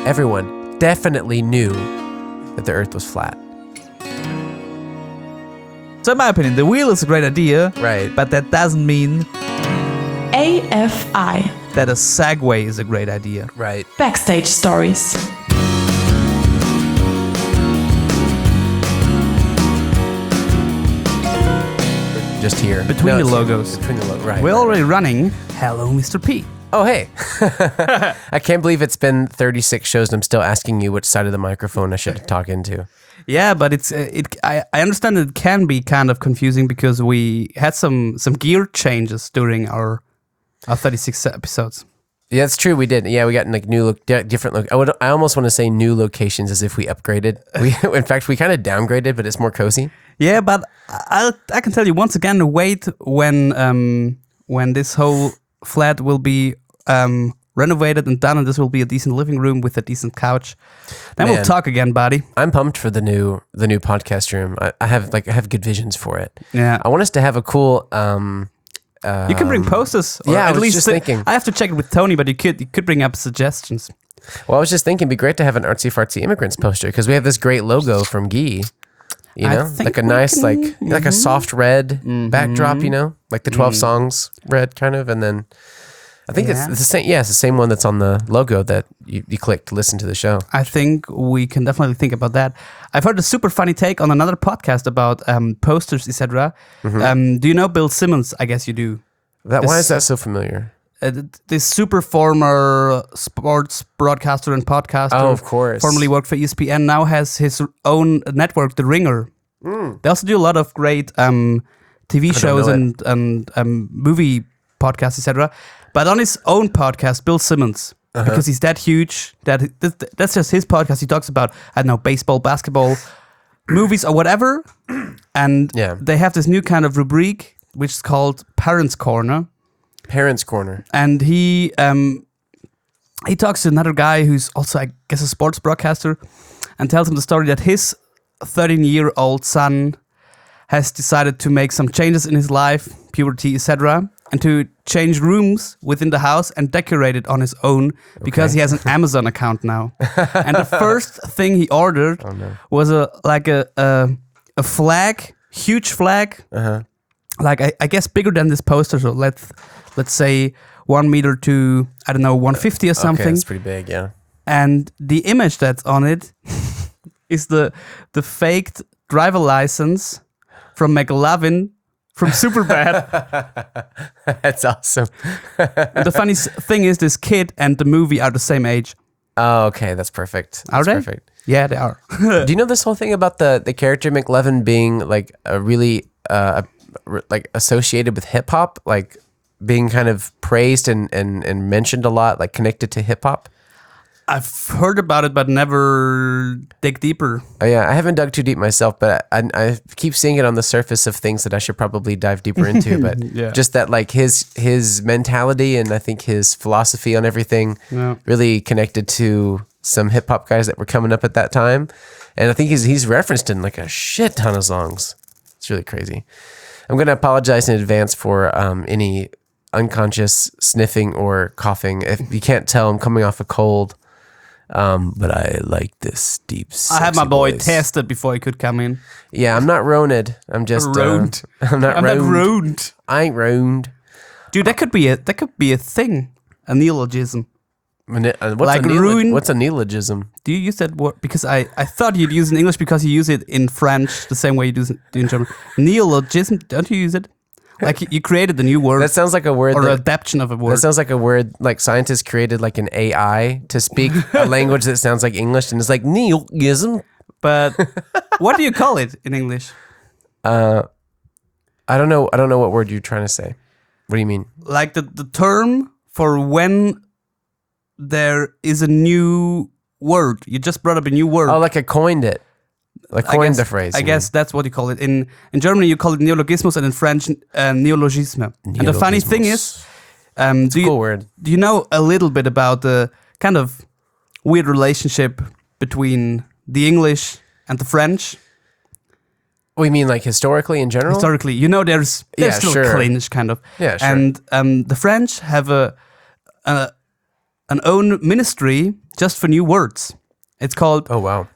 everyone definitely knew that the Earth was flat. So in my opinion, the wheel is a great idea. Right. But that doesn't mean AFI. that a Segway is a great idea. Right. Backstage stories. Just here. Between the it's logos. Between the logos. Right. We're already running Hello, Mr. P. Oh, hey. I can't believe it's been 36 shows and I'm still asking you which side of the microphone I should talk into. Yeah, but I understand it can be kind of confusing because we had some gear changes during our 36 episodes. Yeah, it's true. We did. Yeah, we got like different. I almost want to say new locations as if we upgraded. In fact, we kind of downgraded, but it's more cozy. Yeah, but I can tell you once again, wait when this whole flat will be renovated and done, and this will be a decent living room with a decent couch. Then we'll talk again, buddy. I'm pumped for the new podcast room. I have good visions for it. Yeah, I want us to have a cool. You can bring posters. Or yeah, at I was least just thinking. I have to check it with Tony, but you could bring up suggestions. Well, I was just thinking, it'd be great to have an artsy fartsy immigrants poster because we have this great logo from Guy. You know, like a nice, like a soft red backdrop. You know, like the 12 songs red kind of, and then I think it's the same. Yeah, it's the same one that's on the logo that you click to listen to the show. I think we can definitely think about that. I've heard a super funny take on another podcast about posters, etc. Do you know Bill Simmons? I guess you do. Why is that so familiar? This super former sports broadcaster and podcaster. Oh, of course. Formerly worked for ESPN, now has his own network, The Ringer. They also do a lot of great TV shows and movie podcasts, etc. But on his own podcast, Bill Simmons, because he's that huge, that's just his podcast. He talks about, I don't know, baseball, basketball, movies or whatever. And they have this new kind of rubric, which is called Parents' Corner. Parents' Corner. And he talks to another guy who's also, I guess, a sports broadcaster, and tells him the story that his 13-year-old son has decided to make some changes in his life, puberty, etc., and to change rooms within the house and decorate it on his own because he has an Amazon account now. And the first thing he ordered was a flag, huge flag, like I guess bigger than this poster. So let's say 1 meter to, I don't know, 150 or something. Okay, that's pretty big, yeah. And the image that's on it is the faked driver license from McLovin from Superbad. That's awesome. And the funny thing is, this kid and the movie are the same age. Oh, okay, that's perfect. That's perfect. Yeah, they are. Do you know this whole thing about the character McLovin being like a really like associated with hip hop, like being kind of praised and mentioned a lot, like connected to hip hop? I've heard about it, but never dig deeper. Oh yeah, I haven't dug too deep myself, but I keep seeing it on the surface of things that I should probably dive deeper into. But just that, like his mentality and I think his philosophy on everything really connected to some hip hop guys that were coming up at that time, and I think he's referenced in like a shit ton of songs. It's really crazy. I'm going to apologize in advance for any unconscious sniffing or coughing. If you can't tell, I'm coming off a cold. But I like this deep, sexy I had my boy voice. tested before he could come in. Yeah, I'm not roned. I'm just Roned. I'm not roned. I ain't roned. Dude, that could be a thing, a neologism. Ruined? What's a neologism? Do you use that word? Because I thought you'd use it in English because you use it in French the same way you do it in German. Neologism, don't you use it? Like you created a new word. That sounds like a word. Or adaptation of a word. That sounds like a word like scientists created like an AI to speak a language that sounds like English, and it's like neologism. But what do you call it in English? I don't know. I don't know what word you're trying to say. What do you mean? Like the term for when there is a new word. You just brought up a new word. Oh, like I coined it. Like coined the phrase. I guess that's what you call it. In Germany, you call it neologismus, and in French, neologisme. And the funny thing is, cool word. Do you know a little bit about the kind of weird relationship between the English and the French? We mean like historically in general? Historically, you know, there's still clinch kind of. Yeah, sure. And the French have an own ministry just for new words. It's called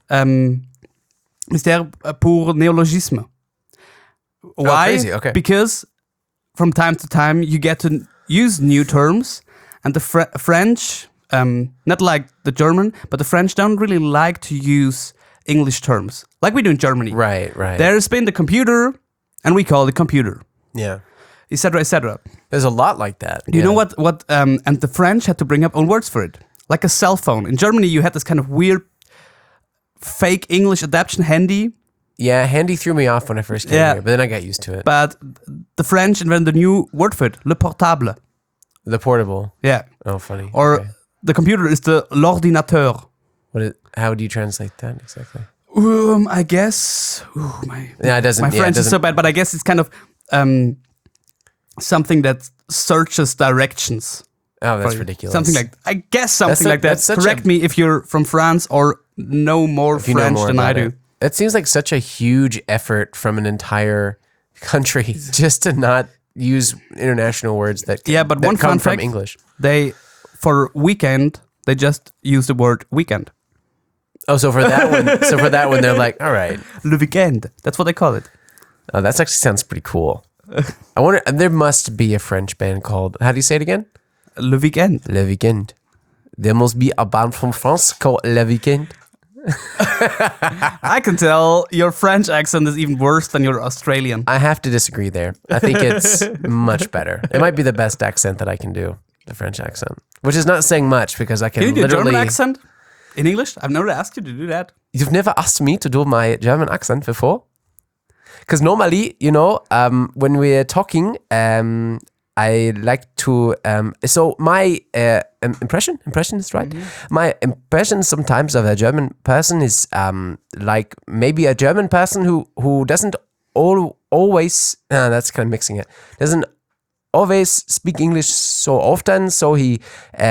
Mystère pour Néologisme. Why? Crazy. Okay. Because from time to time you get to use new terms, and the French, not like the German, but the French don't really like to use English terms like we do in Germany. Right. There's been the computer, and we call it computer. Yeah. Etc. Etc. There's a lot like that. You know what? And the French had to bring up own words for it, like a cell phone. In Germany, you had this kind of weird, fake English adaptation, handy. Yeah, handy threw me off when I first came here, but then I got used to it. But the French invented a new word for it, le portable. The portable. Yeah. Oh, funny. Or the computer is the l'ordinateur. How do you translate that exactly? I guess. My French is so bad, but I guess it's kind of something that searches directions. Oh, that's ridiculous. Something like that. Correct me if you're from France or know more French than I do. It seems like such a huge effort from an entire country just to not use international words that come from English. For weekend, they just use the word weekend. Oh, so for that one, they're like, all right, le weekend. That's what they call it. Oh, that actually sounds pretty cool. I wonder. There must be a French band called. How do you say it again? Le weekend. Le weekend. There must be a band from France called Le Weekend. I can tell your French accent is even worse than your Australian. I have to disagree there. I think it's much better. It might be the best accent that I can do, the French accent, which is not saying much because I can you do literally... German accent in English? I've never asked you to do that. You've never asked me to do my German accent before? Because normally, when we're talking, I like to. So my impression is right. Mm-hmm. My impression sometimes of a German person is like maybe a German person who doesn't always. That's kind of mixing it. Doesn't always speak English so often. So he.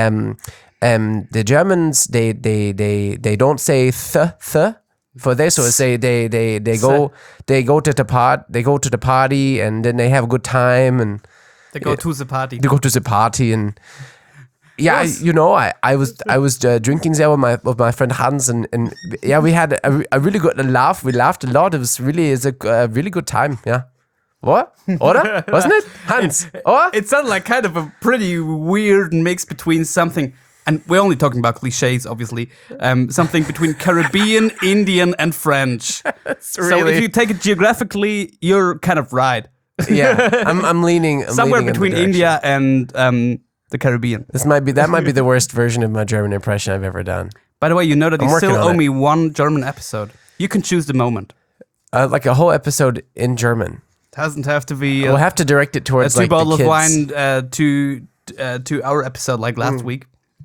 The Germans they don't say th. For this, so say they go to the party and then they have a good time and they go to the party. They go to the party and yes. I was drinking there with my friend Hans and we had a really good laugh. We laughed a lot. It was really a really good time. Yeah. What? Oder? Wasn't it? Hans. Or? It sounded like kind of a pretty weird mix between something. And we're only talking about cliches, obviously. Something between Caribbean, Indian, and French. So if you take it geographically, you're kind of right. Yeah, I'm leaning somewhere between India and the Caribbean. That might be the worst version of my German impression I've ever done. By the way, you know that you still owe me one German episode. You can choose the moment. Like a whole episode in German. It doesn't have to be. We'll have to direct it towards like the kids. 2 bottles of wine to our episode like last week.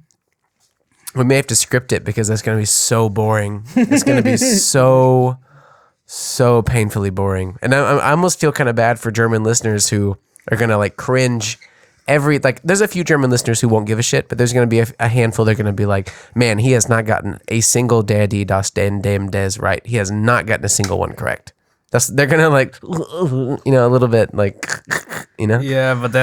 We may have to script it because that's going to be so boring. It's going to be so painfully boring. And I almost feel kind of bad for German listeners who are going to like cringe there's a few German listeners who won't give a shit, but there's going to be a handful. They're going to be like, man, he has not gotten a single der, die, das, den, dem, des right. He has not gotten a single one correct. They're going to like, a little bit like, Yeah, but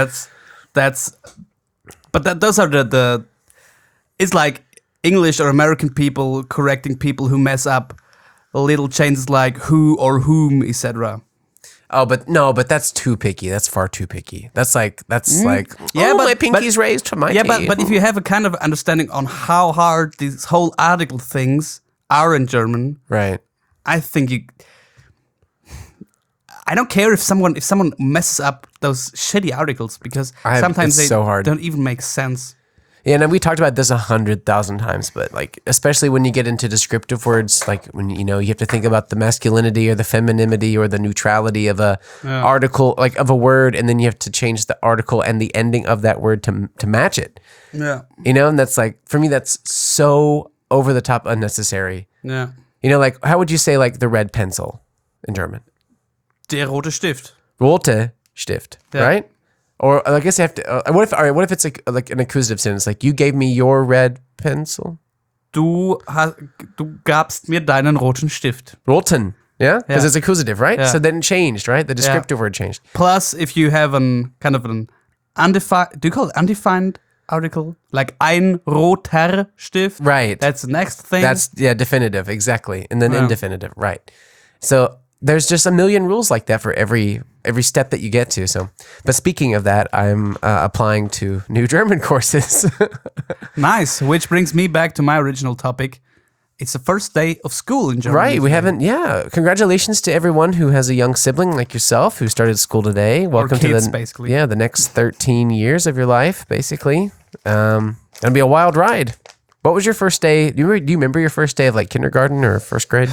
those are the it's like English or American people correcting people who mess up little changes like who or whom, etc. Oh, but that's too picky. That's far too picky. That's like, yeah, my pinky's raised from my teeth. but if you have a kind of understanding on how hard these whole article things are in German, right? I think I don't care if someone messes up those shitty articles because sometimes they don't even make sense. Yeah, and we talked about this 100,000 times, but like, especially when you get into descriptive words, like when, you have to think about the masculinity or the femininity or the neutrality of a article, like of a word, and then you have to change the article and the ending of that word to match it. Yeah. And that's like, for me, that's so over the top unnecessary. Yeah. Like, how would you say like the red pencil in German? Der rote Stift. Rote Stift, right? Or I guess you have to. What if it's like an accusative sentence? Like, you gave me your red pencil. Du gabst mir deinen roten Stift. Roten, yeah, because it's accusative, right? Yeah. So then it changed, right? The descriptive word changed. Plus, if you have an undefined. Do you call it undefined article, like ein roter Stift. Right. That's the next thing. That's definitive, exactly, and then indefinitive, right? So there's just a million rules like that for every step that you get to. So, but speaking of that, I'm applying to new German courses. Nice. Which brings me back to my original topic. It's the first day of school in Germany. Right. We haven't. Yeah. Congratulations to everyone who has a young sibling like yourself who started school today. Welcome kids, to basically. the next 13 years of your life, basically. Gonna be a wild ride. What was your first day? Do you remember your first day of like kindergarten or first grade?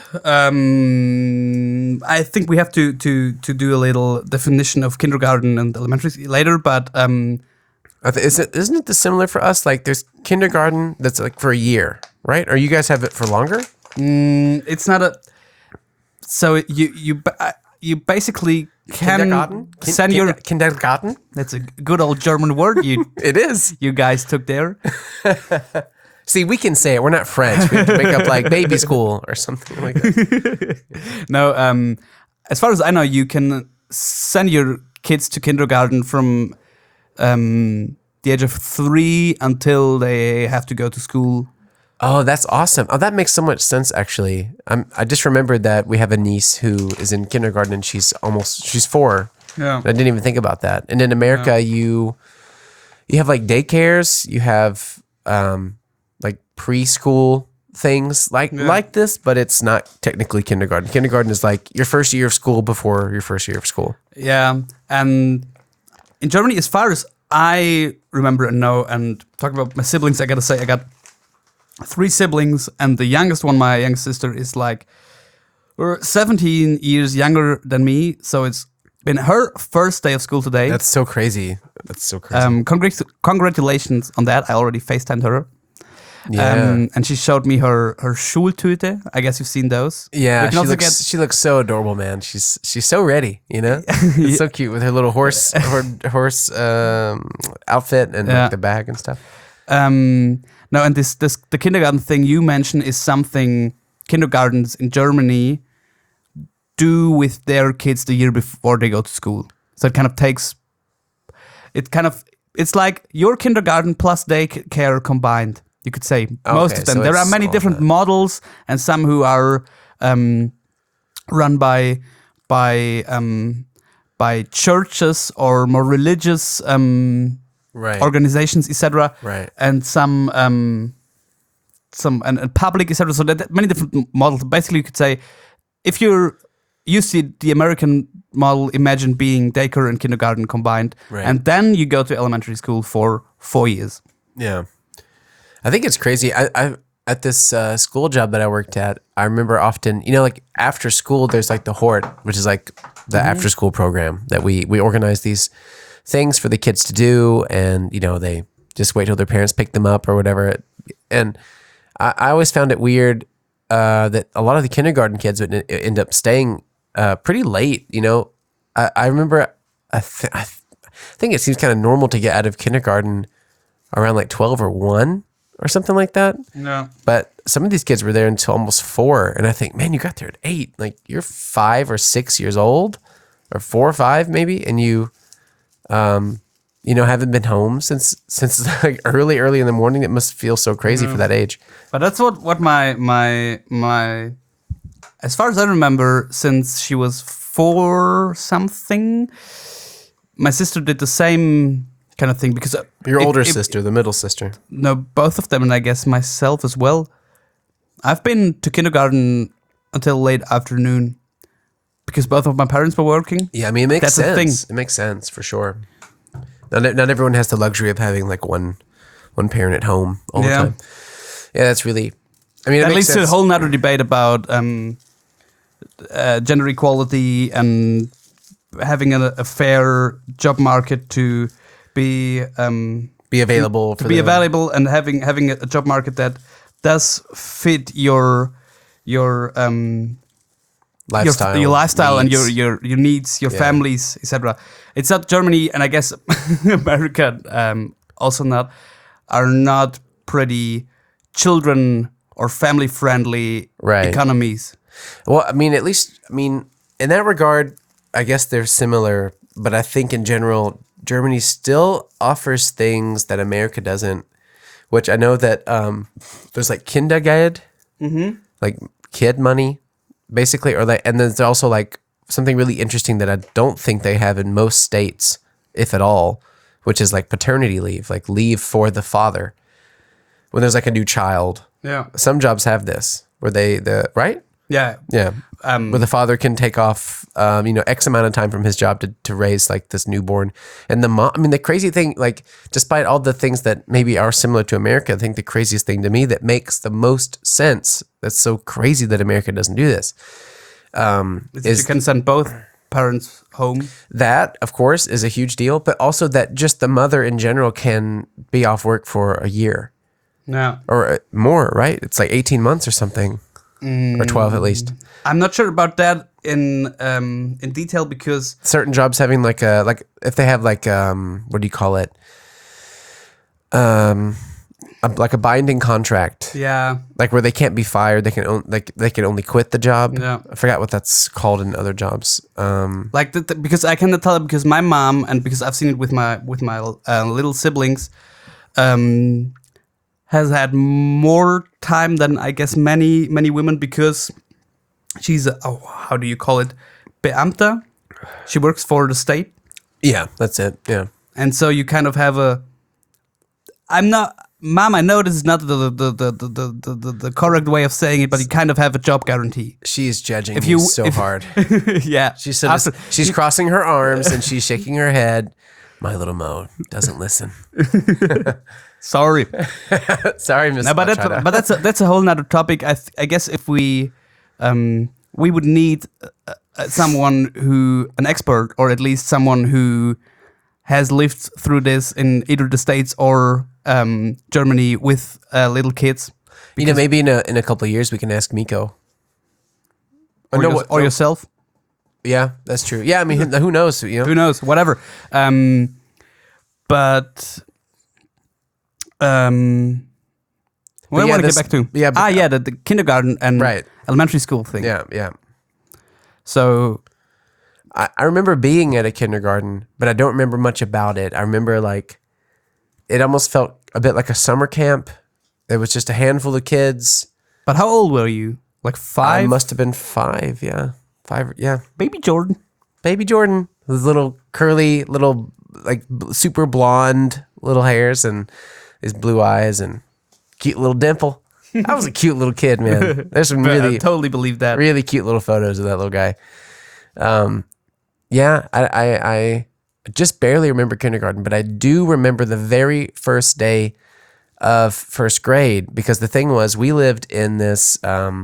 I think we have to do a little definition of kindergarten and elementary later, but Isn't it similar for us? Like there's kindergarten that's like for a year, right? Or you guys have it for longer? It's not a. So you basically can Kindergarten? send your. Kindergarten? That's a good old German word It is. you guys took there. See, we can say it. We're not French. We have to make up like baby school or something like that. No, as far as I know, you can send your kids to kindergarten from the age of 3 until they have to go to school. Oh, that's awesome. Oh, that makes so much sense, actually. I just remembered that we have a niece who is in kindergarten and she's 4. Yeah. I didn't even think about that. And in America, you have like daycares, you have like preschool things like this, but it's not technically kindergarten. Kindergarten is like your first year of school before your first year of school. Yeah, and in Germany, as far as I remember and know, and talking about my siblings, I gotta say I got 3 siblings, and the youngest one, my young sister, is like 17 years younger than me, so it's been her first day of school today. That's so crazy. Congratulations on that. I already FaceTimed her. Yeah. And she showed me her Schultüte. I guess you've seen those. Yeah, she looks so adorable, man. She's so ready, you know? It's so cute with her little horse outfit and like the bag and stuff. No, and the kindergarten thing you mentioned is something kindergartens in Germany do with their kids the year before they go to school. So it's like your kindergarten plus daycare combined. You could say most of them. So there are many different models, and some who are run by churches or more religious organizations, etc. Right. And some and public, etc. So that many different models. Basically, you could say if you see the American model, imagine being daycare and kindergarten combined, and then you go to elementary school for 4 years. Yeah. I think it's crazy. I at this school job that I worked at, I remember often, like after school, there's like the Hort, which is like the after school program that we organize these things for the kids to do, and they just wait till their parents pick them up or whatever. And I always found it weird that a lot of the kindergarten kids would end up staying pretty late. I remember I think it seems kind of normal to get out of kindergarten around like 12 or 1. Or something like that. No. But some of these kids were there until almost 4. And I think, man, you got there at 8. Like you're 5 or 6 years old, or 4 or 5 maybe. And you, haven't been home since like early in the morning. It must feel so crazy for that age. But that's what my as far as I remember, since she was 4 something, my sister did the same kind of thing, because your older sister, the middle sister. No, both of them, and I guess myself as well. I've been to kindergarten until late afternoon because both of my parents were working. Yeah, I mean, it makes sense. It makes sense for sure. Not everyone has the luxury of having like one parent at home all the time. Yeah, that's really. I mean, that leads to a whole nother debate about gender equality and having a fair job market to be available available, and having a job market that does fit your lifestyle, your lifestyle needs. And your needs, your families, etc. It's not Germany, and I guess America also are not pretty children or family friendly economies. Well, I mean, in that regard, I guess they're similar, but I think in general, Germany still offers things that America doesn't, which I know that there's like Kindergeld, like kid money, basically, or like, and there's also like something really interesting that I don't think they have in most states, if at all, which is like paternity leave, like leave for the father when there's like a new child. Yeah. Some jobs have this where right? Yeah. Yeah. Where the father can take off, X amount of time from his job to raise like this newborn. And the mom, I mean, the crazy thing, like, despite all the things that maybe are similar to America, I think the craziest thing to me that makes the most sense, that's so crazy that America doesn't do this, is you can send both parents home. That, of course, is a huge deal, but also that just the mother in general can be off work for a year. Yeah. Or more, right? It's like 18 months or something. Or 12 at least. I'm not sure about that in detail because certain jobs having like if they have like what do you call it? Like a binding contract. Yeah. Like where they can't be fired, they can only quit the job. Yeah. I forgot what that's called in other jobs. Like because I cannot tell it because my mom and because I've seen it with my little siblings, has had more time than I guess many women because she's how do you call it? Beamta. She works for the state. Yeah, that's it. Yeah. And so you kind of have Mom, I know this is not the correct way of saying it, but you kind of have a job guarantee. She's judging you so hard. Yeah. She's crossing her arms and she's shaking her head. My little Mo doesn't listen. Sorry. Sorry, Miss. No, but that's a whole nother topic. I guess if we would need someone an expert, or at least someone who has lived through this in either the States or Germany with little kids. Maybe in a couple of years we can ask Miko. Or yourself. Yeah, that's true. Yeah, I mean, who knows? Who knows? Whatever. But what I want to get back to. Yeah. The kindergarten and elementary school thing. Yeah. So I remember being at a kindergarten, but I don't remember much about it. I remember like it almost felt a bit like a summer camp. It was just a handful of kids. But how old were you? Like 5? I must have been 5, yeah. 5, yeah. Baby Jordan. His little curly, little like super blonde little hairs and his blue eyes and cute little dimple. I was a cute little kid, man. There's some really I totally believe that. Really cute little photos of that little guy. Yeah, I just barely remember kindergarten, but I do remember the very first day of first grade because the thing was we lived in this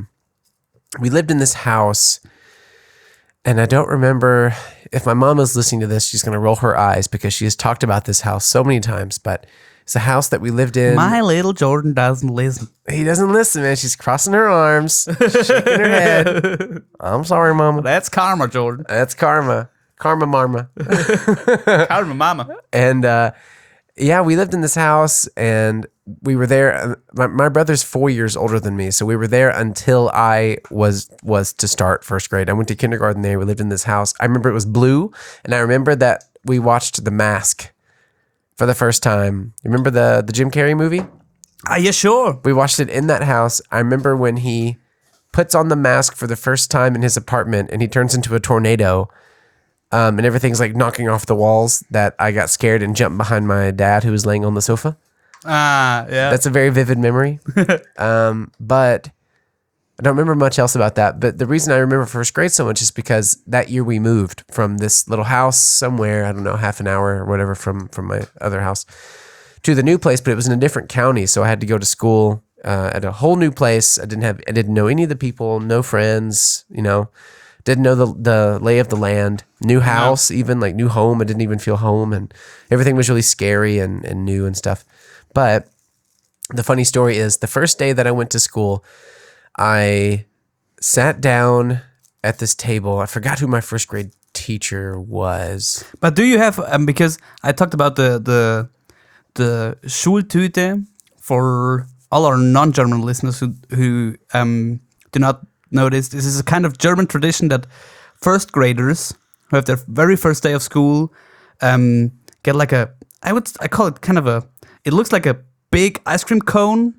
house, and I don't remember if my mom is listening to this, she's going to roll her eyes because she has talked about this house so many times, but it's a house that we lived in. My little Jordan doesn't listen. He doesn't listen, man. She's crossing her arms, shaking her head. I'm sorry, Mama. That's karma, Jordan. That's karma. Karma Marma. Karma Mama. And we lived in this house and we were there. My brother's 4 years older than me. So we were there until I was to start first grade. I went to kindergarten there. We lived in this house. I remember it was blue. And I remember that we watched The Mask for the first time. You remember the Jim Carrey movie? Yeah, sure. We watched it in that house. I remember when he puts on the mask for the first time in his apartment and he turns into a tornado. And everything's like knocking off the walls, that I got scared and jumped behind my dad who was laying on the sofa. Yeah. That's a very vivid memory. But I don't remember much else about that. But the reason I remember first grade so much is because that year we moved from this little house somewhere, I don't know, half an hour or whatever from my other house to the new place, but it was in a different county. So I had to go to school at a whole new place. I didn't know any of the people, no friends, didn't know the lay of the land, new house, even like new home. I didn't even feel home, and everything was really scary and new and stuff. But the funny story is the first day that I went to school, I sat down at this table. I forgot who my first grade teacher was. But do you have, because I talked about the Schultüte for all our non-German listeners who do not know this is a kind of German tradition that first graders who have their very first day of school get like I call it kind of it looks like a big ice cream cone.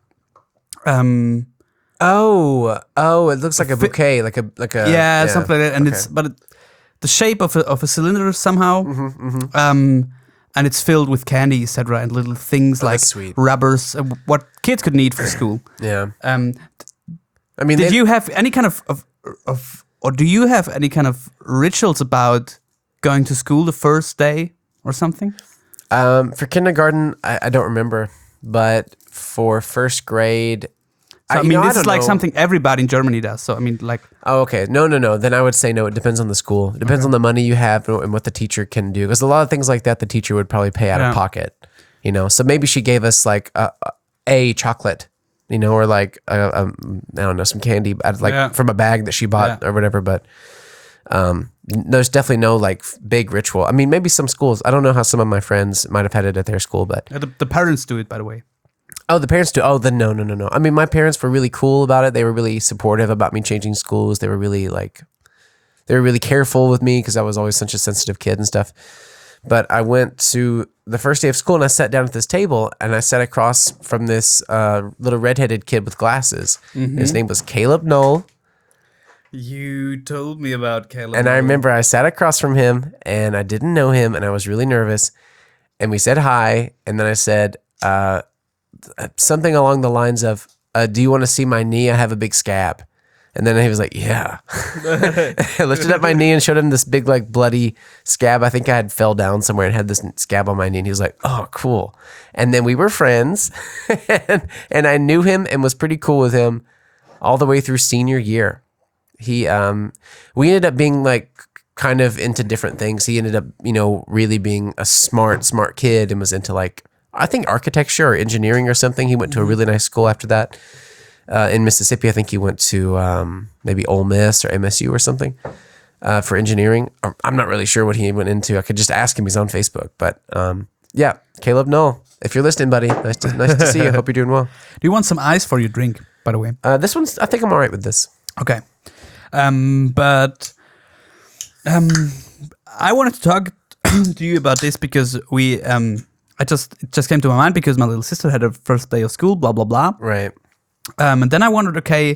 It looks like a bouquet, like a something like that, and the shape of a cylinder somehow. And it's filled with candy, etc., and little things like rubbers, what kids could need for school. Yeah. I mean, did you have any kind of or do you have any kind of rituals about going to school the first day or something? For kindergarten, I don't remember, but for first grade. So, this is like something everybody in Germany does. So, I mean, like... Oh, okay. No. Then I would say no. It depends on the school. It depends on the money you have and what the teacher can do. Because a lot of things like that, the teacher would probably pay out of pocket. So maybe she gave us like a chocolate, or like, I don't know, some candy from a bag that she bought or whatever. But there's definitely no like big ritual. I mean, maybe some schools. I don't know how some of my friends might have had it at their school, but... The parents do it, by the way. Oh, the parents do. Oh, then no. I mean, my parents were really cool about it. They were really supportive about me changing schools. They were really careful with me because I was always such a sensitive kid and stuff. But I went to the first day of school and I sat down at this table and I sat across from this little redheaded kid with glasses. Mm-hmm. His name was Caleb Knoll. You told me about Caleb. And I remember I sat across from him and I didn't know him and I was really nervous. And we said hi. And then I said, something along the lines of, do you want to see my knee? I have a big scab. And then he was like, yeah. I lifted up my knee and showed him this big, like, bloody scab. I think I had fell down somewhere and had this scab on my knee. And he was like, oh, cool. And then we were friends. and I knew him and was pretty cool with him all the way through senior year. We ended up being, like, kind of into different things. He ended up, really being a smart kid and was into, like, I think architecture or engineering or something. He went to a really nice school after that. In Mississippi, I think he went to maybe Ole Miss or MSU or something for engineering. I'm not really sure what he went into. I could just ask him. He's on Facebook. But yeah, Caleb Knoll, if you're listening, buddy, nice to see you. Hope you're doing well. Do you want some ice for your drink, by the way? This one's, I think I'm all right with this. Okay. But I wanted to talk to you about this because it just came to my mind because my little sister had her first day of school, blah, blah, blah. Right. And then I wondered, okay,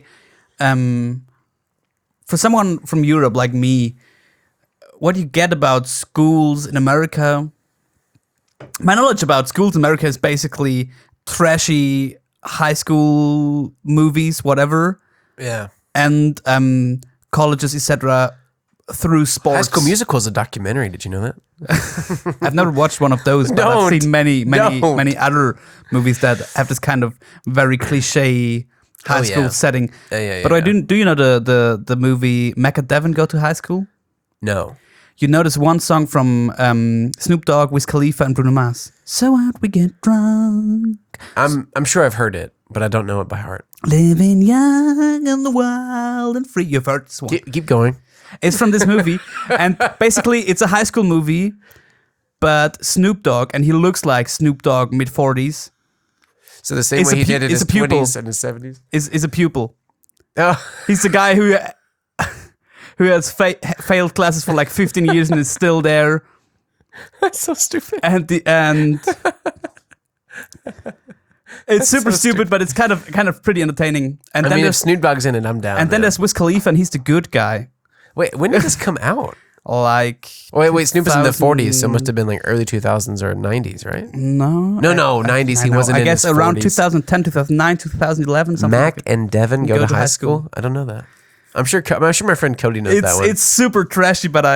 for someone from Europe like me, what do you get about schools in America? My knowledge about schools in America is basically trashy high school movies, whatever. Yeah. And colleges, etc., through sports. High School Musical is a documentary. Did you know that? I've never watched one of those, but I've seen many other movies that have this kind of very cliche high school setting. But do you know the movie Mac and Devin Go to High School? No. You know this one song from Snoop Dogg, Wiz Khalifa, and Bruno Mars. So out we get drunk. I'm sure I've heard it, but I don't know it by heart. Living young and the wild and free. You've heard this one. Keep going. It's from this movie, and basically it's a high school movie, but Snoop Dogg, and he looks like Snoop Dogg mid-40s. So the same way he did in his 20s and his 70s? Is a pupil. Oh. He's the guy who has failed classes for like 15 years and is still there. That's so stupid. And it's super so stupid, but it's kind of pretty entertaining. And I mean, if Snoop Dogg's in it, I'm down. And then there's Wiz Khalifa, and he's the good guy. Wait, when did this come out? Like... Wait, Snoop was in the 40s, so it must have been like early 2000s or 90s, right? No, 90s. He wasn't in his 40s. I guess around 2010, 2009, 2011, something Mac like that. and Devin go to high school? I don't know that. I'm sure my friend Cody knows that one. It's super trashy, but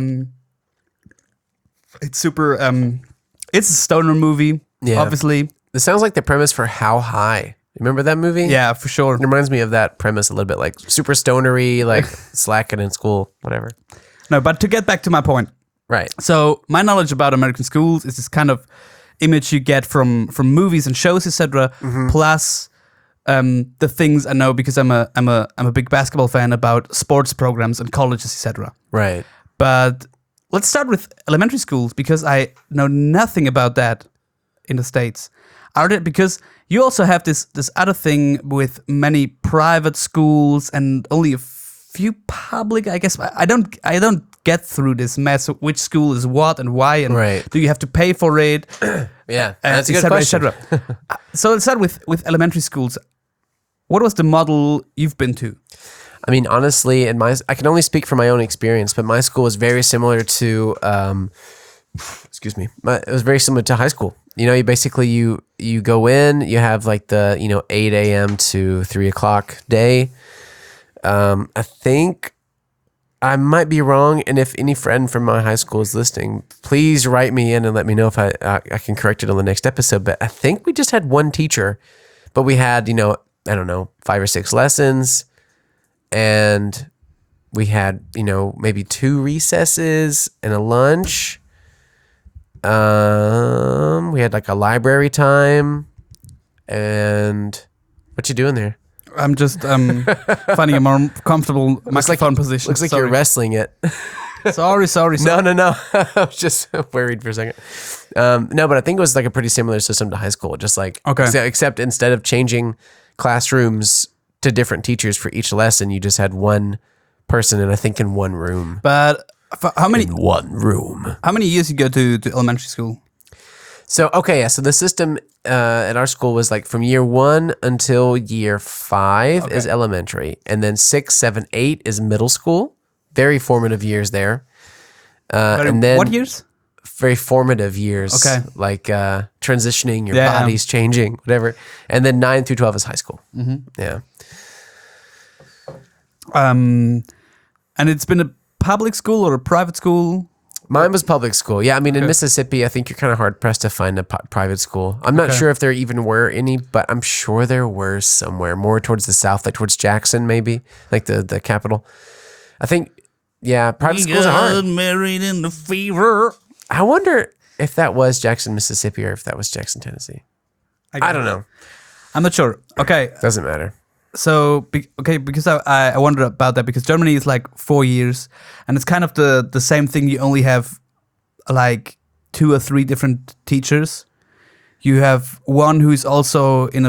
it's super... it's a stoner movie, obviously. This sounds like the premise for How High. Remember that movie? Yeah, for sure. It reminds me of that premise a little bit, like super stonery, like slacking in school, whatever. No, but to get back to my point. Right. So my knowledge about American schools is this kind of image you get from movies and shows, etc. Plus the things I know because I'm a big basketball fan about sports programs and colleges, etc. Right. But let's start with elementary schools because I know nothing about that in the States. Because you also have this other thing with many private schools and only a few public. I guess I don't get through this mess. Which school is what and why, and do you have to pay for it? That's a good question. So let's start with elementary schools. What was the model you've been to? I mean, honestly, I can only speak from my own experience, but my school was very similar to, it was very similar to high school. You know, you go in, you have like the 8 a.m. to 3 o'clock day. I think I might be wrong, and if any friend from my high school is listening, please write me in and let me know if I can correct it on the next episode. But I think we just had one teacher, but we had 5 or 6 lessons. And we had, maybe 2 recesses and a lunch. We had like a library time. And what you doing there? I'm just finding a more comfortable microphone position. Looks like you're wrestling it. Sorry. No. I was just worried for a second. No, but I think it was like a pretty similar system to high school. Just like, except instead of changing classrooms to different teachers for each lesson, you just had one person, and I think in one room. But how many? In one room. How many years you go to elementary school? So so the system at our school was like from year 1 until year 5 is elementary, and then 6, 7, 8 is middle school. Very formative years there. And then what years? Very formative years. Okay. Like transitioning, your body's changing, whatever. And then 9 through 12 is high school. Mm-hmm. Yeah. And it's been a public school or a private school? Mine was public school. Yeah, I mean, in Mississippi, I think you're kind of hard-pressed to find a private school. I'm not sure if there even were any, but I'm sure there were somewhere, more towards the south, like towards Jackson, maybe, like the capital. I think, private schools are hard. Married in the fever. I wonder if that was Jackson, Mississippi, or if that was Jackson, Tennessee. I don't know. I'm not sure. Okay. Doesn't matter. So, because I wondered about that, because Germany is like 4 years, and it's kind of the same thing. You only have like 2 or 3 different teachers. You have one who's also in a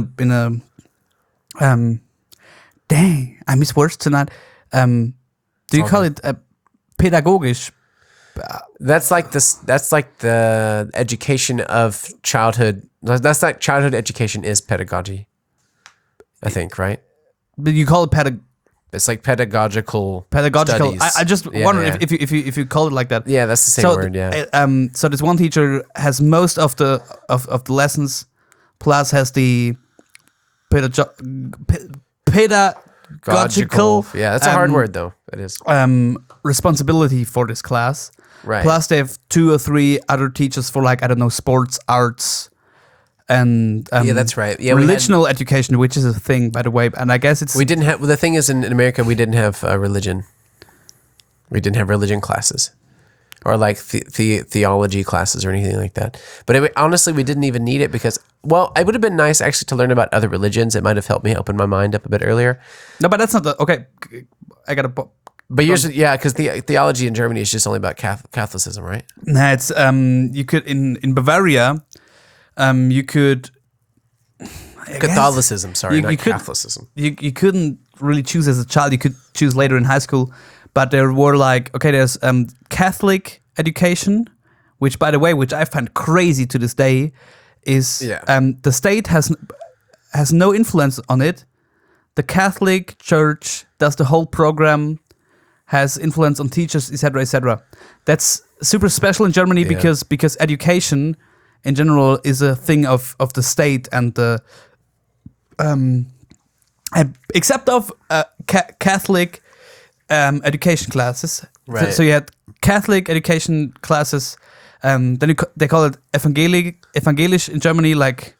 dang, I miss words tonight. Do you call it pedagogisch? That's like the education of childhood. That's like childhood education is pedagogy, I think, right? But you call it It's like pedagogical. Studies. I just wonder if you call it like that. Yeah, that's the same word. Yeah. So this one teacher has most of the lessons, plus has the pedagogical. Yeah, that's a hard word though. It is. Responsibility for this class. Right. Plus they have 2 or 3 other teachers for like, I don't know, sports, arts, and that's right. Yeah, religional education, which is a thing, by the way. And I guess we didn't have. Well, the thing is, in America, we didn't have religion. We didn't have religion classes, or like theology classes or anything like that. But honestly, we didn't even need it because, well, it would have been nice actually to learn about other religions. It might have helped me open my mind up a bit earlier. No, but that's not the okay. I got to. But yours, because the theology in Germany is just only about Catholicism, right? Nah, it's you could in Bavaria. You could Catholicism, not Catholicism. You couldn't really choose as a child. You could choose later in high school, but there were like there's Catholic education, which by the way, which I find crazy to this day, is the state has no influence on it. The Catholic Church does the whole program, has influence on teachers, etc., etc. That's super special in Germany because education in general is a thing of the state and the except of Catholic education classes. Right. So you had Catholic education classes. Then they call it evangelisch in Germany, like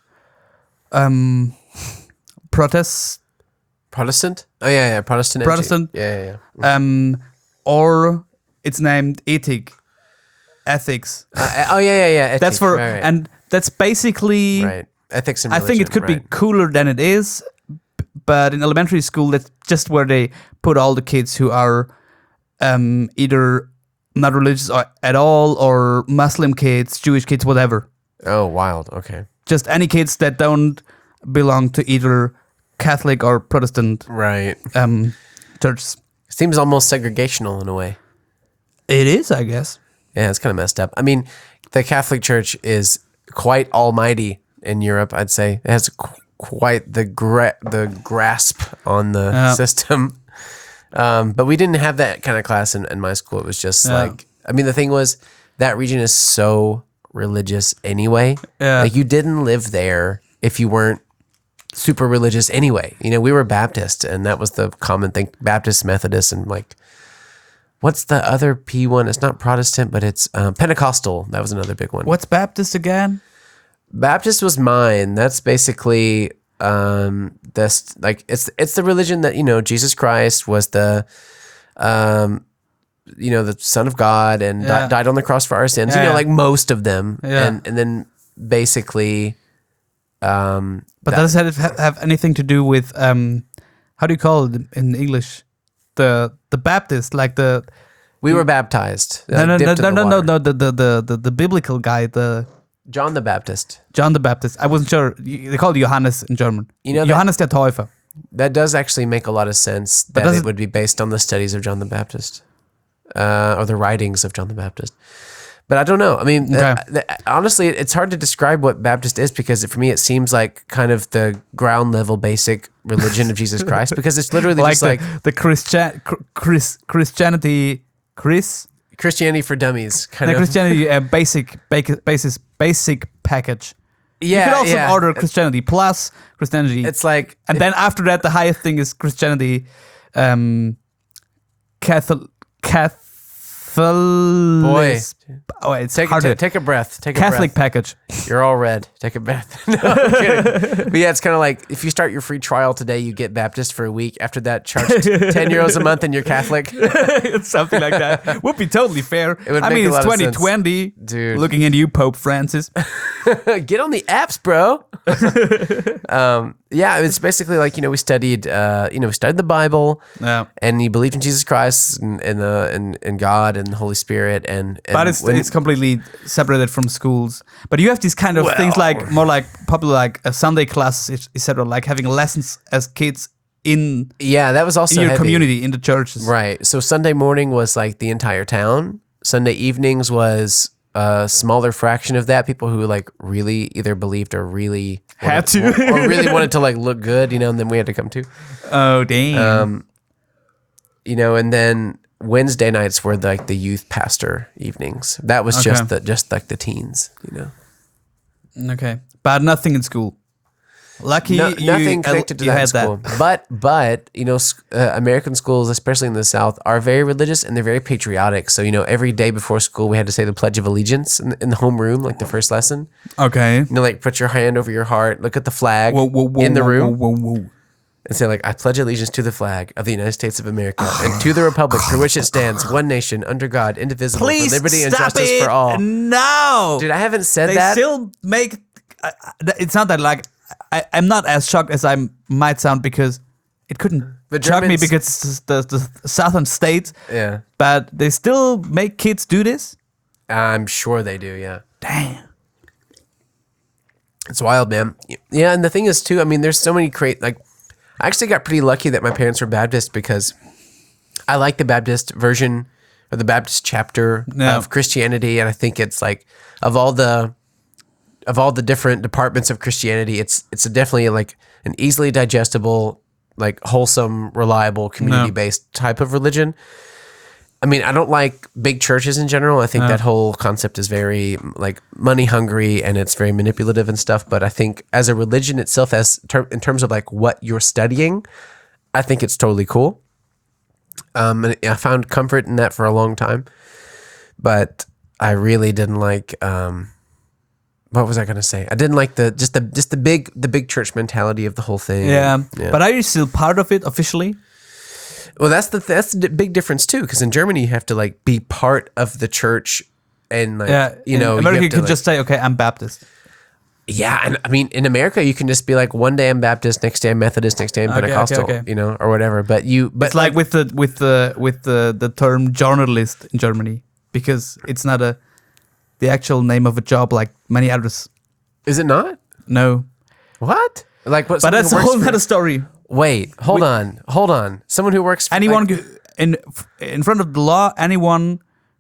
Protestant? Oh yeah, Protestant. Protestant. Yeah. Or it's named ethics. Ethics. That's for right. And that's basically right. Ethics and religion, I think it could be cooler than it is, but in elementary school, that's just where they put all the kids who are either not religious at all, or Muslim kids, Jewish kids, whatever. Oh, wild. Okay. Just any kids that don't belong to either Catholic or Protestant right churches. Seems almost segregational in a way. It is, I guess. Yeah, it's kind of messed up. I mean, the Catholic Church is quite almighty in Europe, I'd say. It has quite the grasp on the system. But we didn't have that kind of class in my school. It was just like, I mean, the thing was, that region is so religious anyway. Yeah. Like, you didn't live there if you weren't super religious anyway. You know, we were Baptist, and that was the common thing. Baptist, Methodist, and like, what's the other P one? It's not Protestant, but it's Pentecostal. That was another big one. What's Baptist again? Baptist was mine. That's basically this, like, it's the religion that, you know, Jesus Christ was the you know, the Son of God and died on the cross for our sins. You know, like most of them. And then basically but does it have anything to do with how do you call it in English? The Baptist, like the we were baptized. No, the biblical guy, the John the Baptist. John the Baptist. I wasn't sure. They call it Johannes in German. You know, Johannes der Täufer. That does actually make a lot of sense. That it would be based on the studies of John the Baptist, or the writings of John the Baptist. But I don't know. I mean, honestly, it's hard to describe what Baptist is, because for me, it seems like kind of the ground level basic religion of Jesus Christ, because it's literally like just like the Christianity for dummies, kind of Christianity basic package. Yeah, you could also order Christianity plus Christianity. It's like, and then after that, the highest thing is Christianity, Catholic. Boy, it's take a breath. Take a Catholic breath. package. You're all red. Take a breath. No, I'm kidding. But yeah, it's kind of like, if you start your free trial today, you get Baptist for a week. After that, charge 10 euros a month and you're Catholic. It's something like that. Would be totally fair. It would make a lot it's of 2020. Dude. Looking at you, Pope Francis. Get on the apps, bro. Yeah, it's basically like, you know, we studied the Bible, and you believed in Jesus Christ and God and the Holy Spirit, but it's completely separated from schools. But you have these kind of things, like more like popular, like a Sunday classes, etc., like having lessons as kids in that was also in your heavy. community, in the churches, right? So Sunday morning was like the entire town. Sunday evenings was a smaller fraction of that. People who like really either believed or really had to or really wanted to like look good, you know, and then we had to come too. Oh damn. You know, and then Wednesday nights were like the youth pastor evenings. That was just like the teens, you know. Okay, but nothing in school. Lucky, nothing connected to that in school. But you know, American schools, especially in the South, are very religious and they're very patriotic. So, you know, every day before school, we had to say the Pledge of Allegiance in the homeroom, like the first lesson. Okay. You know, like put your hand over your heart, look at the flag in the room, and say like, "I pledge allegiance to the flag of the United States of America and to the republic for which it stands, one nation under God, indivisible, with liberty and justice for all." No, dude, I haven't said they that. They still make. It's not that like. I'm not as shocked as I might sound, because it couldn't shock me because it's the southern states. Yeah. But they still make kids do this? I'm sure they do, yeah. Damn. It's wild, man. Yeah, and the thing is, too, I mean, there's so many I actually got pretty lucky that my parents were Baptist, because I like the Baptist version or the Baptist chapter of Christianity, and I think it's like, of all the different departments of Christianity, it's definitely like an easily digestible, like wholesome, reliable, community-based type of religion. I mean, I don't like big churches in general. I think that whole concept is very like money hungry and it's very manipulative and stuff. But I think as a religion itself, in terms of like what you're studying, I think it's totally cool. And I found comfort in that for a long time. But I really didn't like. What was I going to say? I didn't like the big church mentality of the whole thing. Yeah. But are you still part of it officially? Well, that's the big difference too, because in Germany you have to like be part of the church, and like you know, America you can just say, okay, I'm Baptist. Yeah, and I mean, in America you can just be like, one day I'm Baptist, next day I'm Methodist, next day I'm Pentecostal, you know, or whatever. But it's like with the term journalist in Germany, because it's not the actual name of a job like many others. Is it not? No. What? Like what? But that's a whole other story. Wait, hold on. Someone who works for anyone in front of the law, anyone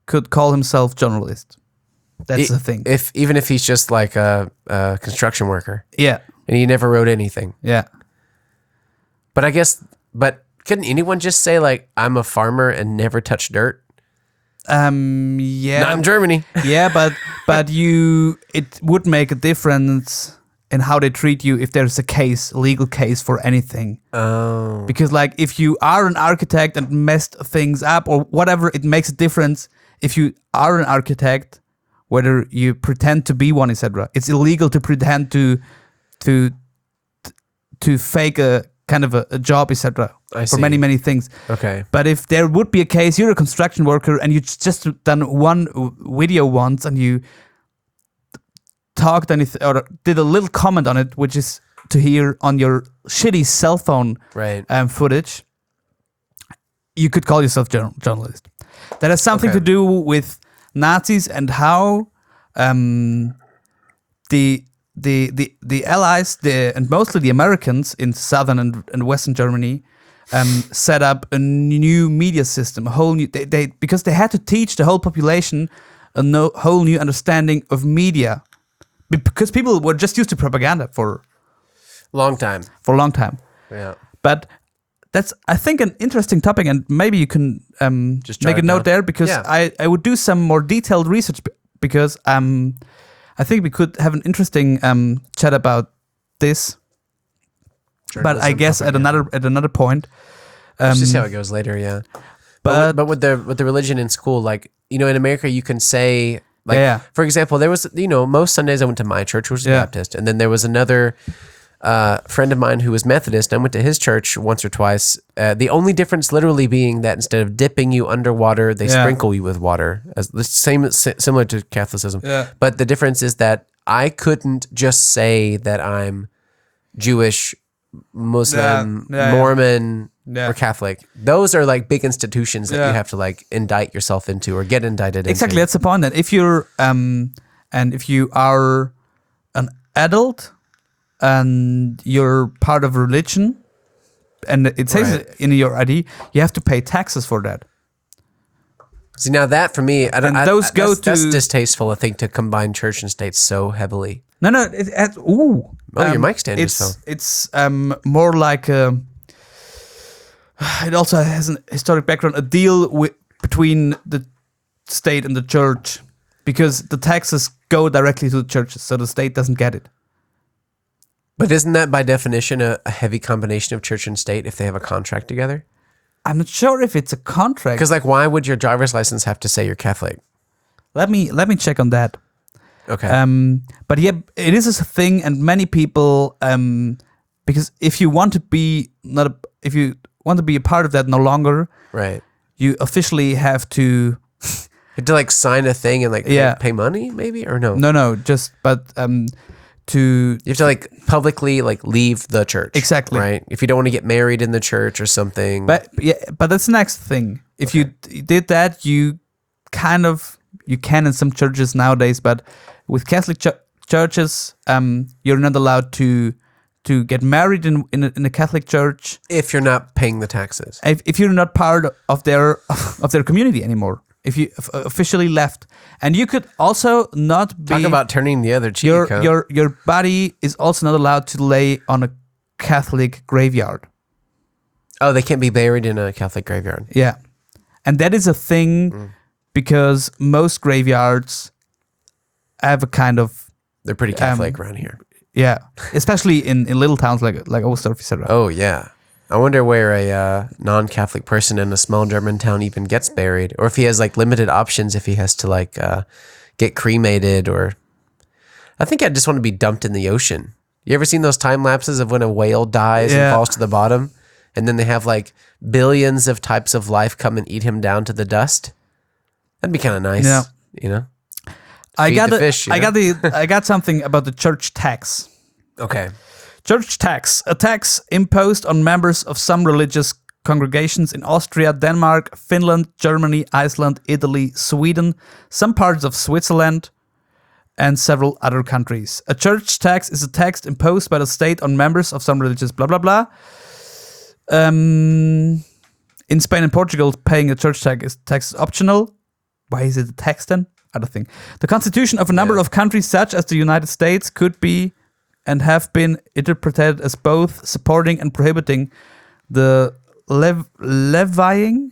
could call himself journalist. That's the thing. Even if he's just like a construction worker. Yeah. And he never wrote anything. Yeah. But couldn't anyone just say like, I'm a farmer and never touch dirt? Yeah. Not in Germany. Yeah, but it would make a difference in how they treat you if there's a legal case for anything. Oh. Because like if you are an architect and messed things up or whatever, it makes a difference if you are an architect, whether you pretend to be one, etc. It's illegal to pretend to fake a kind of a job, etc. For many things. Okay. But if there would be a case, you're a construction worker and you just done one video once and you talked or did a little comment on it, which is to hear on your shitty cell phone footage, you could call yourself journalist. That has something to do with Nazis and how the Allies, and mostly the Americans in southern and western Germany, set up a new media system, a whole new. Because they had to teach the whole population a whole new understanding of media, because people were just used to propaganda for a long time. Yeah, but that's, I think, an interesting topic, and maybe you can just make a note there, because I would do some more detailed research, because I think we could have an interesting chat about this. But I guess at another point. Let's just see how it goes later. Yeah, but with the religion in school, like, in America, you can say, like, for example, there was, most Sundays I went to my church, which was Baptist, and then there was another friend of mine who was Methodist. I went to his church once or twice. The only difference literally being that instead of dipping you underwater, they sprinkle you with water. As the similar to Catholicism. Yeah. But the difference is that I couldn't just say that I'm Jewish, Muslim, Mormon, or Catholic. Those are like big institutions that you have to like indict yourself into or get indicted into. Exactly, that's the point. That if you're and if you are an adult and you're part of religion, and it says in your ID, you have to pay taxes for that. See, now that for me, that's distasteful. I think to combine church and state so heavily. No. Your mic stand just fell. It's more like it also has an historic background, a deal between the state and the church, because the taxes go directly to the churches, so the state doesn't get it. But isn't that by definition a heavy combination of church and state if they have a contract together? I'm not sure if it's a contract. Because like, why would your driver's license have to say you're Catholic? Let me check on that. Okay. But yeah, it is a thing, and many people, because if you want to be a part of that no longer, right? You officially have to. You have to like sign a thing and like pay money, maybe, or no? No, just you have to like publicly like leave the church. Exactly. Right? If you don't want to get married in the church or something. But that's the next thing. If you did that, you can in some churches nowadays, but with Catholic churches, you're not allowed to get married in a Catholic church if you're not paying the taxes. If you're not part of their community anymore. If you officially left, and you could also not be... Talk about turning the other cheek. Your body is also not allowed to lay on a Catholic graveyard. Oh, they can't be buried in a Catholic graveyard. Yeah, and that is a thing because most graveyards have a kind of... They're pretty Catholic around here. Yeah, especially in little towns like Oberstdorf, etc. Oh yeah. I wonder where a non-Catholic person in a small German town even gets buried, or if he has like limited options, if he has to like get cremated, or I think I just want to be dumped in the ocean. You ever seen those time lapses of when a whale dies and falls to the bottom, and then they have like billions of types of life come and eat him down to the dust? That'd be kind of nice, I got something about the church tax. Okay. Church tax, a tax imposed on members of some religious congregations in Austria, Denmark, Finland, Germany, Iceland, Italy, Sweden, some parts of Switzerland, and several other countries. A church tax is a tax imposed by the state on members of some religious blah blah blah. In Spain and Portugal, paying a church tax is optional. why is it a tax then? I don't think. The constitution of a number of countries, such as the United States, could be and have been interpreted as both supporting and prohibiting the levying.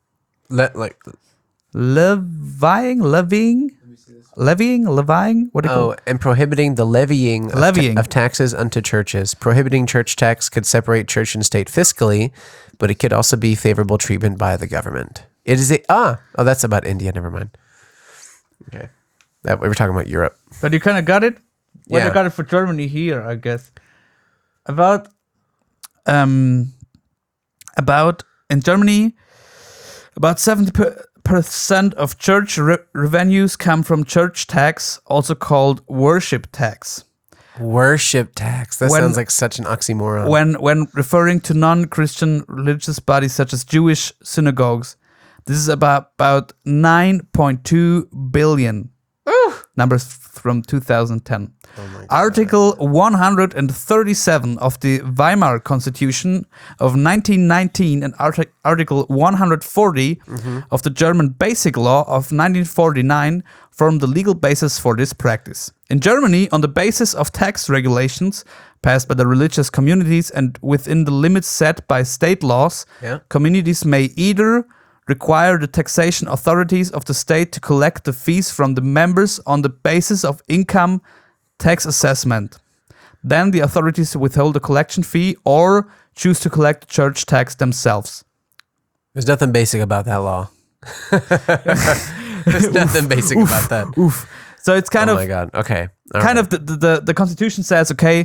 Levying. What do you call it? And prohibiting the levying of taxes unto churches. Prohibiting church tax could separate church and state fiscally, but it could also be favorable treatment by the government. It is that's about India. Never mind. Okay, we were talking about Europe. But you kind of got it. Well, I got it for Germany here, I guess. About in Germany, about 70% of church revenues come from church tax, also called worship tax. Worship tax. That sounds like such an oxymoron. When referring to non-Christian religious bodies such as Jewish synagogues, this is about 9.2 billion. Numbers from 2010. Article 137 of the Weimar Constitution of 1919 and Article 140 of the German Basic Law of 1949 form the legal basis for this practice. In Germany, on the basis of tax regulations passed by the religious communities and within the limits set by state laws, communities may either require the taxation authorities of the state to collect the fees from the members on the basis of income tax assessment. Then the authorities withhold the collection fee or choose to collect the church tax themselves. There's nothing basic about that law. There's nothing basic about that. So it's kind of... Oh my God. Okay. Kind of the Constitution says, okay,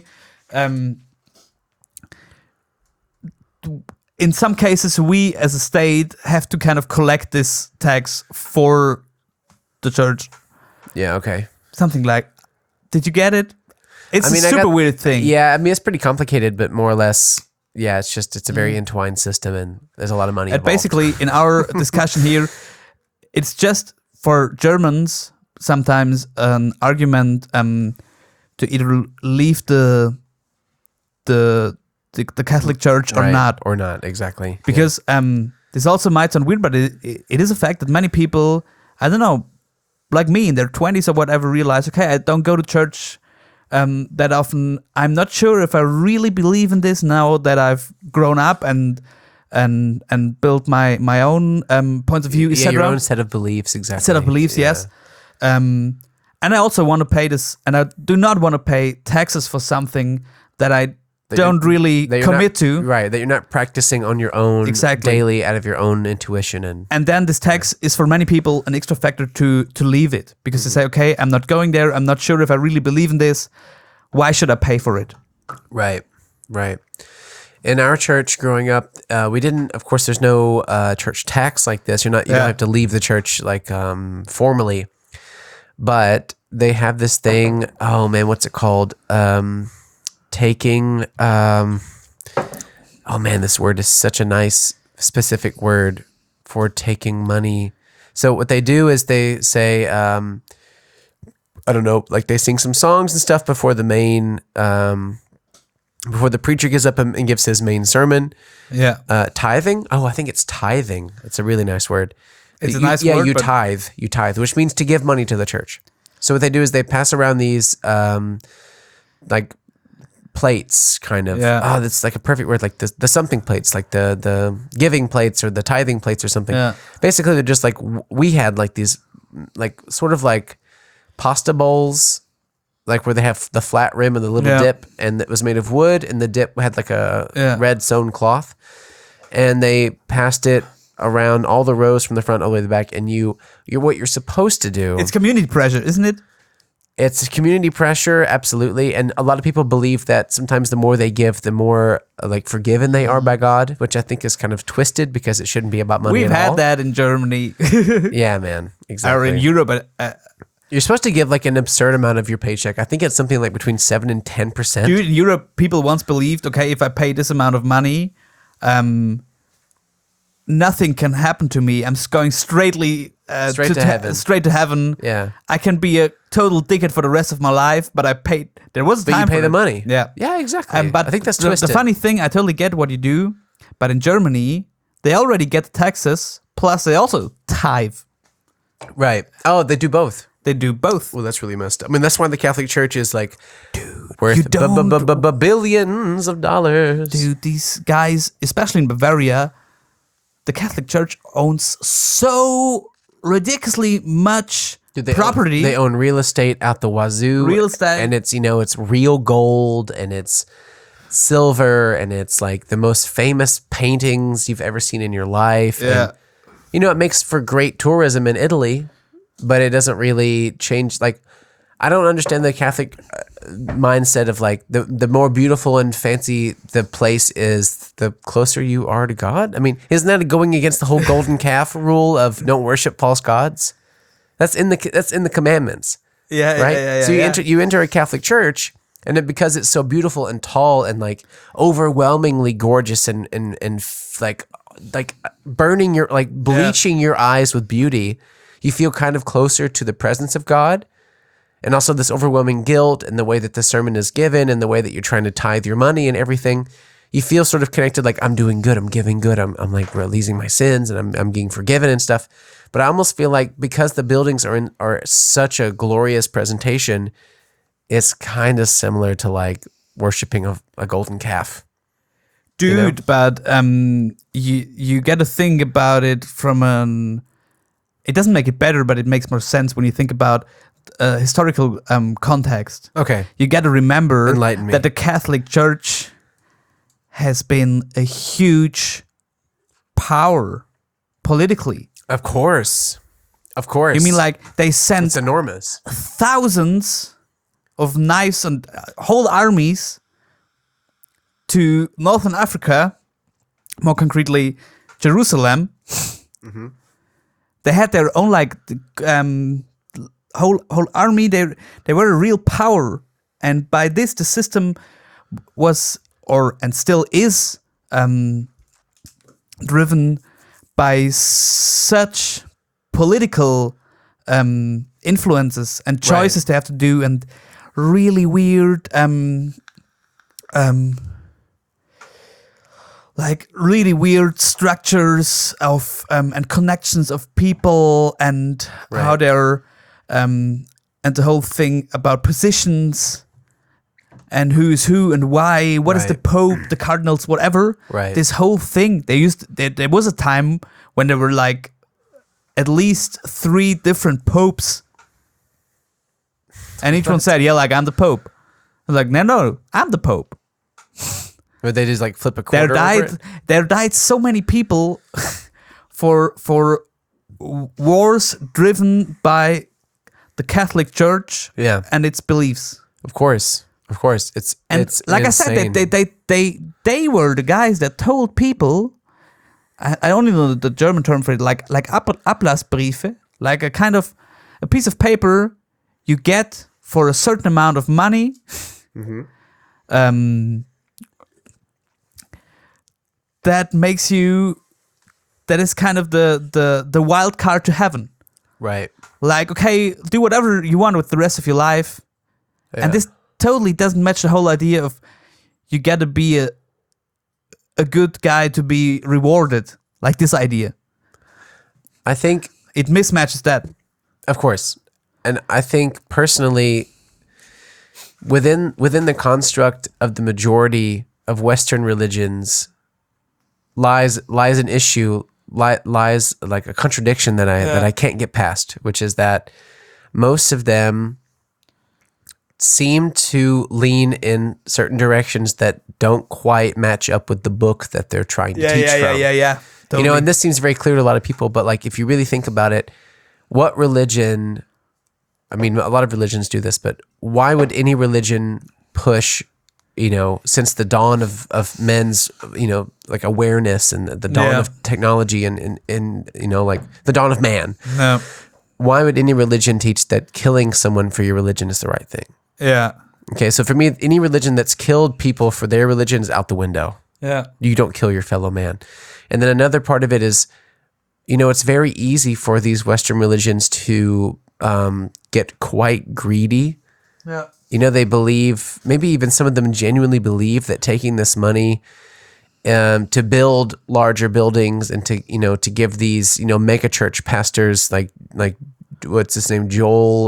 in some cases, we as a state have to kind of collect this tax for the church. Yeah, okay. Something like, did you get it? It's a super weird thing. Yeah, I mean, it's pretty complicated, but more or less, yeah, it's a very entwined system and there's a lot of money involved. Basically, in our discussion here, it's just for Germans sometimes an argument to either leave the Catholic Church or not. Or not, exactly. Because this also might sound weird, but it is a fact that many people, I don't know, like me in their 20s or whatever, realize, okay, I don't go to church that often. I'm not sure if I really believe in this now that I've grown up and built my own points of view, etc. Your own set of beliefs, exactly. Set of beliefs, yes. And I also want to pay this, and I do not want to pay taxes for something that I don't really commit to. Right, that you're not practicing on your own daily out of your own intuition. And then this tax is for many people an extra factor to leave it. Because they say, okay, I'm not going there. I'm not sure if I really believe in this. Why should I pay for it? Right. In our church growing up, we didn't, of course, there's no church tax like this. You don't have to leave the church like formally. But they have this thing, oh man, what's it called? Taking, oh man, this word is such a nice specific word for taking money. So what they do is they say, I don't know, like they sing some songs and stuff before the main, before the preacher gets up and gives his main sermon. Yeah. Tithing. Oh, I think it's tithing. It's a really nice word. It's a nice word. Yeah, you tithe, which means to give money to the church. So what they do is they pass around these, like plates, kind of. Yeah. Oh, that's like a perfect word, like the something plates, like the giving plates or the tithing plates or something. Yeah. Basically, they're just like, we had like these, like sort of like pasta bowls, like where they have the flat rim and the little dip, and it was made of wood, and the dip had like a red sewn cloth, and they passed it around all the rows from the front all the way to the back, and you're what you're supposed to do. It's community pressure, isn't it? It's community pressure, absolutely. And a lot of people believe that sometimes the more they give, the more like forgiven they are by God, which I think is kind of twisted because it shouldn't be about money at all. We've had that in Germany. Yeah, man. Exactly. Or in Europe. You're supposed to give like an absurd amount of your paycheck. I think it's something like between 7 and 10%. Dude, in Europe, people once believed, okay, if I pay this amount of money, nothing can happen to me. I'm going straight to heaven. Yeah, I can be a total dickhead for the rest of my life, but I paid. There was a time. But you pay the money. Yeah, exactly. But I think that's twisted. The funny thing, I totally get what you do, but in Germany, they already get the taxes, plus they also tithe. Right. Oh, they do both. They do both. Well, that's really messed up. I mean, that's why the Catholic Church is like worth billions of dollars. Dude, these guys, especially in Bavaria, the Catholic Church owns so ridiculously much property. They own real estate out the wazoo. Real estate. And it's, it's real gold and it's silver and it's like the most famous paintings you've ever seen in your life. Yeah. And, it makes for great tourism in Italy, but it doesn't really change. Like, I don't understand the Catholic mindset of like the more beautiful and fancy the place is, the closer you are to God. I mean, isn't that going against the whole golden calf rule of don't worship false gods? That's in the commandments. Yeah, right. Yeah, so you enter a Catholic church, and because it's so beautiful and tall and like overwhelmingly gorgeous and like burning your bleaching your eyes with beauty, you feel kind of closer to the presence of God. And also this overwhelming guilt and the way that the sermon is given and the way that you're trying to tithe your money and everything, you feel sort of connected, like I'm doing good, I'm giving good, I'm like releasing my sins and I'm getting forgiven and stuff. But I almost feel like because the buildings are such a glorious presentation, it's kind of similar to like worshiping a golden calf. Dude, but you get to think about it from it doesn't make it better, but it makes more sense when you think about historical context. Okay. You got to remember Enlighten me. that the Catholic Church has been a huge power politically. Of course. You mean like they sent it's enormous thousands of knives and whole armies to Northern Africa, more concretely Jerusalem. Mm-hmm. They had their own whole army. They were a real power, and by this the system was and still is driven by such political influences and choices they have to do, and really weird like really weird structures of and connections of people and how they're and the whole thing about positions and who is who and why, what is the Pope, the cardinals, whatever. Right. This whole thing, there was a time when there were like at least 3 different popes. And each one said, yeah, like I'm the Pope. I was like, no, I'm the Pope. Or they just like flip a quarter over it? There died so many people for wars driven by the Catholic Church and its beliefs. Of course. It's like insane. I said, they were the guys that told people. I only know the German term for it, like Ablassbriefe, like a kind of a piece of paper you get for a certain amount of money. Mm-hmm. That is kind of the wild card to heaven. Right. Like, okay, do whatever you want with the rest of your life. Yeah. And this totally doesn't match the whole idea of you got to be a good guy to be rewarded. Like this idea. I think it mismatches that. Of course. And I think personally, within the construct of the majority of Western religions lies an issue, lies like a contradiction that I can't get past, which is that most of them seem to lean in certain directions that don't quite match up with the book that they're trying to teach from. Yeah. Totally. And this seems very clear to a lot of people, but like if you really think about it, what religion, I mean, a lot of religions do this, but why would any religion push, since the dawn of men's, like awareness and the dawn of technology and like the dawn of man. No. Why would any religion teach that killing someone for your religion is the right thing? Yeah. Okay, so for me, any religion that's killed people for their religion is out the window. Yeah. You don't kill your fellow man. And then another part of it is, it's very easy for these Western religions to get quite greedy. Yeah. They believe, maybe even some of them genuinely believe that taking this money to build larger buildings and to give these mega church pastors like what's his name, Joel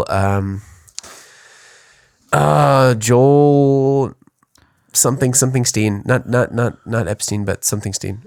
something Steen, not Epstein, but something Steen.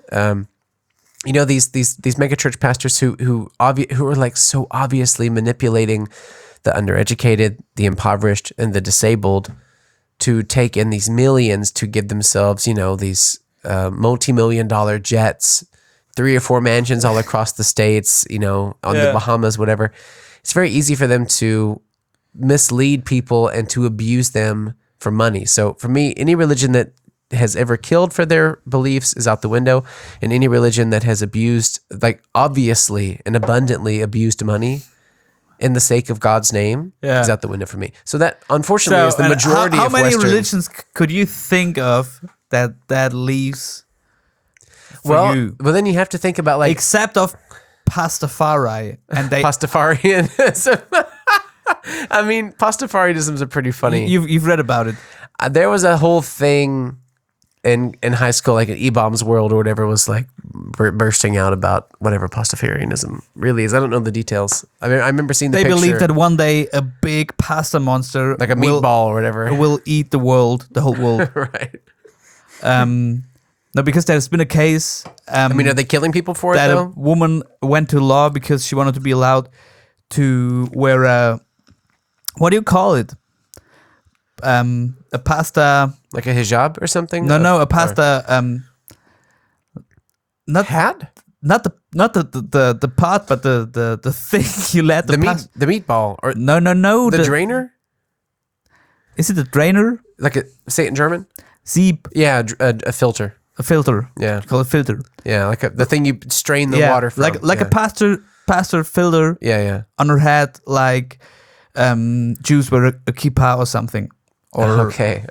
These mega church pastors who are like so obviously manipulating the undereducated, the impoverished, and the disabled to take in these millions to give themselves, these multi-million-dollar jets, 3 or 4 mansions all across the states, on the Bahamas, whatever. It's very easy for them to mislead people and to abuse them for money. So for me, any religion that has ever killed for their beliefs is out the window, and any religion that has abused, like obviously and abundantly abused money in the sake of God's name is out the window for me. So that unfortunately is the majority of Western. How many religions could you think of that leaves for you? Well, then you have to think about like... Except of Pastafari. Pastafarianism. I mean, Pastafarianism are pretty funny. You've read about it. There was a whole thing in high school, like an E-Bombs World or whatever, was like bursting out about whatever Pastafarianism really is. I don't know the details. I mean, I remember seeing the picture. They believe that one day a big pasta monster, like a meatball or whatever, will eat the whole world. Right. No, because there's been a case. I mean, are they killing people for it that though? A woman went to law because she wanted to be allowed to wear a, what do you call it? A pasta, like a hijab or something. No, a pasta. Not hat. Not the pot, but the thing you let the meatball or no the drainer. Is it a drainer? Like say it in German. Sieb. Yeah, a filter. A filter. Yeah, call it filter. Yeah, like the thing you strain the water from. Like a pastor filter. Yeah. On her head, like Jews wear a kippah or something. Or okay.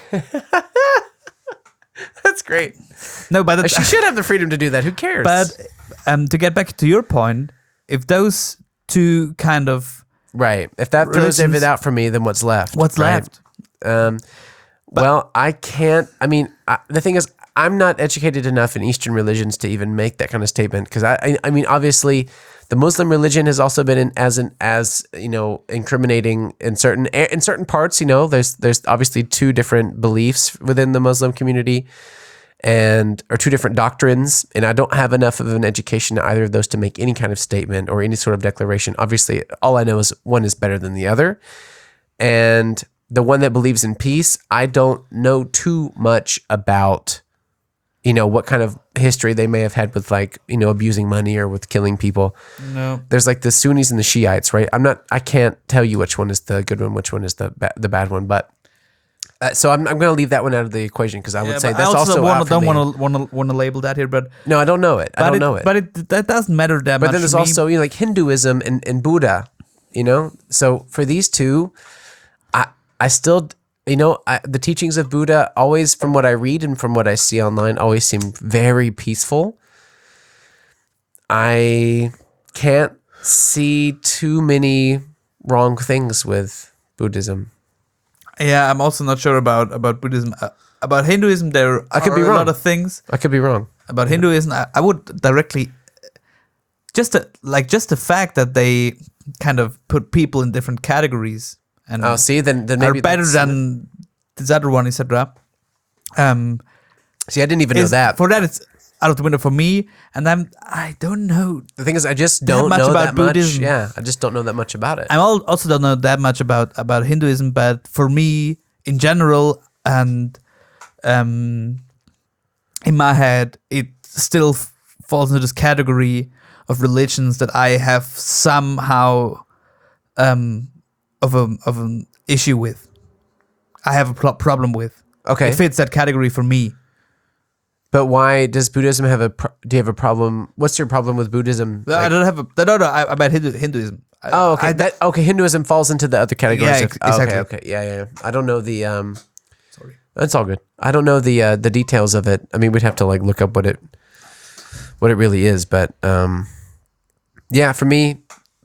That's great. No, but she should have the freedom to do that. Who cares? But to get back to your point, if those two kind of if that throws it out for me, then what's left? What's left? Well, I can't. I mean, the thing is, I'm not educated enough in Eastern religions to even make that kind of statement because I mean, obviously, the Muslim religion has also been as incriminating in certain parts. There's obviously 2 different beliefs within the Muslim community, or 2 different doctrines, and I don't have enough of an education in either of those to make any kind of statement or any sort of declaration. Obviously, all I know is one is better than the other, and the one that believes in peace, I don't know too much about. What kind of history they may have had with abusing money or with killing people. No. There's like the Sunnis and the Shiites, right? I can't tell you which one is the good one, which one is the bad one, but so I'm going to leave that one out of the equation because I would say that's also out for me. don't want to label that here, but no, I don't know it. But that doesn't matter that much. But then there's also like Hinduism and Buddha, So for these two, I still. The teachings of Buddha always, from what I read and from what I see online, always seem very peaceful. I can't see too many wrong things with Buddhism. Yeah, I'm also not sure about Buddhism. About Hinduism, there are a lot of things. I could be wrong. About Hinduism, I would directly... Just the fact that they kind of put people in different categories... And then maybe are better than this other one, etc. See, I didn't even know that. For that, it's out of the window for me, and I don't know. The thing is, I just don't know that Buddhism. Much. Yeah, I just don't know that much about it. I also don't know that much about Hinduism, but for me, in general, and in my head, it still falls into this category of religions that I have somehow of an issue with. I have a problem with. Okay. It fits that category for me. But why does Buddhism have do you have a problem? What's your problem with Buddhism? I don't have I meant Hinduism. Okay. Hinduism falls into the other categories. Yeah, exactly. Okay. Yeah. I don't know the sorry. That's all good. I don't know the details of it. I mean, we'd have to look up what it really is, but yeah, for me,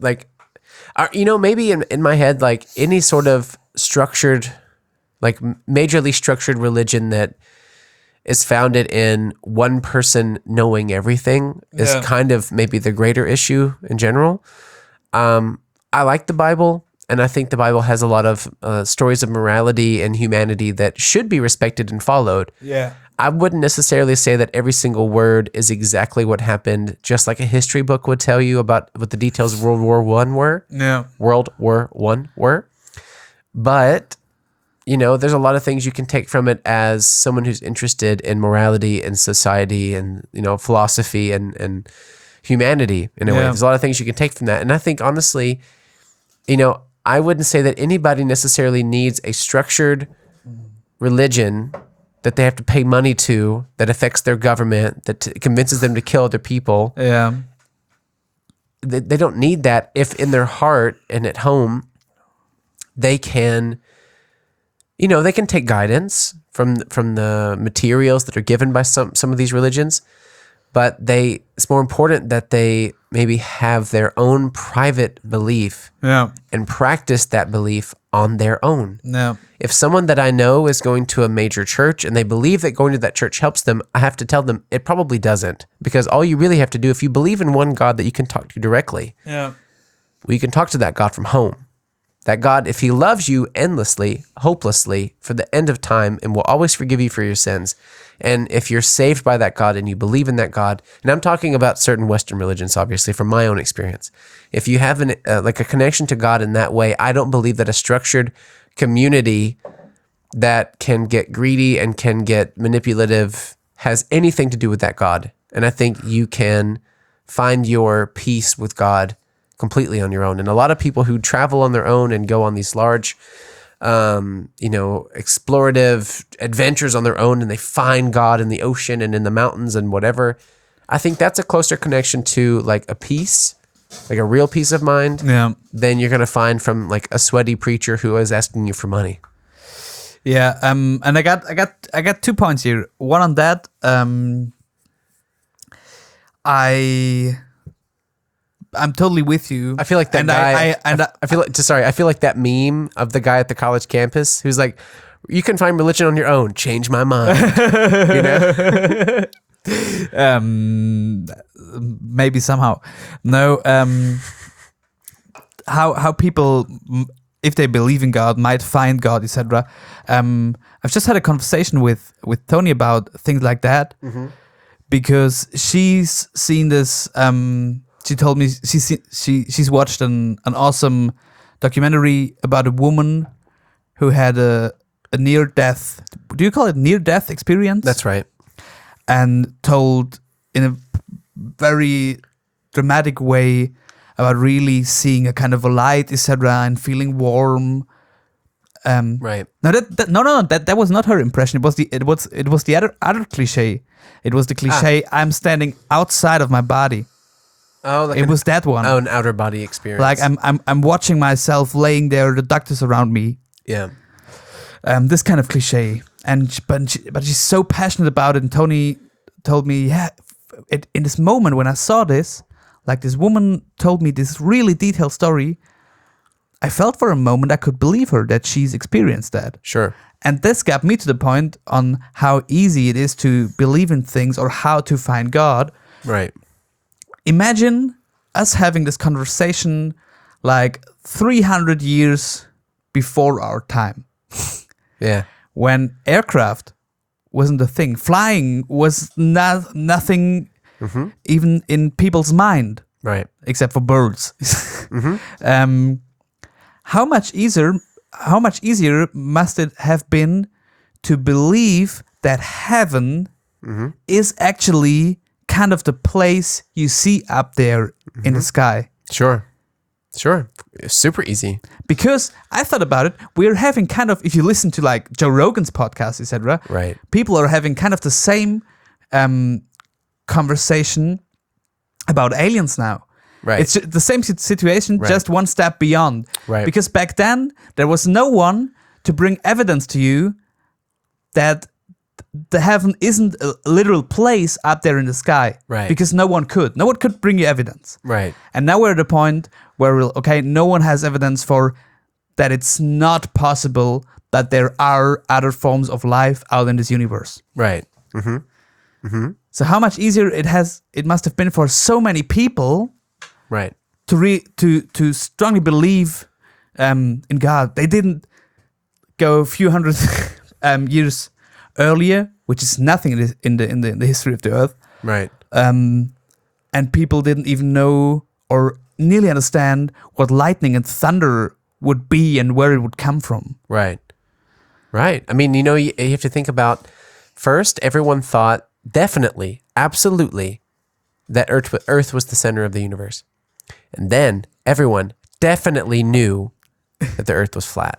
maybe in my head, any sort of structured, majorly structured religion that is founded in one person knowing everything is kind of maybe the greater issue in general. I like the Bible, and I think the Bible has a lot of stories of morality and humanity that should be respected and followed. Yeah. I wouldn't necessarily say that every single word is exactly what happened, just like a history book would tell you about what the details of World War I were. Yeah. World War I were. But, you know, there's a lot of things you can take from it as someone who's interested in morality and society and, you know, philosophy and humanity in a way. There's a lot of things you can take from that. And I think, honestly, you know, I wouldn't say that anybody necessarily needs a structured religion that they have to pay money to, that affects their government, that convinces them to kill other people. Yeah. They don't need that if in their heart and at home they can, you know, they can take guidance from the materials that are given by some of these religions, but it's more important that they maybe have their own private belief and practice that belief on their own. Yeah. If someone that I know is going to a major church and they believe that going to that church helps them, I have to tell them it probably doesn't, because all you really have to do, if you believe in one God that you can talk to directly, well, you can talk to that God from home. That God, if he loves you endlessly, hopelessly, for the end of time, and will always forgive you for your sins, and if you're saved by that God and you believe in that God, and I'm talking about certain Western religions, obviously, from my own experience, if you have like a connection to God in that way, I don't believe that a structured community that can get greedy and can get manipulative has anything to do with that God. And I think you can find your peace with God completely on your own. And a lot of people who travel on their own and go on these large, you know, explorative adventures on their own, and they find God in the ocean and in the mountains and whatever, I think that's a closer connection to like a peace, like a real peace of mind, than you're going to find from like a sweaty preacher who is asking you for money. Yeah. And I got 2 points here. One on that, I'm totally with you. I feel like that guy. I feel like that meme of the guy at the college campus who's like, "You can find religion on your own. Change my mind." You know? Maybe somehow. No. How people, if they believe in God, might find God, etc. I've just had a conversation with Tony about things like that, because she's seen this. She told me she's watched an awesome documentary about a woman who had a near-death. Do you call it near-death experience? That's right. And told in a very dramatic way about really seeing a kind of a light, etc., and feeling warm. Right. No, that was not her impression. It was the other cliche. It was the cliche. I'm standing outside of my body. Oh, like it was that one. Oh, an outer body experience. Like I'm watching myself laying there, the doctors around me. Yeah. This kind of cliche, but she's so passionate about it. And Tony told me, in this moment when I saw this, like this woman told me this really detailed story, I felt for a moment I could believe her that she's experienced that. Sure. And this got me to the point on how easy it is to believe in things or how to find God. Right. Imagine us having this conversation like 300 years before our time. Yeah. When aircraft wasn't a thing. Flying was nothing even in people's mind. Right. Except for birds. How much easier must it have been to believe that heaven is actually kind of the place you see up there in the sky? Sure. Super easy. Because I thought about it, we're having kind of, if you listen to like Joe Rogan's podcast, etc., right, people are having kind of the same conversation about aliens now. Right. It's the same situation, right, just one step beyond. Right. Because back then, there was no one to bring evidence to you that the heaven isn't a literal place up there in the sky. Right. Because no one could bring you evidence. Right. And now we're at the point where no one has evidence for that it's not possible that there are other forms of life out in this universe. Right. So how much easier it must have been for so many people, Right. to strongly believe in God. They didn't go a few hundred years earlier, which is nothing in the history of the earth. Right. And people didn't even know or nearly understand what lightning and thunder would be and where it would come from. Right. Right. I mean, you have to think about, first, everyone thought definitely, absolutely, that Earth was the center of the universe. And then everyone definitely knew that the Earth was flat.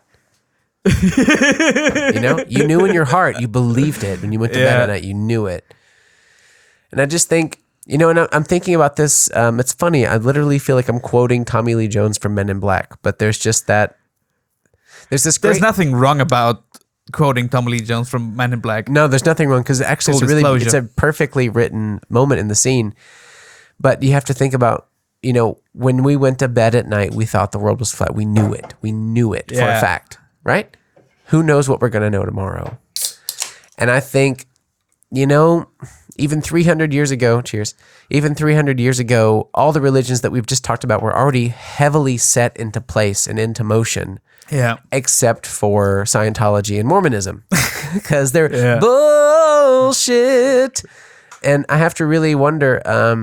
You knew in your heart, you believed it. When you went to bed at night, you knew it. And I just think, and I'm thinking about this. It's funny. I literally feel like I'm quoting Tommy Lee Jones from Men in Black, but there's just that. There's nothing wrong about quoting Tommy Lee Jones from Men in Black. No, there's nothing wrong, because actually it's a perfectly written moment in the scene. But you have to think about, when we went to bed at night, we thought the world was flat. We knew it. We knew it for a fact, right? Who knows what we're going to know tomorrow? And I think, even 300 years ago, even 300 years ago, all the religions that we've just talked about were already heavily set into place and into motion. Yeah. Except for Scientology and Mormonism, because they're bullshit. And I have to really wonder,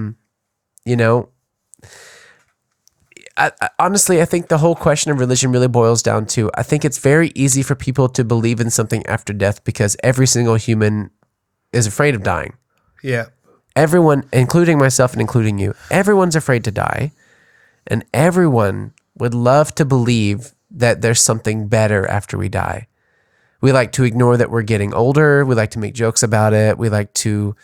honestly, I think the whole question of religion really boils down to, I think it's very easy for people to believe in something after death because every single human is afraid of dying. Yeah. Everyone, including myself and including you, everyone's afraid to die. And everyone would love to believe that there's something better after we die. We like to ignore that we're getting older. We like to make jokes about it. We like to,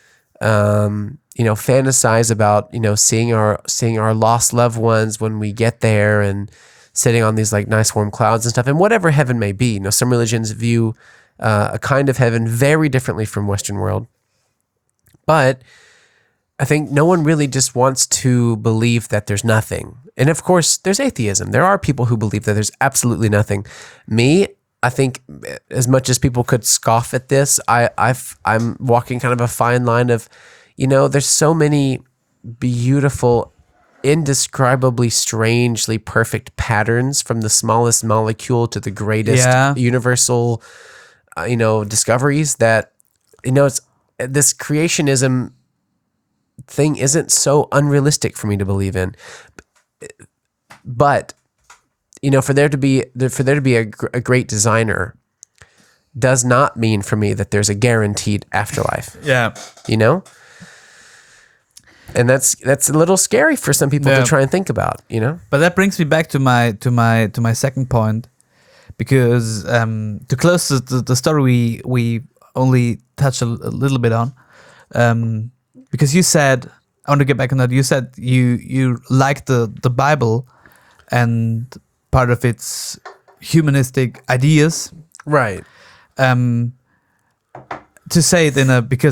fantasize about, seeing our lost loved ones when we get there and sitting on these like nice warm clouds and stuff. And whatever heaven may be, some religions view a kind of heaven very differently from Western world. But I think no one really just wants to believe that there's nothing. And of course, there's atheism. There are people who believe that there's absolutely nothing. Me, I think as much as people could scoff at this, I'm walking kind of a fine line of, there's so many beautiful, indescribably, strangely perfect patterns from the smallest molecule to the greatest universal, discoveries that, it's this creationism thing isn't so unrealistic for me to believe in. But for there to be a great designer does not mean for me that there's a guaranteed afterlife. Yeah. And that's a little scary for some people to try and think about, But that brings me back to my second point, because to close the story we only touched a little bit on, because you said, I want to get back on that. You said you like the Bible and part of its humanistic ideas, right? To say it in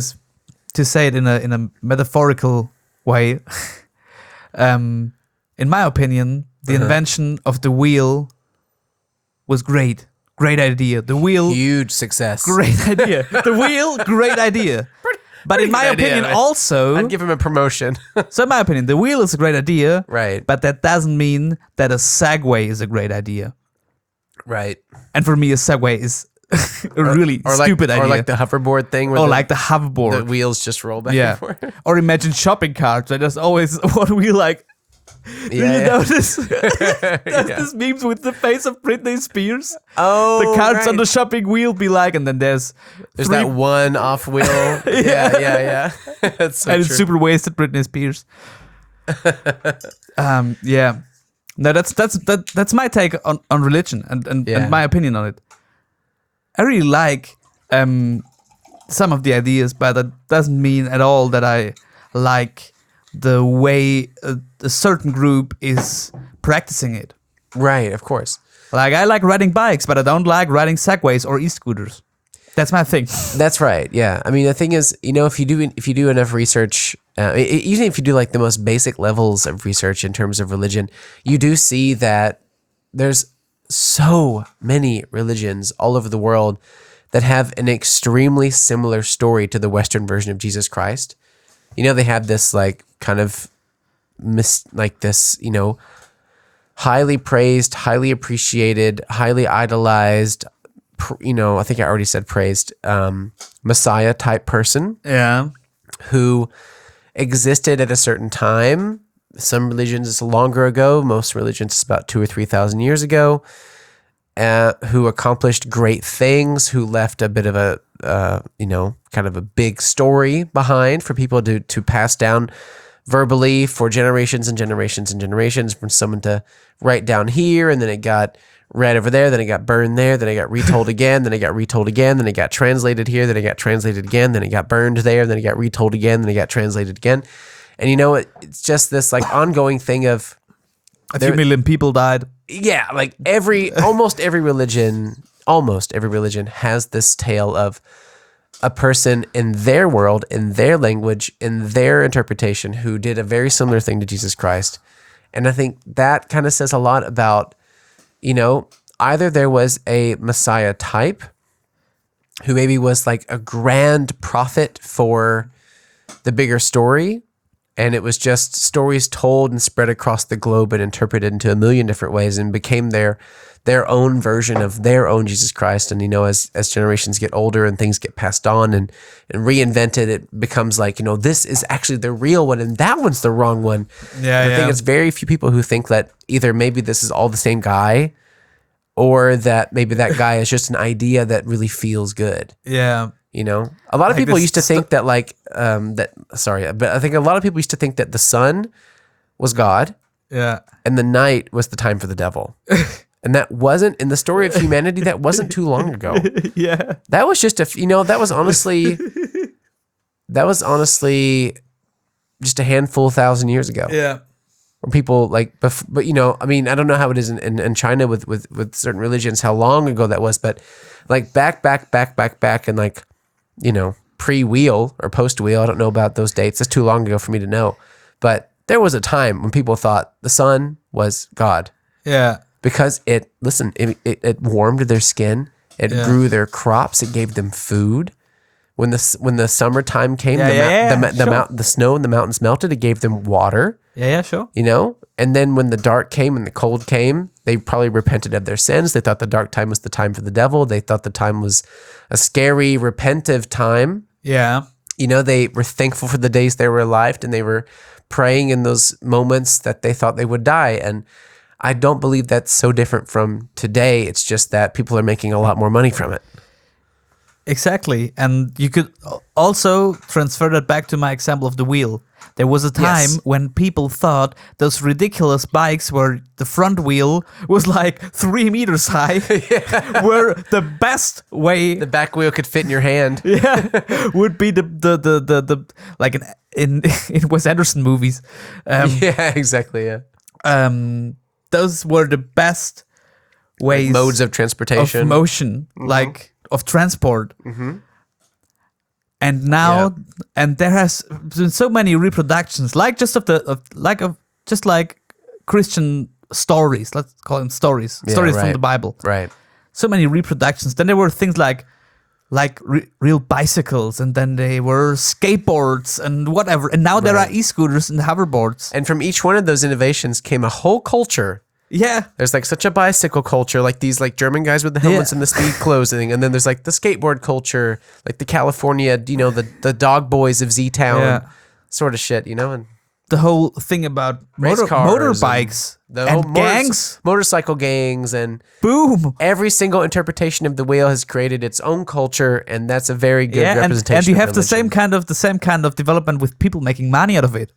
a metaphorical way, in my opinion, the invention of the wheel was great idea. The wheel, huge success, great idea. The wheel, great idea. But in my opinion, also, I'd give him a promotion. So in my opinion, the wheel is a great idea, right? But that doesn't mean that a Segway is a great idea, right? And for me, a Segway is a really stupid idea. Or like the hoverboard thing, or like the hoverboard, the wheels just roll back and forth. Or imagine shopping carts. There's always one wheel like. Do you notice? There's this memes with the face of Britney Spears. Oh, the carts on the shopping wheel be like, and then there's that one off wheel. yeah. That's so and true. It's super wasted, Britney Spears. Yeah. No, that's my take on religion and my opinion on it. I really like some of the ideas, but that doesn't mean at all that I like the way a certain group is practicing it. Right, of course. Like, I like riding bikes, but I don't like riding Segways or e-scooters. That's my thing. That's right. Yeah. I mean, the thing is, if you do enough research, even if you do like the most basic levels of research in terms of religion, you do see that there's so many religions all over the world that have an extremely similar story to the Western version of Jesus Christ. You know, they have this like kind of this, you know, highly praised, highly appreciated, highly idolized, you know, I think I already said praised, Messiah type person. Yeah. Who existed at a certain time. Some religions is longer ago. Most religions is about 2,000 or 3,000 years ago. Who accomplished great things. Who left a bit of a, you know, kind of a big story behind for people to pass down verbally for generations and generations and generations. For someone to write down here, and then it got read over there, then it got burned there, then it got retold again, then it got retold again, then it got translated here, then it got translated again, then it got burned there, then it got retold again, then it got translated again. And you know, it's just this like ongoing thing of a few million people died. Yeah, like almost every religion has this tale of a person in their world, in their language, in their interpretation who did a very similar thing to Jesus Christ. And I think that kind of says a lot about, you know, either there was a Messiah type who maybe was like a grand prophet for the bigger story, and it was just stories told and spread across the globe and interpreted into a million different ways and became their own version of their own Jesus Christ. And, you know, as generations get older and things get passed on and reinvented, it becomes like, you know, this is actually the real one and that one's the wrong one. Yeah, I think it's very few people who think that either maybe this is all the same guy or that maybe that guy is just an idea that really feels good. Yeah. You know, a lot of people used to think that like, but I think a lot of people used to think that the sun was God. Yeah. And the night was the time for the devil. And that wasn't, in the story of humanity, that wasn't too long ago. Yeah. That was just that was honestly just a handful of 1,000 years ago. Yeah. When people like, but you know, I mean, I don't know how it is in China with certain religions, how long ago that was, but like back and like, you know, pre-wheel or post-wheel, I don't know about those dates. That's too long ago for me to know. But there was a time when people thought the sun was God. Yeah. Because it warmed their skin, it grew their crops, it gave them food. When the summertime came, the snow and the mountains melted, it gave them water. Yeah, sure. You know? And then when the dark came and the cold came, they probably repented of their sins. They thought the dark time was the time for the devil. They thought the time was a scary, repentive time. Yeah. You know, they were thankful for the days they were alive, and they were praying in those moments that they thought they would die. And I don't believe that's so different from today. It's just that people are making a lot more money from it. Exactly. And you could also transfer that back to my example of the wheel. There was a time when people thought those ridiculous bikes where the front wheel was like 3 meters high were the best way. The back wheel could fit in your hand. Yeah, would be the like in Wes Anderson movies. Yeah, exactly. Yeah. Those were the best ways, like modes of transportation, of motion, like of transport. Mm-hmm. And now, and there has been so many reproductions, like just just like Christian stories. Let's call them stories from the Bible. Right. So many reproductions. Then there were things like real bicycles, and then they were skateboards and whatever. And now there are e-scooters and hoverboards. And from each one of those innovations came a whole culture. Yeah. There's like such a bicycle culture, like these like German guys with the helmets and the speed clothing. And then there's like the skateboard culture, like the California, you know, the dog boys of Z-Town sort of shit, you know? And the whole thing about motorbikes and gangs. Motorcycle gangs and boom. Every single interpretation of the wheel has created its own culture, and that's a very good representation and you have of the same kind of development with people making money out of it.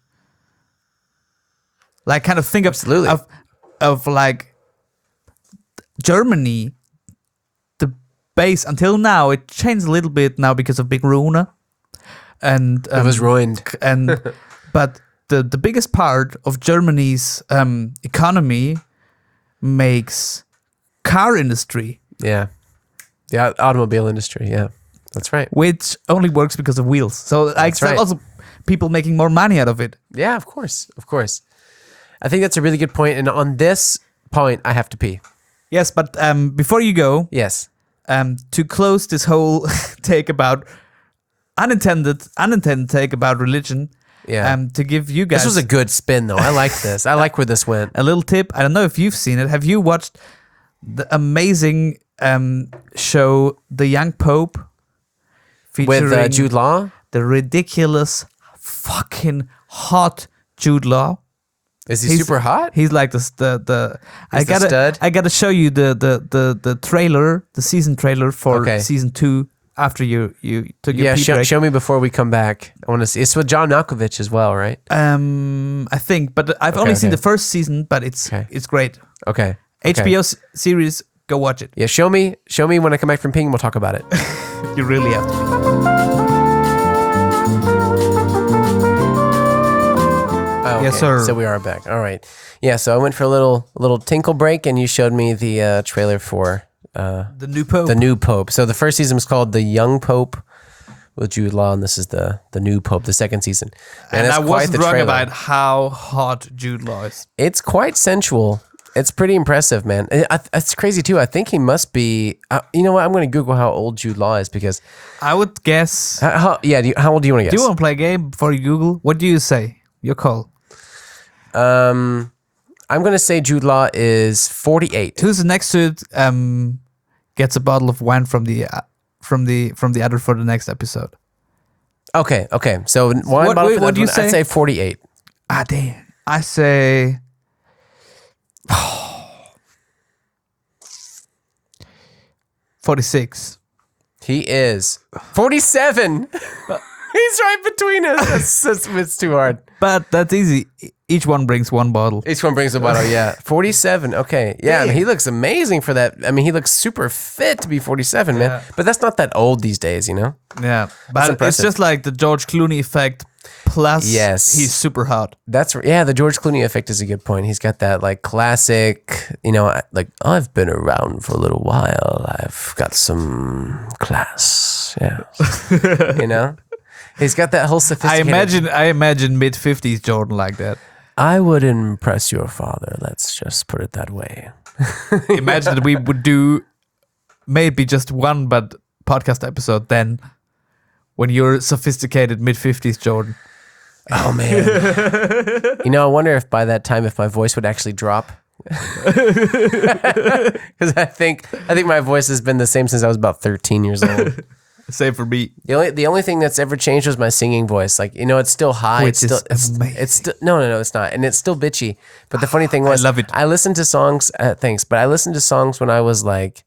Like kind of think of like Germany, the base until now, it changed a little bit now because of Big Runa, and it was ruined. And but the biggest part of Germany's economy makes car industry. Yeah, the automobile industry. Yeah, that's right. Which only works because of wheels. So that's right. Also people making more money out of it. Yeah, of course. I think that's a really good point. And on this point, I have to pee. Yes, but before you go, yes, to close this whole take about unintended take about religion. Yeah. To give you guys, this was a good spin, though. I like this. I like where this went. a little tip. I don't know if you've seen it. Have you watched the amazing show The Young Pope featuring With Jude Law? the ridiculous fucking hot Jude Law? Is he super hot? He's like the He's the stud? I gotta show you the trailer, the season trailer for season 2 after you took your pee break. Show me before we come back. I want to see. It's with John Malkovich as well, right? I think, but I've only seen the first season, but it's great. Okay. HBO series, go watch it. Yeah, show me when I come back from peeing. We'll talk about it. You really have to. Oh, Yes, sir. So we are back. All right. Yeah. So I went for a little tinkle break, and you showed me the trailer for The New Pope. The New Pope. So the first season was called The Young Pope with Jude Law, and this is the New Pope, the second season. And I wasn't wrong about how hot Jude Law is. It's quite sensual. It's pretty impressive, man. It's crazy too. I think he must be. You know what? I'm going to Google how old Jude Law is because I would guess. how old do you want to guess? Do you want to play a game before you Google? What do you say? Your call. I'm going to say Jude Law is 48. Who's next to it? Gets a bottle of wine from the other for the next episode. Okay. So wine bottle. What do you say? I'd say 48. Ah, damn. I say. 46. He is 47. He's right between us. It's too hard. But that's easy. Each one brings one bottle. Each one brings a bottle, yeah. 47, okay. Yeah, I mean, he looks amazing for that. I mean, he looks super fit to be 47, man. But that's not that old these days, you know? Yeah. But it's just like the George Clooney effect plus he's super hot. The George Clooney effect is a good point. He's got that like classic, you know, like I've been around for a little while. I've got some class. Yeah. You know? He's got that whole sophisticated... I imagine mid-50s Jordan like that. I would impress your father. Let's just put it that way. Imagine that we would do maybe just one podcast episode then when you're sophisticated mid-50s Jordan. Oh, man. You know, I wonder if by that time if my voice would actually drop. Because I think my voice has been the same since I was about 13 years old. Same for me. The only thing that's ever changed was my singing voice. Like, you know, it's still high. Which is amazing. It's still no, it's not. And it's still bitchy. But the funny thing was, I love it. I listened to songs. Thanks, but I listened to songs when I was like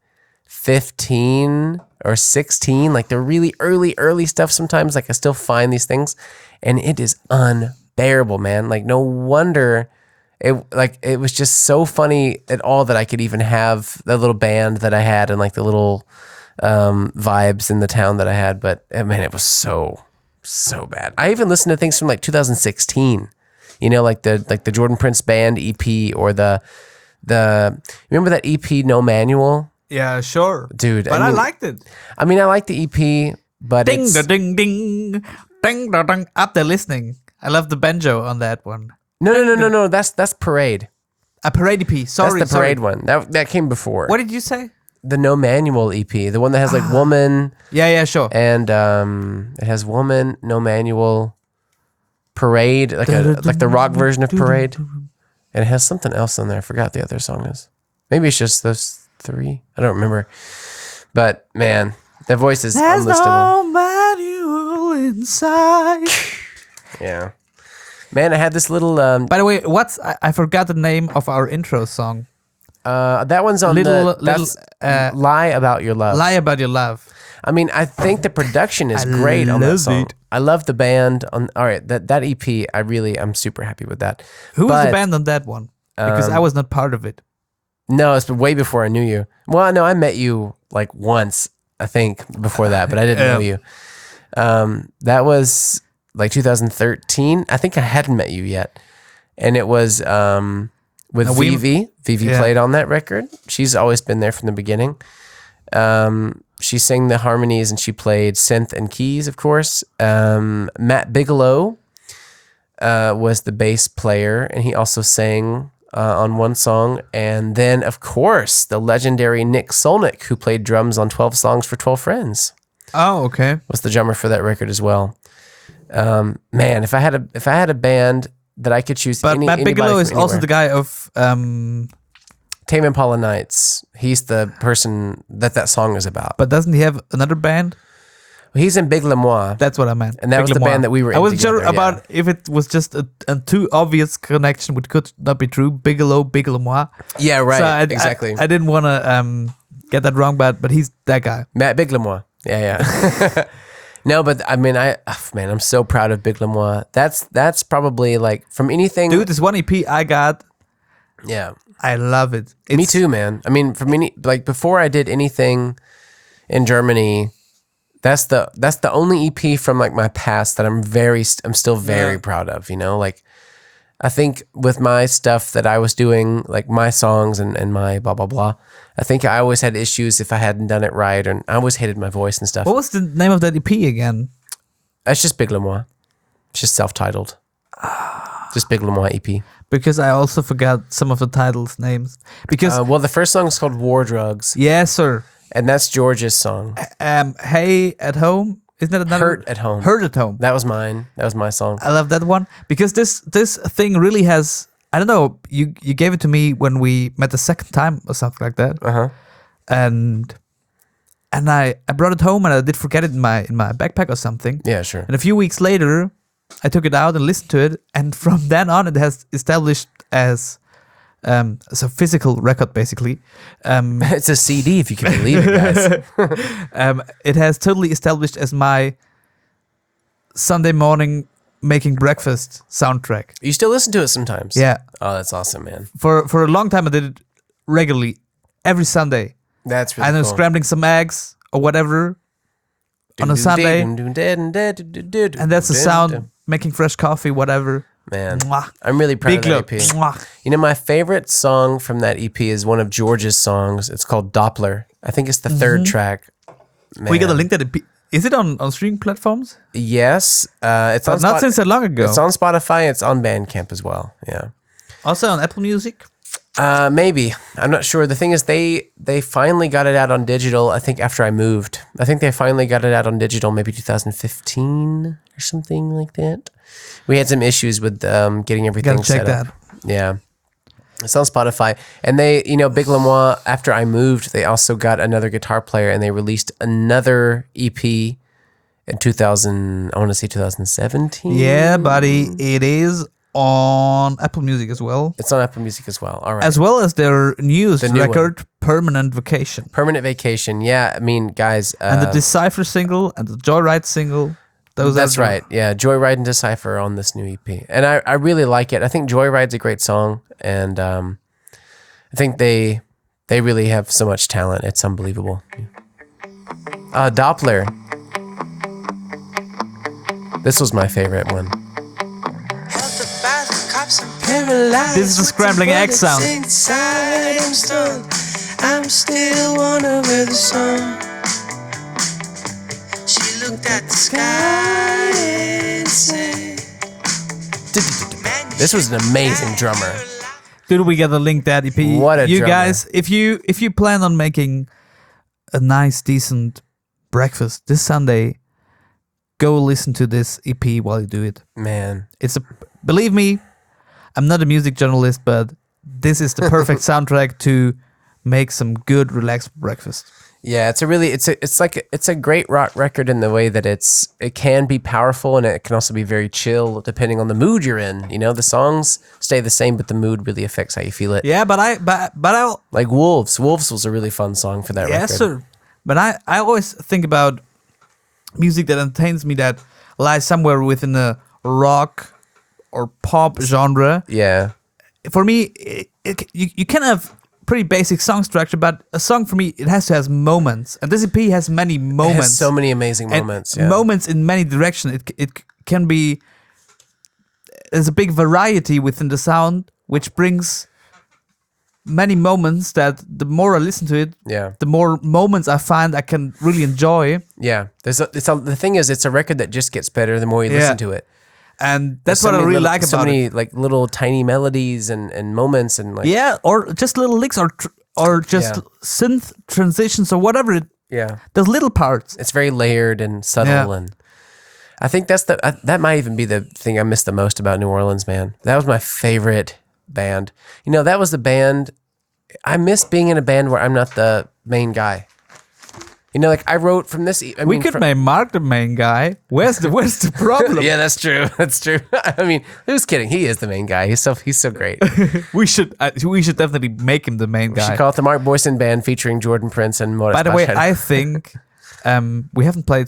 15 or 16. Like the really early stuff. Sometimes, like I still find these things, and it is unbearable, man. Like no wonder. It was just so funny at all that I could even have the little band that I had and like the little vibes in the town that I had, but man, it was so bad. I even listened to things from like 2016, you know, like the Jordan Prince Band EP or the remember that EP No Manual? Yeah, sure, dude. But I liked it. I mean, I liked the EP, but ding ding ding ding ding. Up there listening. I love the banjo on that one. No. That's Parade. A Parade EP. Sorry, that's the Parade one. That came before. What did you say? The No Manual EP, the one that has like Woman. Yeah, sure. And it has Woman, No Manual, Parade, like the rock version of Parade. And it has something else on there. I forgot the other song is. Maybe it's just those three. I don't remember. But man, that voice is There's unlistable. No manual inside. Yeah. Man, I had this little. By the way, I forgot the name of our intro song. That one's on that's Lie About Your Love. Lie About Your Love. I mean, I think the production is great on that song. I love the band on. All right, that EP, I'm super happy with that. Who was the band on that one? Because I was not part of it. No, it's way before I knew you. Well, no, I met you like once, I think, before that, but I didn't know you. That was like 2013. I think I hadn't met you yet, and it was with Vivi. Vivi played on that record. She's always been there from the beginning. She sang the harmonies and she played synth and keys, of course. Matt Bigelow was the bass player, and he also sang on one song. And then, of course, the legendary Nick Solnick, who played drums on 12 Songs for 12 Friends. Oh, okay. Was the drummer for that record as well. Man, if I had a band that I could choose, but Matt Bigelow is also the guy of Tame Impala Nights. He's the person that song is about. But doesn't he have another band? Well, he's in Big Lemois. That's what I meant. And that Big was the Lemois. band that we were in. I wasn't together, sure about if it was just a too obvious connection, which could not be true. Bigelow, Big Lemois. Yeah, right. So exactly. I didn't want to get that wrong, but he's that guy. Matt Big Lemois. Yeah. No, but I mean, I'm so proud of Big Lemois. That's probably like from anything. Dude, this one EP I got. Yeah. I love it. Me too, man. I mean, from like before I did anything in Germany, that's the only EP from like my past that I'm still very proud of, you know? Like I think with my stuff that I was doing, like my songs and my blah blah blah, I think I always had issues if I hadn't done it right, and I always hated my voice and stuff. What was the name of that EP again? It's just Big Lemois. It's just self-titled. Just Big Lemois EP. Because I also forgot some of the titles' names. Because well, the first song is called War Drugs. Yes, sir. And that's George's song. Hey at Home. Isn't that another? Hurt at Home. Hurt at Home. That was mine. That was my song. I love that one because this thing really has. I don't know. You gave it to me when we met the second time or something like that. And I brought it home and I did forget it in my backpack or something. Yeah, sure. And a few weeks later, I took it out and listened to it, and from then on, it has established as a physical record, basically. It's a CD, if you can believe it, guys. It has totally established as my Sunday morning making breakfast soundtrack. You still listen to it sometimes? Yeah. Oh, that's awesome, man. For a long time, I did it regularly, every Sunday. That's really I know, cool. scrambling some eggs or whatever on a Sunday. And that's the sound, making fresh coffee, whatever. Man, Mwah. I'm really proud Big of that look. EP. Mwah. You know, my favorite song from that EP is one of George's songs. It's called Doppler. I think it's the third track. Man. We got a link that is it on streaming platforms? Yes. It's on not since that long ago. It's on Spotify. It's on Bandcamp as well. Yeah. Also on Apple Music? Maybe. I'm not sure. The thing is, they finally got it out on digital, I think, after I moved. I think they finally got it out on digital maybe 2015 or something like that. We had some issues with getting everything set up. That. Yeah. It's on Spotify. And they, you know, Big Lemois, after I moved, they also got another guitar player and they released another EP in 2017. Yeah, buddy. It is on Apple Music as well. It's on Apple Music as well. All right. As well as their newest record, Permanent Vacation. Permanent Vacation. Yeah, I mean, guys. And the Decipher single and the Joyride single. That's right. Yeah, Joyride and Decipher on this new EP. And I really like it. I think Joyride's a great song. And I think they really have so much talent. It's unbelievable. Doppler. This was my favorite one. This is the scrambling egg sound. I'm still wondering where the sun. She looked at the sky and said, This was an amazing drummer. Dude, we gotta link that EP. What a you drummer. guys, if you plan on making a nice, decent breakfast this Sunday, go listen to this EP while you do it. Man. Believe me, I'm not a music journalist, but this is the perfect soundtrack to make some good, relaxed breakfast. Yeah, it's a great rock record in the way that it can be powerful and it can also be very chill depending on the mood you're in. You know, the songs stay the same, but the mood really affects how you feel it. Yeah, but I'll like Wolves. Wolves was a really fun song for that record. Yes, sir. But I always think about music that entertains me that lies somewhere within the rock or pop genre. Yeah. For me, you can have pretty basic song structure, but a song for me, it has to have moments. And this EP has many moments. It has so many amazing moments. Yeah. Moments in many directions. It can be... There's a big variety within the sound, which brings many moments that the more I listen to it, the more moments I find I can really enjoy. Yeah. The thing is, it's a record that just gets better the more you listen to it. And that's what I really like about so many like little tiny melodies and moments and like or just little licks or just synth transitions or whatever. Those little parts. It's very layered and subtle, and I think that's that might even be the thing I miss the most about New Orleans, man. That was my favorite band. You know, that was the band. I miss being in a band where I'm not the main guy. You know, like I wrote from this. We could make Mark the main guy. Where's the problem? Yeah, that's true. That's true. I mean, who's kidding? He is the main guy. He's so great. we should definitely make him the main guy. We should call it the Mark Boyson Band featuring Jordan Prince and Morris. By the way, I think we haven't played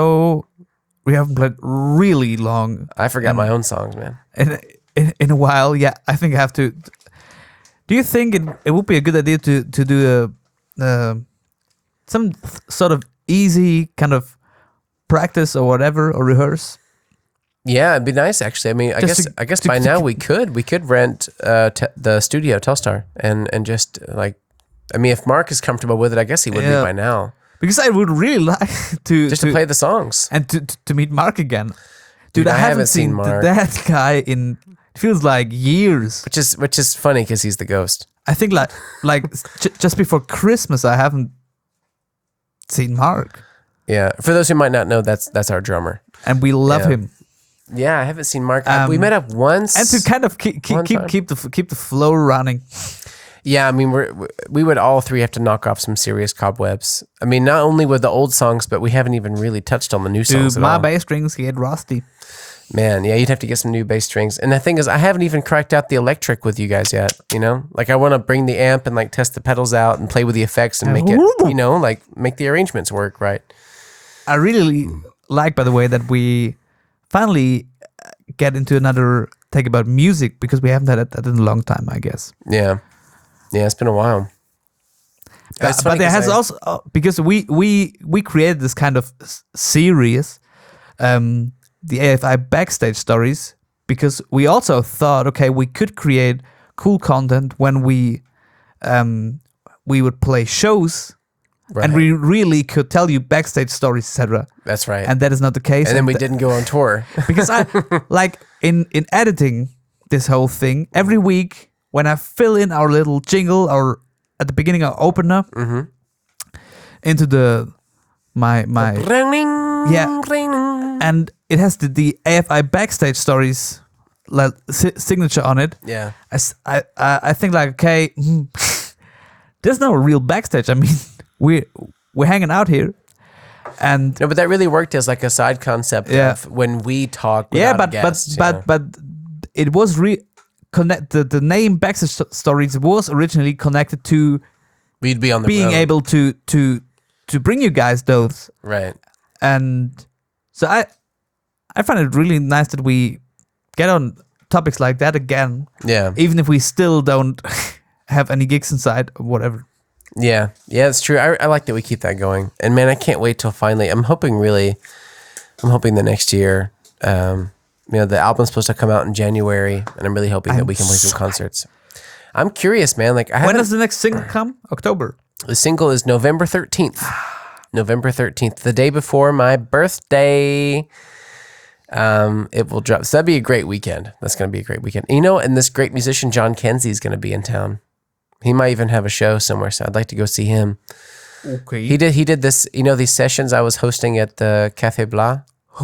really long. I forgot my own songs, man. In a while, yeah. I think I have to. Do you think it would be a good idea to do some sort of easy kind of practice or whatever, or rehearse? Yeah, it'd be nice actually. I mean, I guess by now we could rent the studio Telstar and just like, I mean, if Mark is comfortable with it, I guess he would be by now. Because I would really like to play the songs and to meet Mark again. Dude, I haven't seen Mark. That guy in it feels like years. Which is funny because he's the ghost. I think like just before Christmas, I haven't seen Mark. Yeah, for those who might not know, that's our drummer, and we love him. Yeah, I haven't seen Mark. We met up once, and to kind of keep the flow running. Yeah, I mean, we would all three have to knock off some serious cobwebs. I mean, not only with the old songs, but we haven't even really touched on the new songs at all. My bass strings get rusty. Man, yeah, you'd have to get some new bass strings. And the thing is, I haven't even cracked out the electric with you guys yet, you know? Like, I want to bring the amp and, like, test the pedals out and play with the effects and make it, you know, like, make the arrangements work right. I really like, by the way, that we finally get into another take about music, because we haven't had that in a long time, I guess. Yeah. Yeah, it's been a while. But there has also, because we created this kind of series, the AFI backstage stories, because we also thought, okay, we could create cool content when we would play shows, right, and we really could tell you backstage stories, etc. That's right. And that is not the case. And then we didn't go on tour. Because I like in editing this whole thing, every week when I fill in our little jingle or at the beginning our opener into my and it has the AFI backstage stories signature on it. Yeah. I think like, okay, there's no real backstage. I mean, we're hanging out here, and no, but that really worked as like a side concept of when we talk. But it was the name backstage stories was originally connected to we'd be on the being road. able to bring you guys those, right. And so I find it really nice that we get on topics like that again. Yeah. Even if we still don't have any gigs inside or whatever. Yeah. Yeah, it's true. I like that we keep that going. And man, I can't wait till finally. I'm hoping the next year. You know, the album's supposed to come out in January, and I'm really hoping that we can play some concerts. I'm curious, man. Like, when does the next single come? October. The single is November 13th. November 13th, the day before my birthday. It will drop. So that'd be a great weekend. That's going to be a great weekend. You know, and this great musician, John Kenzie, is going to be in town. He might even have a show somewhere, so I'd like to go see him. Okay. He did this, you know, these sessions I was hosting at the Café Blas.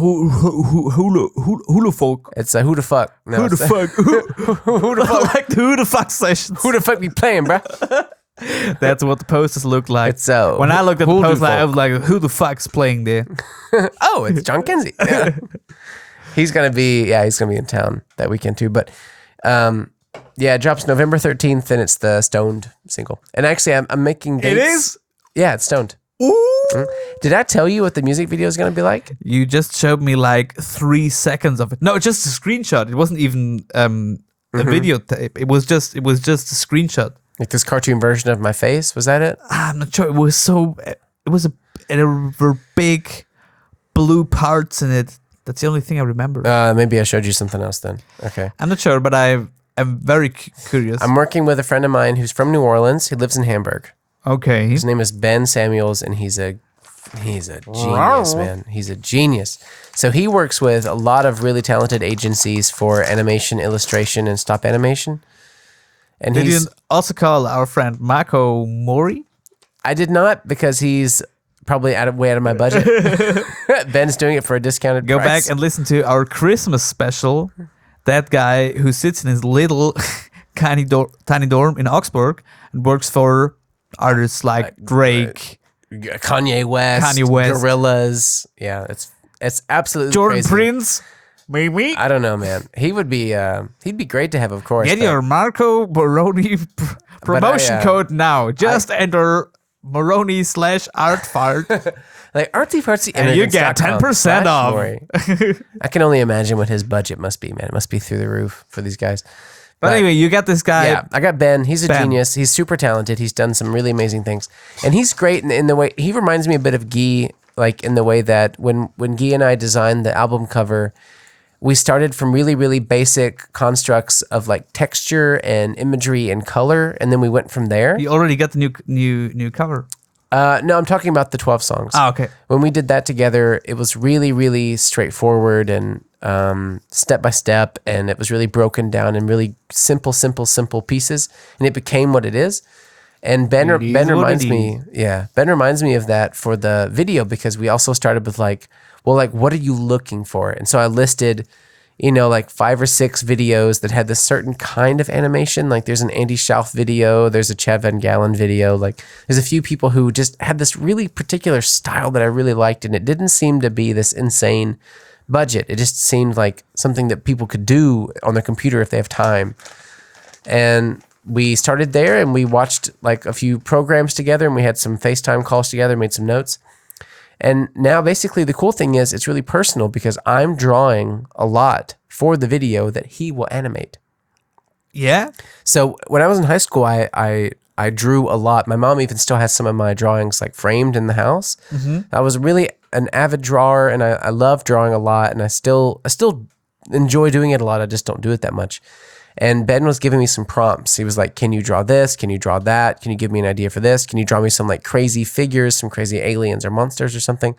Hula folk. It's a who the fuck. No, who the fuck? Who the fuck? Like the who the fuck sessions. Who the fuck be playing, bro? That's what the posters look like. It's so. When I looked at the poster, I was like, who the fuck's playing there? Oh, it's John Kenzie. Yeah. He's gonna be in town that weekend too. But it drops November 13th, and it's the Stoned single. And actually, I'm making dates. It is? Yeah, it's Stoned. Ooh. Mm-hmm. Did I tell you what the music video is gonna be like? You just showed me like 3 seconds of it. No, just a screenshot. It wasn't even a videotape. It was just a screenshot. Like this cartoon version of my face. Was that it? I'm not sure. There were big blue parts in it. That's the only thing I remember. Maybe I showed you something else then. Okay. I'm not sure, but I'm very curious. I'm working with a friend of mine who's from New Orleans. He lives in Hamburg. Okay. His name is Ben Samuels, and he's a He's a genius, man. He's a genius. So he works with a lot of really talented agencies for animation, illustration, and stop animation. And Did you also call our friend Mako Mori? I did not, because he's probably way out of my budget. Ben's doing it for a discounted Go price. back and listen to our Christmas special. That guy who sits in his little tiny dorm in Augsburg and works for artists like Drake, Kanye West, Gorillaz. Yeah, it's absolutely Jordan crazy. Prince. Maybe. I don't know, man. He would be he'd be great to have, of course. Get your Marco Moroni promotion code now. Just enter Moroni/artfart. Like artsy and you get 10% off. I can only imagine what his budget must be, man. It must be through the roof for these guys. But anyway, you got this guy. Yeah, I got Ben. He's a genius. He's super talented. He's done some really amazing things. And he's great in the way, he reminds me a bit of Guy, like in the way that when Guy and I designed the album cover, we started from really, really basic constructs of like texture and imagery and color, and then we went from there. You already got the new cover. No, I'm talking about the 12 songs. Ah, okay. When we did that together, it was really, really straightforward and step by step, and it was really broken down in really simple pieces, and it became what it is. And Ben reminds me of that for the video, because we also started with like, what are you looking for? And so I listed, like 5 or 6 videos that had this certain kind of animation. Like there's an Andy Schauf video, there's a Chad Van Galen video. Like there's a few people who just had this really particular style that I really liked, and it didn't seem to be this insane budget. It just seemed like something that people could do on their computer if they have time. And we started there, and we watched like a few programs together, and we had some FaceTime calls together, made some notes. And now basically the cool thing is it's really personal, because I'm drawing a lot for the video that he will animate. Yeah. So when I was in high school, I drew a lot. My mom even still has some of my drawings like framed in the house. Mm-hmm. I was really an avid drawer, and I love drawing a lot, and I still enjoy doing it a lot. I just don't do it that much. And Ben was giving me some prompts. He was like, can you draw this? Can you draw that? Can you give me an idea for this? Can you draw me some like crazy figures, some crazy aliens or monsters or something?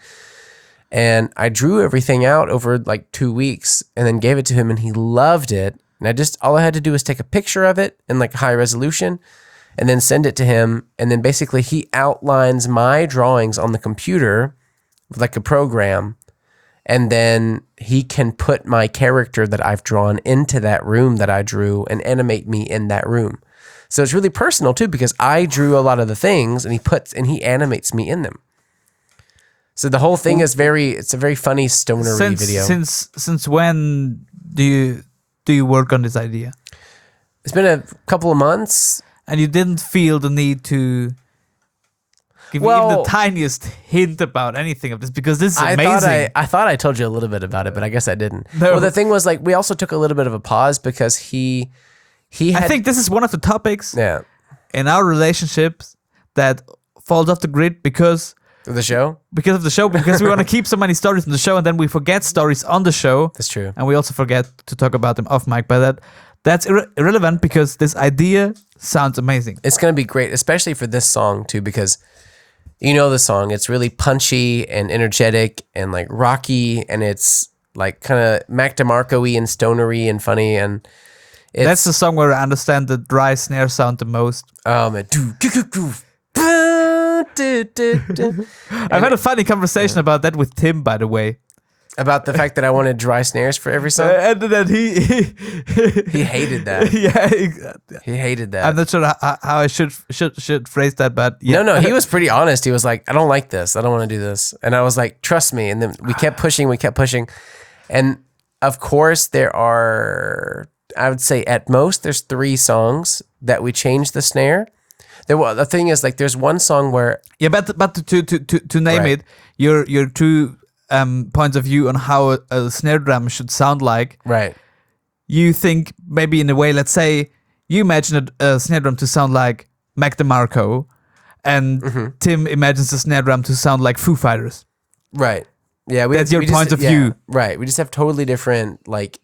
And I drew everything out over like 2 weeks and then gave it to him, and he loved it. And all I had to do was take a picture of it in like high resolution and then send it to him. And then basically he outlines my drawings on the computer with like a program. And then he can put my character that I've drawn into that room that I drew and animate me in that room. So it's really personal too, because I drew a lot of the things, and he animates me in them. So the whole thing is it's a very funny stonery video. Since when do you work on this idea? It's been a couple of months. And you didn't feel the need to give me even the tiniest hint about anything of this, because this is amazing. I thought I told you a little bit about it, but I guess I didn't. No. Well, the thing was, like, we also took a little bit of a pause because he had, I think this is one of the topics in our relationships that falls off the grid because of the show, because we want to keep so many stories on the show, and then we forget stories on the show. That's true. And we also forget to talk about them off mic, but that's irrelevant, because this idea sounds amazing. It's going to be great, especially for this song too, because you know the song. It's really punchy and energetic and like rocky, and it's like kind of Mac DeMarco-y and stonery and funny, and that's the song where I understand the dry snare sound the most. Oh man, I've had a funny conversation about that with Tim, by the way. About the fact that I wanted dry snares for every song, and then he hated that. Yeah, he hated that. I'm not sure how I should phrase that, but yeah. No, he was pretty honest. He was like, I don't like this. I don't want to do this. And I was like, trust me. And then we kept pushing. And of course, there are, I would say at most, there's 3 songs that we changed the snare. The thing is, like, there's one song where but to name it, your 2 points of view on how a snare drum should sound like. Right. You think maybe in a way, let's say you imagine a snare drum to sound like Mac DeMarco, and Tim imagines a snare drum to sound like Foo Fighters. Right. Yeah. That's your point of view. Right. We just have totally different, like,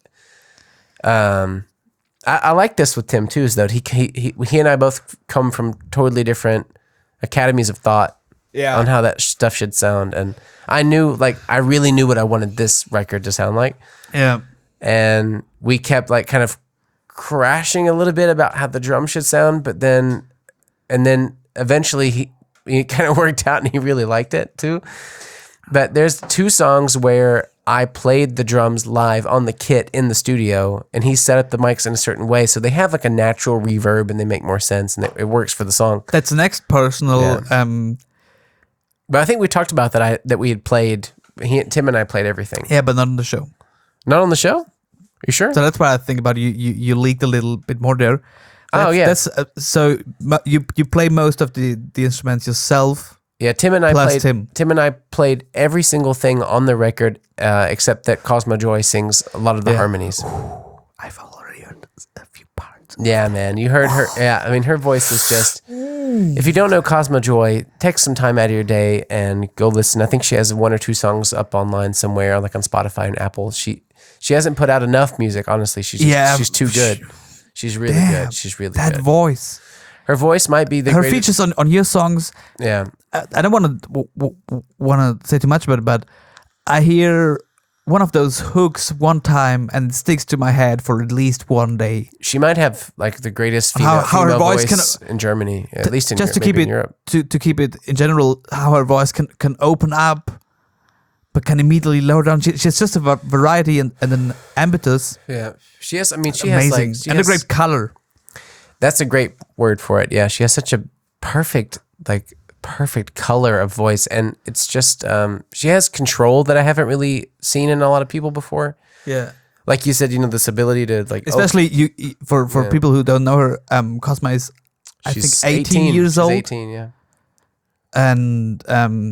I like this with Tim too, is that he and I both come from totally different academies of thought. on how that stuff should sound. And I really knew what I wanted this record to sound like. Yeah. And we kept like kind of crashing a little bit about how the drum should sound, but then eventually he kind of worked out and he really liked it too. But there's 2 songs where I played the drums live on the kit in the studio, and he set up the mics in a certain way, so they have like a natural reverb and they make more sense, and it works for the song. That's the next personal. But I think we talked about that we had played. Tim and I played everything. Yeah, but not on the show. Not on the show? Are you sure? So that's why I think about you leaked a little bit more there. That's, so you play most of the instruments yourself. Yeah, Tim and I played every single thing on the record, except that Cosmo Joy sings a lot of the harmonies. I've already heard a few parts. Yeah, man, you heard her. Yeah, I mean, her voice is just. If you don't know Cosmo Joy, take some time out of your day and go listen. I think she has 1 or 2 songs up online somewhere, like on Spotify and Apple. She hasn't put out enough music, honestly. She's too good. She's really good. She's really good. That voice. Her voice might be her features on your songs. Yeah. I don't want to say too much about it, but I hear one of those hooks one time and it sticks to my head for at least one day. She might have like the greatest female her voice in Germany, at least in just Europe. To keep it in general, how her voice can open up, but can immediately lower down. She's just a variety and an impetus. Yeah, she has. I mean, she amazing. has and a great color. That's a great word for it. Yeah, she has such a perfect color of voice, and it's just she has control that I haven't really seen in a lot of people before. Yeah, like you said, this ability to like, especially for people who don't know her, Cosma is I think 18 years old. 18, yeah, and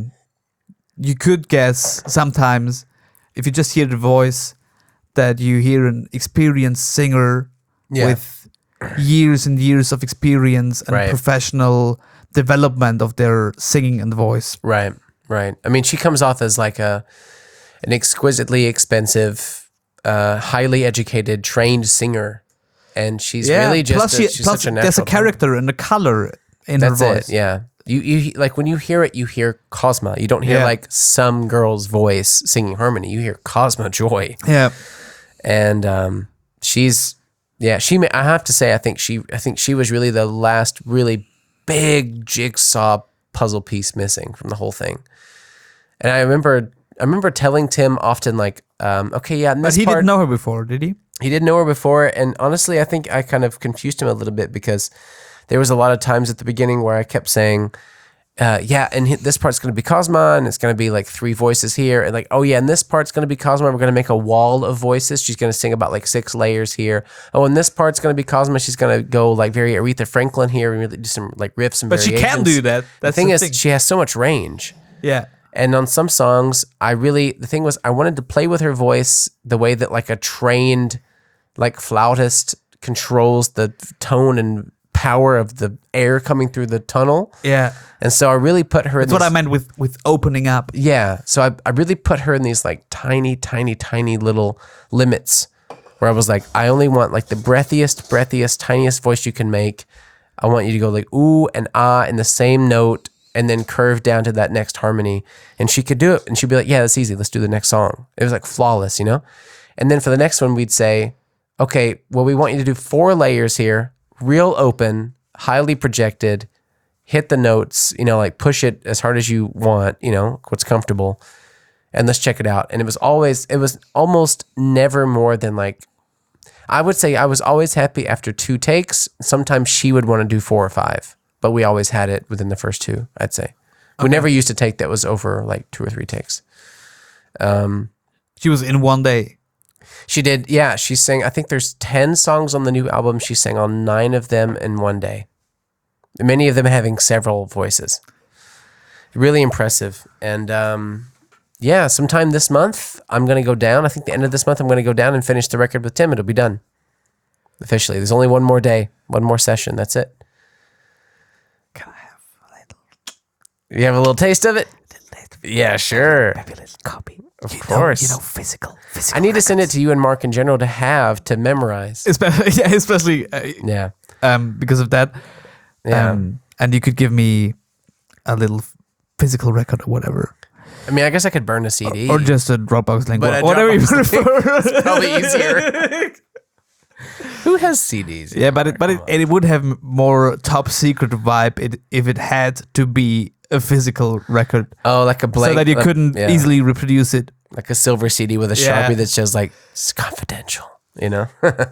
you could guess sometimes if you just hear the voice that you hear an experienced singer with years and years of experience and professional development of their singing and voice. Right. I mean, she comes off as like an exquisitely expensive, highly educated, trained singer, and she's really just she's such a natural. There's a character and a color in her voice. That's it. Yeah. You like when you hear it, you hear Cosma. You don't hear like some girl's voice singing harmony. You hear Cosmo Joy. Yeah. And I have to say, I think she was really the last really big jigsaw puzzle piece missing from the whole thing. And I remember telling Tim often like, okay, yeah, but he didn't know her before, did he? He didn't know her before, and honestly, I think I kind of confused him a little bit because there was a lot of times at the beginning where I kept saying, and this part's going to be Cosma, and it's going to be like 3 voices here, and like, oh yeah, and this part's going to be Cosma. We're going to make a wall of voices. She's going to sing about like 6 layers here. Oh, and this part's going to be Cosma. She's going to go like very Aretha Franklin here and really do some like riffs and variations. But she can do that. The thing is, she has so much range. Yeah. And on some songs, the thing was, I wanted to play with her voice the way that like a trained like flautist controls the tone and power of the air coming through the tunnel. Yeah. And so I really put her in That's what I meant with opening up. Yeah. So I really put her in these like tiny, tiny, tiny little limits where I was like, I only want like the breathiest, tiniest voice you can make. I want you to go like ooh and ah in the same note and then curve down to that next harmony. And she could do it. And she'd be like, yeah, that's easy. Let's do the next song. It was like flawless, And then for the next one, we'd say, okay, well, we want you to do 4 layers here, real open, highly projected, hit the notes, like push it as hard as you want, what's comfortable, and let's check it out. And it was almost never more than like, I would say I was always happy after 2 takes. Sometimes she would want to do 4 or 5, but we always had it within the first 2, I'd say. We never used a take that was over like 2 or 3 takes. She was in one day. She did, yeah. She sang, I think there's 10 songs on the new album. She sang on 9 of them in one day. Many of them having several voices. Really impressive. And sometime this month, I'm going to go down. I think the end of this month, I'm going to go down and finish the record with Tim. It'll be done. Officially. There's only one more day, one more session. That's it. Can I have a little? You have a little taste of it? Yeah, sure. Maybe a little copy. Of course. Physical I need to send it to you and Mark in general to memorize. Especially because of that. Yeah. And you could give me a little physical record or whatever. I mean, I guess I could burn a CD. Or just a Dropbox link. But Whatever you Dropbox link prefer. is probably easier. Who has CDs? Yeah, but it would have more top secret vibe if it had to be a physical record. Oh, like a blank. So that you couldn't easily reproduce it. Like a silver CD with a Sharpie that says like, it's confidential, you know?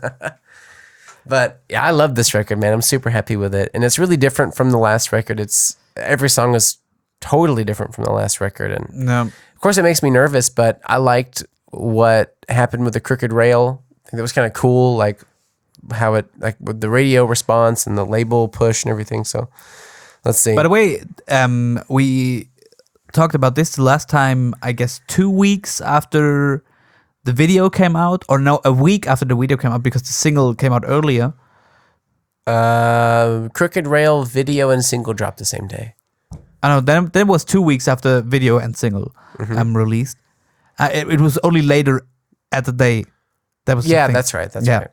But yeah, I love this record, man. I'm super happy with it. And it's really different from the last record. Every song is totally different from the last record. And of course it makes me nervous, but I liked what happened with the Crooked Rail. I think that was kind of cool, like how it, like with the radio response and the label push and everything. So let's see. By the way, we talked about this the last time, I guess 2 weeks after the video came out, or no, a week after the video came out, because the single came out earlier. Crooked Rail video and single dropped the same day. I know. Then it was 2 weeks after video and single released. It was only later at the day. That was that's right. That's right.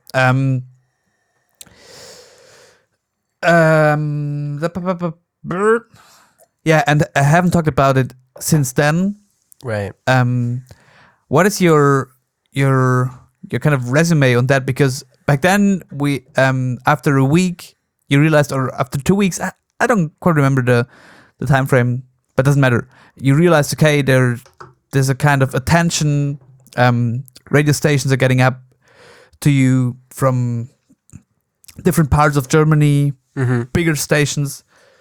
Yeah, and I haven't talked about it since then. Right. What is your kind of resume on that? Because back then we after a week you realized, or after 2 weeks, I don't quite remember the time frame, but it doesn't matter. You realized, okay, there's a kind of attention. Radio stations are getting up to you from different parts of Germany, bigger stations.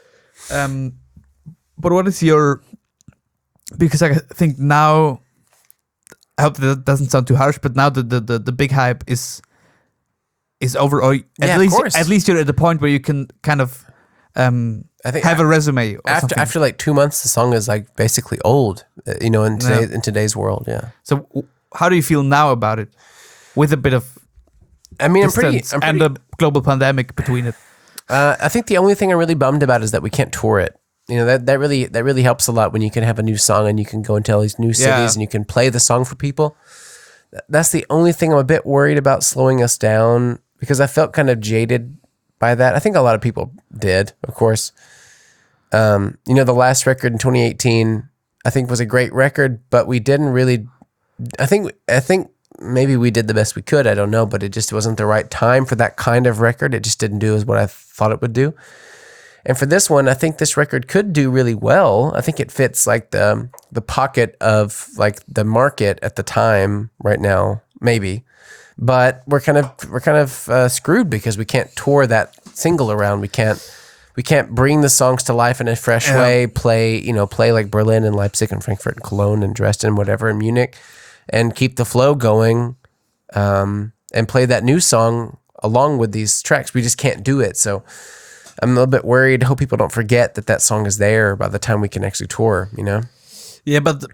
But what is your? Because I think now, I hope that doesn't sound too harsh, but now the big hype is over, or at least you're at the point where you can kind of I think have a resume. Or after like 2 months, the song is like basically old, you know, in today's world. Yeah. So how do you feel now about it, with a bit of? I mean, I'm pretty, and the global pandemic between it. I think the only thing I'm really bummed about is that we can't tour it. You know, that really helps a lot when you can have a new song and you can go into all these new cities and you can play the song for people. That's the only thing I'm a bit worried about slowing us down, because I felt kind of jaded by that. I think a lot of people did, of course. You know, the last record in 2018, I think was a great record, but we didn't really. I think maybe we did the best we could. I don't know, but it just wasn't the right time for that kind of record. It just didn't do as what I thought it would do. And for this one, I think this record could do really well. I think it fits like the pocket of like the market at the time right now, maybe. But we're kind of screwed because we can't tour that single around. We can't bring the songs to life in a fresh way. Play like Berlin and Leipzig and Frankfurt and Cologne and Dresden, whatever, and Munich, and keep the flow going, and play that new song along with these tracks. We just can't do it. So I'm a little bit worried. Hope people don't forget that song is there by the time we can actually tour, you know? Yeah, but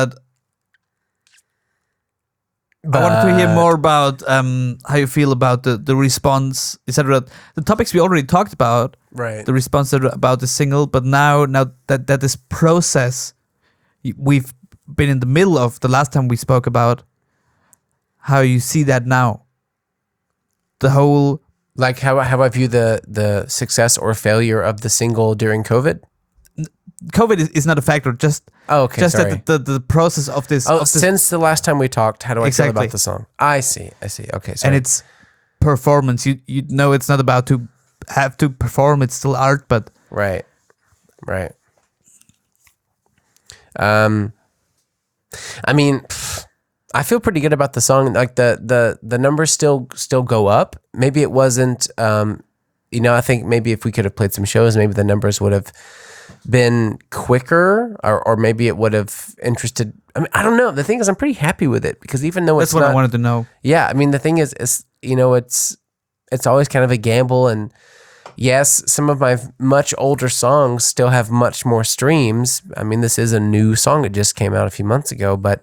I wanted to hear more about how you feel about the response, etc. The topics we already talked about, right? The response about the single, but now that this process we've been in the middle of the last time we spoke about, how you see that now, the whole. Like how I view the success or failure of the single during COVID? COVID is not a factor. Just sorry. That the process of this. Since the last time we talked, how do I feel about the song? I see. Okay, sorry. And it's performance. You know, it's not about to have to perform. It's still art, but right. I mean, I feel pretty good about the song. Like the numbers still go up. Maybe it wasn't, I think maybe if we could have played some shows, maybe the numbers would have been quicker, or maybe it would have interested. I mean, I don't know. The thing is, I'm pretty happy with it, because even though that's what I wanted to know. Yeah. I mean, the thing is it's always kind of a gamble, and yes, some of my much older songs still have much more streams. I mean, this is a new song. It just came out a few months ago, but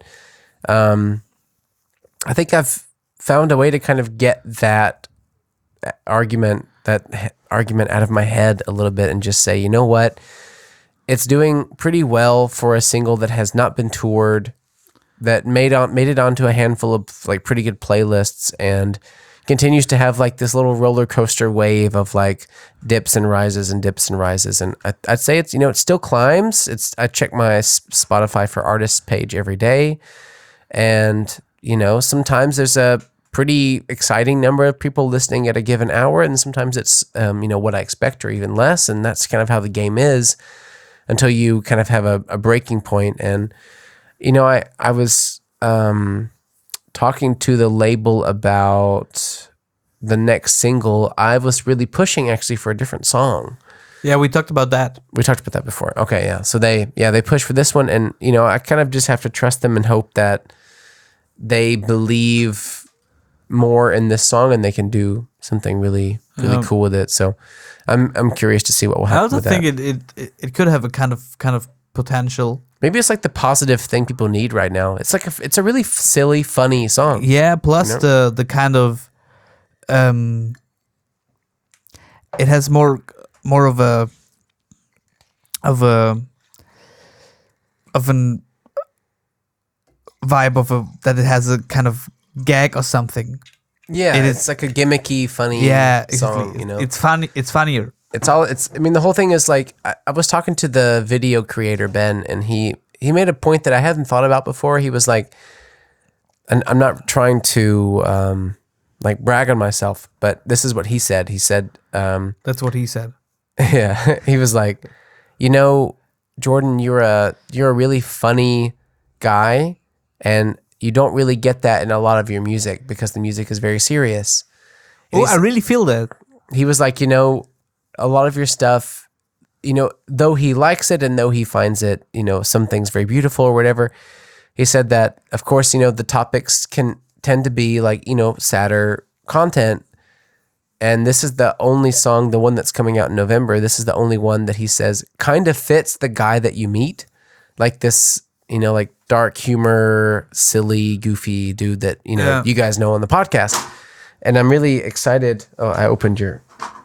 I think I've found a way to kind of get that argument out of my head a little bit and just say, you know what? It's doing pretty well for a single that has not been toured, that made it onto a handful of like pretty good playlists, and continues to have like this little roller coaster wave of like dips and rises and dips and rises. And I'd say it's, it still climbs. I check my Spotify for artists page every day. And, sometimes there's a pretty exciting number of people listening at a given hour. And sometimes it's, what I expect or even less. And that's kind of how the game is until you kind of have a breaking point. And, I was talking to the label about the next single. I was really pushing actually for a different song. Yeah, we talked about that. We talked about that before. Okay, yeah. So they pushed for this one, and I kind of just have to trust them and hope that they believe more in this song and they can do something really cool with it. So I'm curious to see what will happen. I also think it could have a kind of potential. Maybe it's like the positive thing people need right now. It's like it's a really silly, funny song. Yeah. Plus the kind of it has more of an vibe of that it has a kind of gag or something. Yeah, it's like a gimmicky, funny song. Exactly. It's funny. It's funnier. The whole thing is like, I was talking to the video creator, Ben, and he made a point that I hadn't thought about before. He was like, and I'm not trying to like brag on myself, but this is what he said. He said, that's what he said. Yeah. He was like, Jordan, you're a really funny guy, and you don't really get that in a lot of your music because the music is very serious. And I really feel that. He was like, a lot of your stuff, though he likes it and though he finds it, some things very beautiful or whatever, he said that, of course, the topics can tend to be like, sadder content. And this is the only song, the one that's coming out in November, this is the only one that he says kind of fits the guy that you meet. Like this, like dark humor, silly, goofy dude that, you guys know on the podcast. And I'm really excited. Oh, I opened your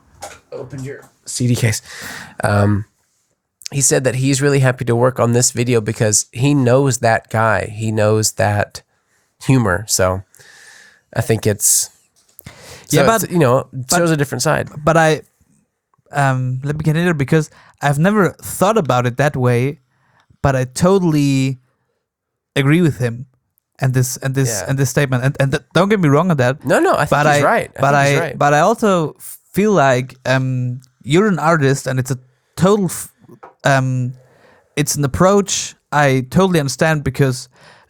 CD case. He said that he's really happy to work on this video because he knows that guy. He knows that humor. So I think it's... but it shows a different side. But let me get into it because I've never thought about it that way, but I totally agree with him and this statement. And don't get me wrong on that. No, I think he's right. But I also feel like you're an artist, and it's a total. It's an approach I totally understand because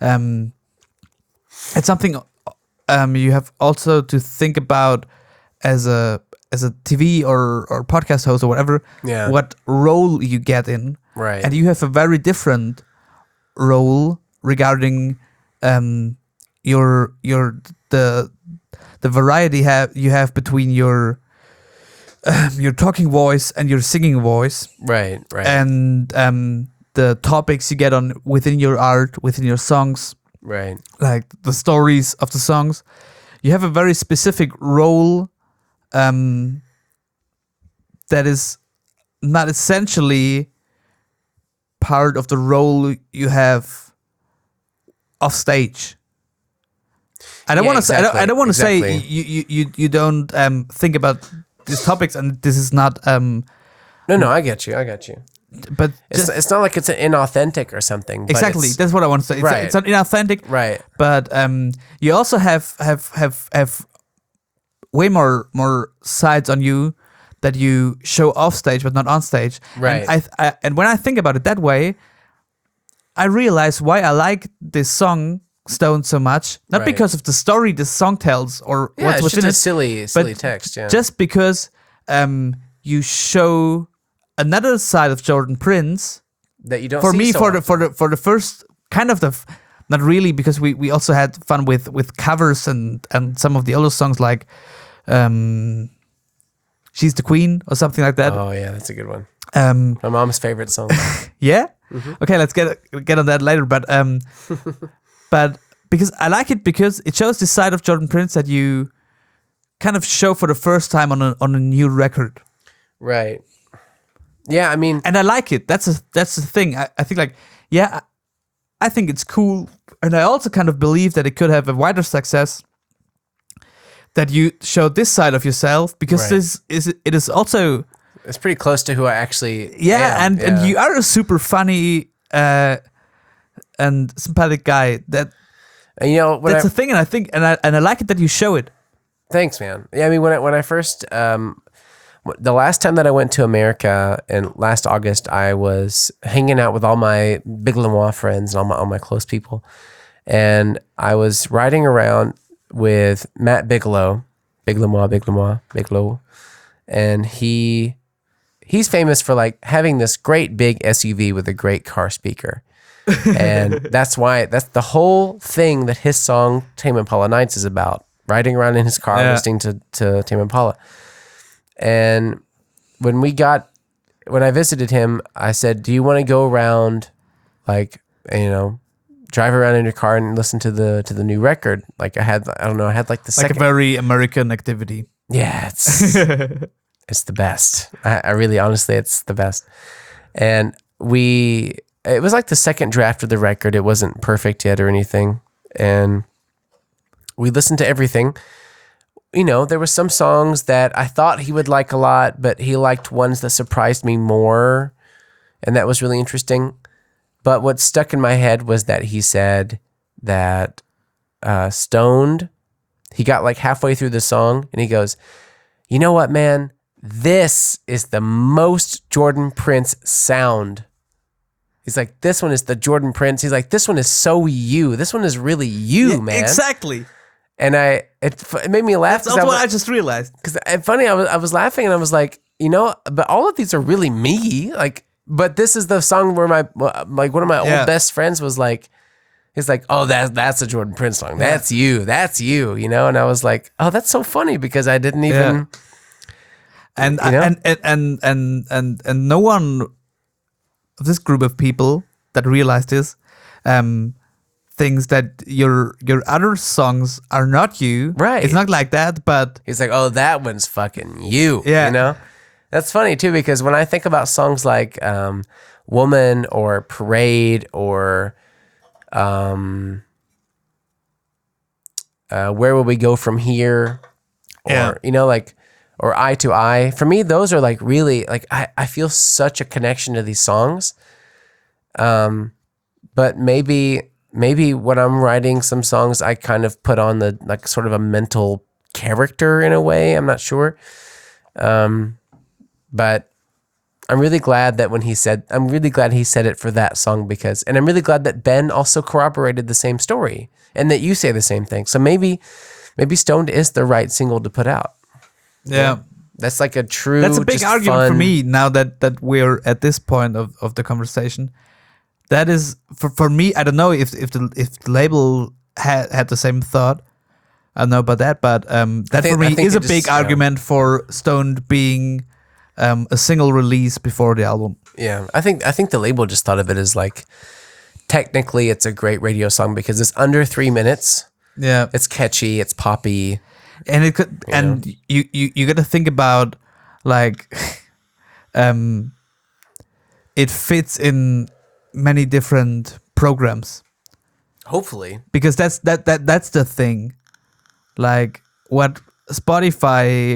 it's something you have also to think about as a TV or podcast host or whatever. Yeah. What role you get in, right? And you have a very different role regarding the variety you have between your talking voice and your singing voice, right, and the topics you get on within your art, within your songs, right, like the stories of the songs. You have a very specific role that is not essentially part of the role you have off stage. I don't want to say. I don't want to say you don't think about these topics, and this is not. No, I get you. But it's not like it's an inauthentic or something. Exactly, that's what I want to say. It's not inauthentic, right? But you also have way more sides on you that you show off stage, but not on stage, right? And when I think about it that way, I realize why I like this song Stone so much, not because of the story the song tells or what's within it, silly text, just because you show another side of Jordan Prince that you don't. For see me, so for the first kind of not really, because we also had fun with covers and some of the other songs like She's the Queen or something like that. Oh yeah, that's a good one. My mom's favorite song. Yeah. Mm-hmm. Okay, let's get on that later. But but because I like it because it shows this side of Jordan Prince that you kind of show for the first time on a new record. Right. Yeah, I mean, and I like it. That's the thing. I think like I think it's cool, and I also kind of believe that it could have a wider success. that you show this side of yourself, because it is also, it's pretty close to who I actually am. And you are a super funny and sympathetic guy. That's the thing, and I think and I like it that you show it. Thanks, man. Yeah, I mean, when I first the last time that I went to America, and last August, I was hanging out with all my Big Lemois friends and all my close people, and I was riding around with Matt Bigelow, Big Lemois, and he's famous for like having this great big SUV with a great car speaker. And that's the whole thing that his song Tame Impala Nights is about, riding around in his car listening to Tame Impala. And when I visited him, I said, do you want to go around, like, drive around in your car and listen to the new record? Like I had like the second, like a very American activity. Yeah, it's the best. I really, honestly, it's the best. And it was like the second draft of the record. It wasn't perfect yet or anything. And we listened to everything. There were some songs that I thought he would like a lot, but he liked ones that surprised me more. And that was really interesting. But what stuck in my head was that he said that Stoned, he got like halfway through the song and he goes, you know what, man? This is the most Jordan Prince sound. He's like, this one is the Jordan Prince. He's like, this one is so you. This one is really you, man. Exactly. And it made me laugh. That's what I just realized. Because funny, I was laughing and I was like, but all of these are really me. Like, but this is the song where one of my old best friends was like, he's like, oh, that's a Jordan Prince song. That's you. That's you. And I was like, oh, that's so funny because I didn't even. And and no one of this group of people that realized this thinks that your other songs are not you. Right. It's not like that, but he's like, oh, that one's fucking you. Yeah. That's funny too, because when I think about songs like Woman or Parade or Where Will We Go From Here, or or Eye to Eye, for me those are like really, like I feel such a connection to these songs. But maybe when I'm writing some songs, I kind of put on the like sort of a mental character in a way. I'm not sure. But I'm really glad that he said it for that song, and I'm really glad that Ben also corroborated the same story and that you say the same thing. So maybe Stoned is the right single to put out. Yeah. That's like a true, that's a big just argument fun. for me now that we're at this point of the conversation. That is for me. I don't know if the label had the same thought. I don't know about that, but that for me is a big argument for Stoned being a single release before the album. Yeah, I think the label just thought of it as like, technically it's a great radio song because it's under 3 minutes. Yeah, it's catchy, it's poppy, and it could. And you got to think about like, it fits in many different programs. Hopefully, because that's the thing. Like what Spotify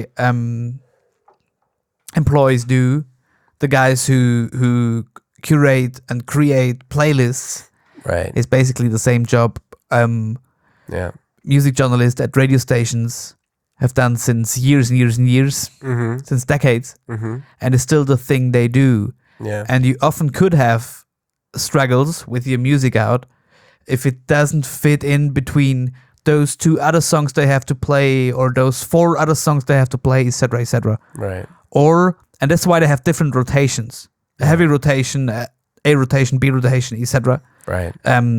employees do, the guys who curate and create playlists, right, is basically the same job. Music journalists at radio stations have done since years and years and years, since decades, and it's still the thing they do. Yeah, and you often could have struggles with your music out if it doesn't fit in between those 2 other songs they have to play, or those 4 other songs they have to play, etc., etc. Right. And that's why they have different rotations: a heavy rotation, A rotation, B rotation, etc. Right.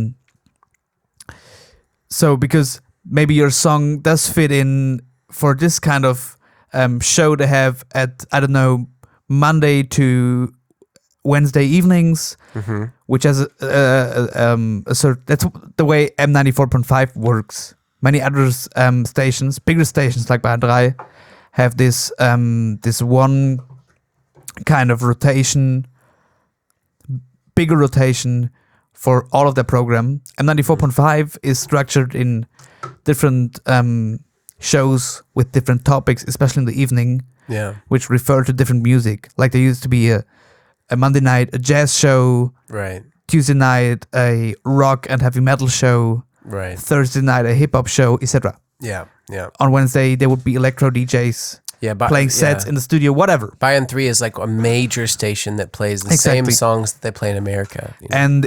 So because maybe your song does fit in for this kind of show they have at, I don't know, Monday to Wednesday evenings, which has a sort. That's the way M94.5 works. Many other stations, bigger stations like Bayern 3, have this this one kind of rotation, bigger rotation for all of their program. M94.5 is structured in different shows with different topics, especially in the evening, which refer to different music. Like there used to be a Monday night a jazz show, right? Tuesday night a rock and heavy metal show, right? Thursday night a hip hop show, etc. Yeah. On Wednesday there would be electro DJs. Playing sets in the studio, whatever. Bayern 3 is like a major station that plays the same songs that they play in America. You know? And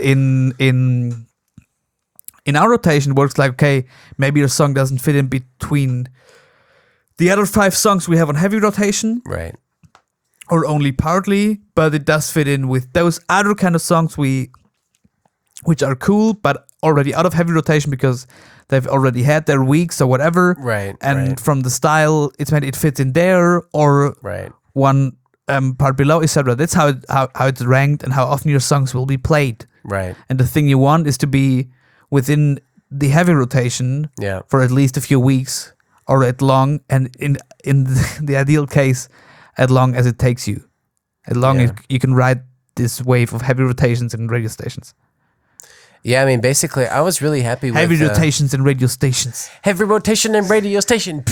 in our rotation, it works like, okay, maybe your song doesn't fit in between the other 5 songs we have on heavy rotation. Right. Or only partly, but it does fit in with those other kind of songs which are cool, but already out of heavy rotation because they've already had their weeks or whatever. Right. And from the style, it fits in there or one part below, etc. That's how it's ranked and how often your songs will be played. Right. And the thing you want is to be within the heavy rotation for at least a few weeks or at long, and in the ideal case, as long as it takes you. As long as you can ride this wave of heavy rotations in radio stations. Yeah, I mean, basically, I was really happy with... Heavy rotations in radio stations. Heavy rotation in radio station.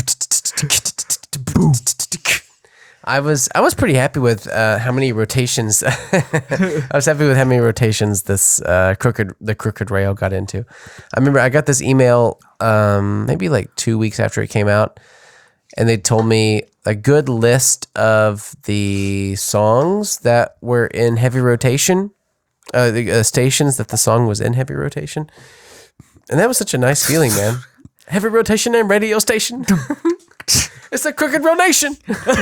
I was pretty happy with how many rotations... I was happy with how many rotations the Crooked Rail got into. I remember I got this email maybe like 2 weeks after it came out, and they told me a good list of the songs that were in heavy rotation, the stations that the song was in heavy rotation. And that was such a nice feeling, man. Heavy rotation and radio station. It's the Crooked Rail Nation.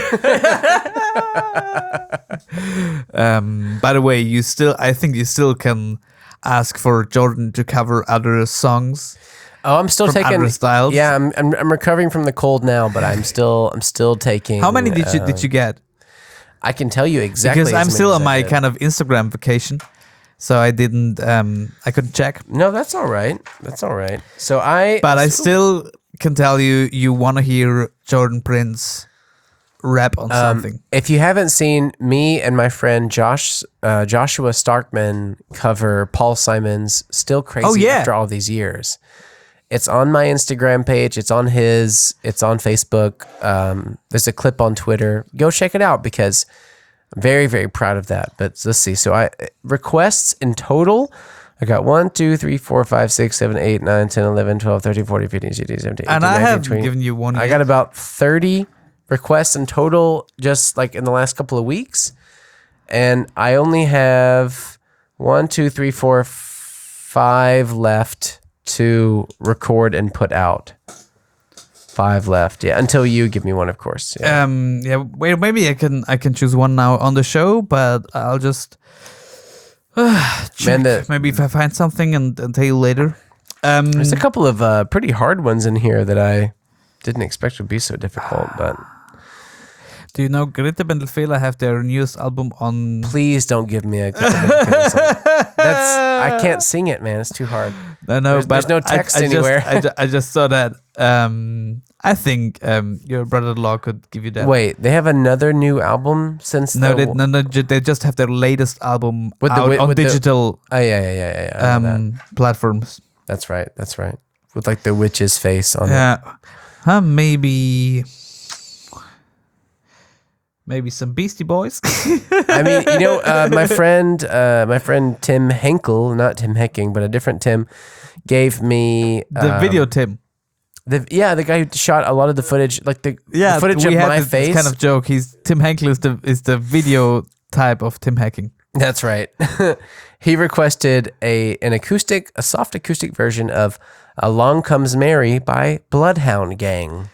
By the way, I think you still can ask for Jordan to cover other songs. Oh, I'm still taking other styles. Yeah, I'm recovering from the cold now, but I'm still taking. How many did you get? I can tell you exactly. Because I'm still on my kind of Instagram vacation, so I didn't. I couldn't check. No, that's all right. That's all right. So But I still can tell you want to hear Jordan Prince rap on something. If you haven't seen me and my friend Joshua Starkman cover Paul Simon's "Still Crazy" after all these years. It's on my Instagram page. It's on his. It's on Facebook. There's a clip on Twitter. Go check it out because I'm very, very proud of that. But let's see. So requests in total. I got 1, 2, 3, 4, 5, 6, 7, 8, 9, 10, 11, 12, 13, 14, 15, 16, 17, 18, and 19, I have 20. given you one. I got about 30 requests in total just like in the last couple of weeks. And I only have 1, 2, 3, 4, 5 left to record and put out. 5 left, yeah. Until you give me one, of course. Yeah. Wait, maybe I can choose one now on the show, but I'll just check. Maybe if I find something and tell you later. There's a couple of pretty hard ones in here that I didn't expect would be so difficult, but. Do you know Grete Bendelfela have their newest album on? Please don't give me a Grete Bendelfela song. I can't sing it, man. It's too hard. No, there's no text anywhere. I just saw that. I think your brother-in-law could give you that. Wait, they have another new album since? No, they just have their latest album on digital. Platforms. That's right. With like the witch's face on it. Maybe some Beastie Boys. I mean, my friend Tim Henkel, not Tim Hecking, but a different Tim, gave me the video Tim. The guy who shot a lot of the footage, like the footage of my face. This kind of joke. Tim Henkel is the video type of Tim Hecking. That's right. He requested a soft acoustic version of "Along Comes Mary" by Bloodhound Gang.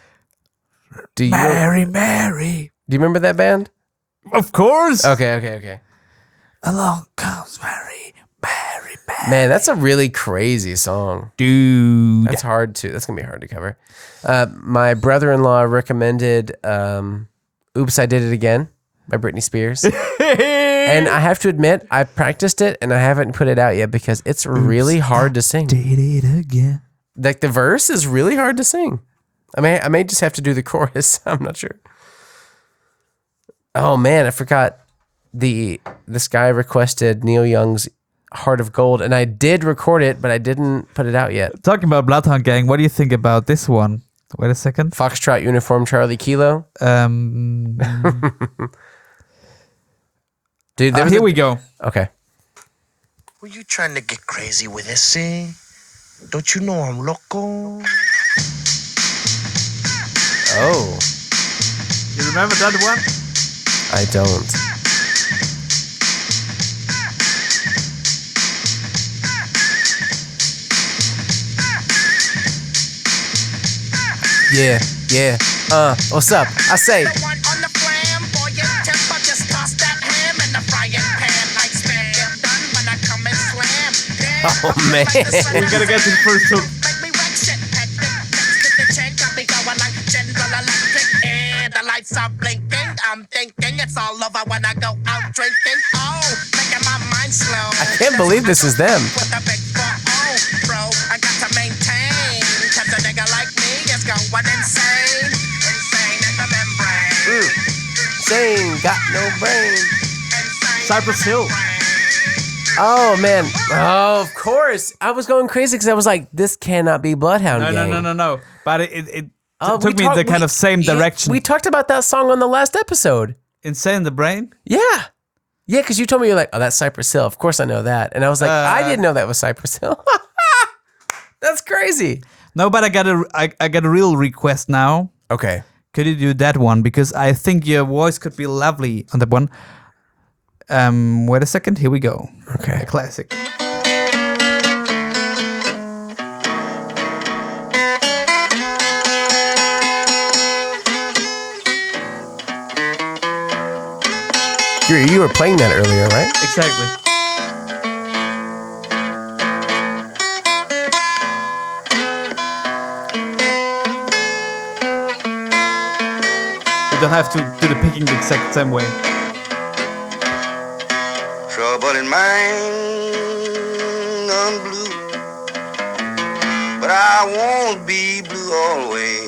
Mary. Do you remember that band? Of course. Okay. Along comes Mary. Man, that's a really crazy song. Dude. That's going to be hard to cover. My brother-in-law recommended Oops, I Did It Again by Britney Spears. And I have to admit, I practiced it and I haven't put it out yet because it's really hard to sing. Did it again. Like the verse is really hard to sing. I may just have to do the chorus. I'm not sure. Oh man, I forgot this guy requested Neil Young's Heart of Gold, and I did record it, but I didn't put it out yet. Talking about Bloodhound Gang, what do you think about this one? Wait a second. Foxtrot Uniform Charlie Kilo. Dude, here we go. Okay. Were you trying to get crazy with this, eh? Don't you know I'm loco? Oh, You remember that one? I don't. Yeah, yeah. What's up? I say. The one on the flamboyant temper, just toss that ham in the frying pan like spam. Done when I come and slam. Damn, Oh, man. We gotta get to the first hook. make me wreck shit. Hectic, next to the chain, got me going like General Electric. And the lights are blinking. I'm thinking it's all over when I go out drinking. Oh, making my mind slow. I can't believe this is them. With a big 4-0, bro, I got to maintain. Cause a nigga like me is going insane. Insane in the membrane. Saying got no brain. Insane Cypress Hill. Oh man. Oh, of course. I was going crazy because I was like, this cannot be Bloodhound Gang. No. But it Oh, took me the kind of same direction. We talked about that song on the last episode. Insane in the Brain? Yeah. Yeah, because you told me you're like, oh, that's Cypress Hill. Of course I know that. And I was like, I didn't know that was Cypress Hill. That's crazy. No, but I got a real request now. Okay. Could you do that one? Because I think your voice could be lovely on that one. Wait a second. Here we go. Okay. A classic. You were playing that earlier, right? Exactly. You don't have to do the picking the exact same way. Trouble in mind, I'm blue, but I won't be blue always.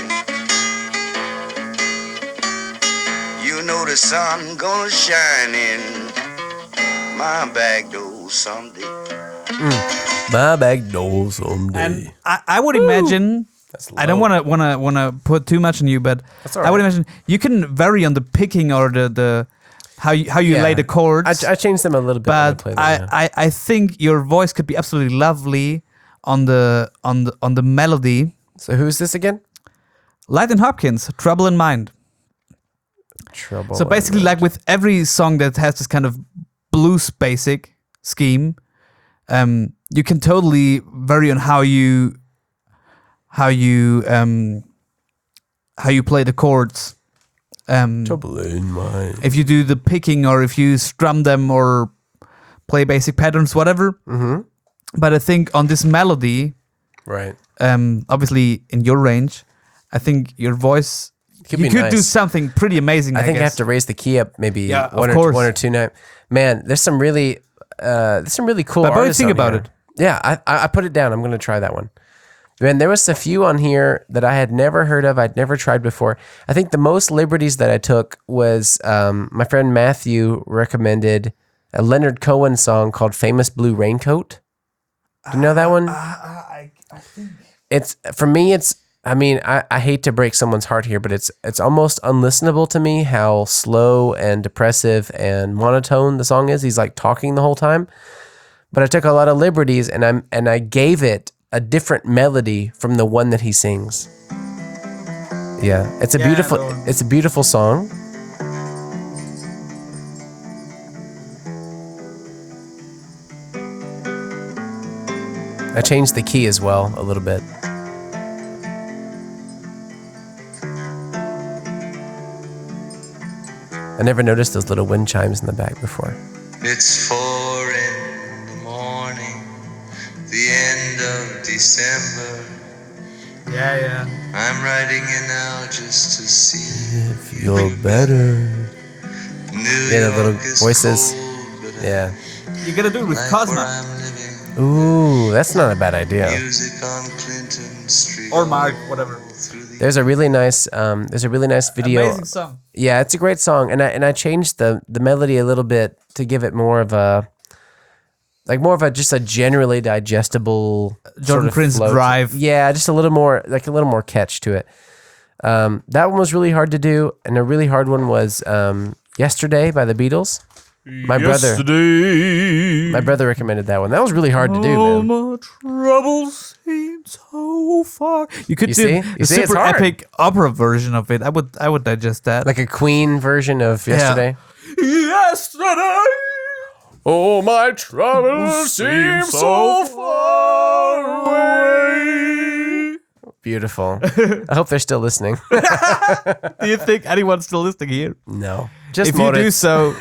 You know the sun gonna shine in my back door someday. My back door someday. And I would imagine. I don't wanna put too much on you, but all I would right. imagine you can vary on the picking or the how you lay the chords. I changed them a little bit. when but played them, yeah. I think your voice could be absolutely lovely on the melody. So who's this again? Lightning Hopkins, Trouble in Mind. Trouble. So basically, like with every song that has this kind of blues basic scheme, you can totally vary on how you play the chords. Trouble in mind. If you do the picking or if you strum them or play basic patterns, whatever. Mm-hmm. But I think on this melody, Right. obviously in your range, I think your voice Could you be could do nice. something pretty amazing. I think I guess. have to raise the key up maybe Yeah, one of course. or two night. Man, there's some really cool But what do you artists think on about here. it? Yeah, I put it down. I'm gonna try that one. Man, there was a few on here that I had never heard of. I'd never tried before. I think the most liberties that I took was my friend Matthew recommended a Leonard Cohen song called "Famous Blue Raincoat." Do you know that one? I think. It's for me. It's. I mean, I hate to break someone's heart here, but it's almost unlistenable to me how slow and depressive and monotone the song is. He's like talking the whole time. But I took a lot of liberties and I gave it a different melody from the one that he sings. Yeah, it's a beautiful song. I changed the key as well a little bit. I never noticed those little wind chimes in the back before. It's 4 in the morning, the end of December. Yeah. I'm writing in now just to see If you're better. New Yeah, the little York is voices. cold, but Yeah. You gotta do it with where Cosma I'm living, Ooh, that's not a bad idea. music on Clinton Street. or Mark, whatever. Through the There's a really nice video. Amazing song. Yeah, it's a great song, and I changed the melody a little bit to give it more of like more of just a generally digestible Jordan Prince float. Drive. Yeah, just a little more catch to it. That one was really hard to do, and a really hard one was Yesterday by the Beatles. My brother recommended that one. That was really hard to do, man. My troubles seem so far. You could You do see? a You see, it's super hard. epic opera version of it. I would digest that. Like a Queen version of Yesterday. Yesterday. Oh, my troubles seem so far away. Beautiful. I hope they're still listening. Do you think anyone's still listening here? No. Just If you do Moritz. so,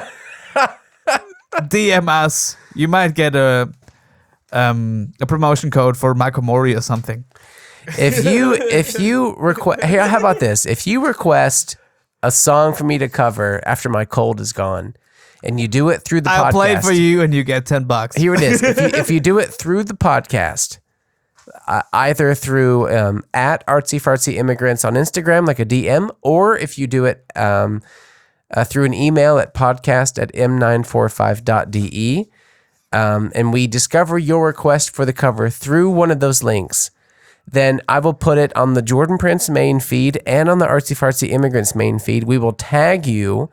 DM us. You might get a promotion code for Michael Mori or something. If you request, here, how about this? If you request a song for me to cover after my cold is gone, and you do it through the podcast, I'll play it for you, and you get $10. Here it is. If you do it through the podcast, either through at Artsy Fartsy Immigrants on Instagram, like a DM, or if you do it through an email at podcast@m945.de, and we discover your request for the cover through one of those links, then I will put it on the Jordan Prince main feed and on the Artsy Fartsy Immigrants main feed. We will tag you,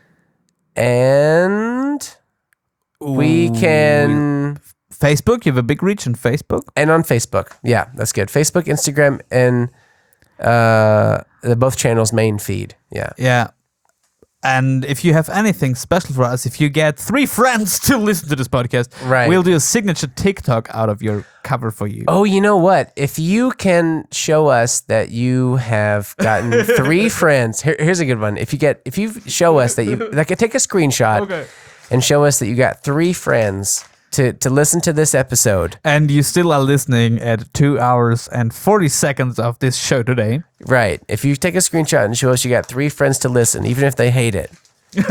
and we can... Facebook, you have a big reach on Facebook. And on Facebook. Yeah, that's good. Facebook, Instagram, and both channels' main feed. Yeah. Yeah. And if you have anything special for us, if you get 3 friends to listen to this podcast, Right. we'll do a signature TikTok out of your cover for you. Oh, you know what? If you can show us that you have gotten 3 friends, here's a good one. If you show us that you take a screenshot and show us that you got 3 friends to listen to this episode. And you still are listening at 2 hours and 40 seconds of this show today. Right. If you take a screenshot and show us you got 3 friends to listen, even if they hate it,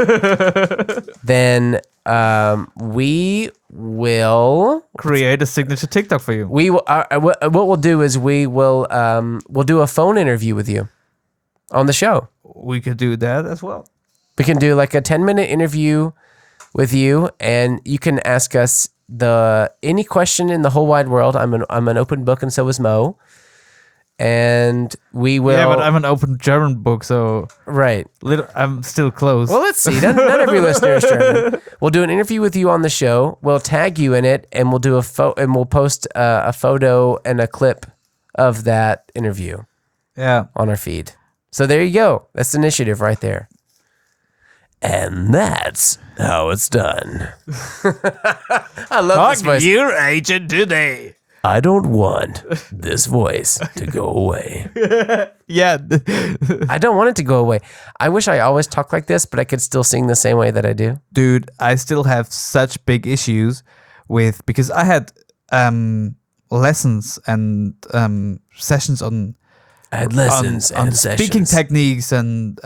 then we will create a signature TikTok for you. We will. What we'll do is we'll do a phone interview with you on the show. We could do that as well. We can do like a 10-minute interview with you, and you can ask us any question in the whole wide world. I'm an open book, and so is Mo. And we will. Yeah, but I'm an open German book, so right. I'm still close. Well, let's see. Not every listener is German. We'll do an interview with you on the show. We'll tag you in it, and we'll do and we'll post a photo and a clip of that interview. Yeah, on our feed. So there you go. That's the initiative right there. And that's how it's done. I love this voice. your agent today. I don't want this voice to go away. Yeah. I don't want it to go away. I wish I always talked like this, but I could still sing the same way that I do. Dude, I still have such big issues because I had lessons and sessions on I had lessons on and sessions. speaking techniques and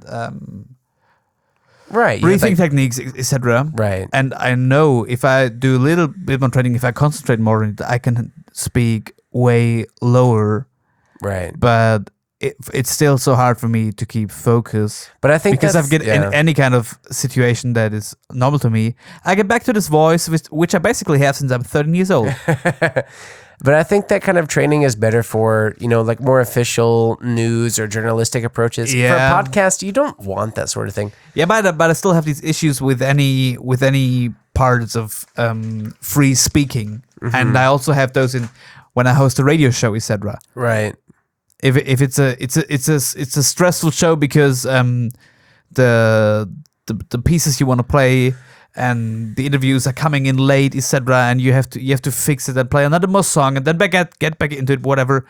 right, breathing techniques, etc. Right. And I know if I do a little bit more training, if I concentrate more on it, I can speak way lower. Right. But it's still so hard for me to keep focus. But I think because I've get in any kind of situation that is normal to me, I get back to this voice, which I basically have since I'm 13 years old. But I think that kind of training is better for, like more official news or journalistic approaches. Yeah. For a podcast, you don't want that sort of thing. Yeah, but I still have these issues with any parts of free speaking, and I also have those when I host a radio show, etc. Right. If it's a stressful show because the pieces you want to play and the interviews are coming in late, etc., and you have to fix it and play another more song and then get back into it, whatever.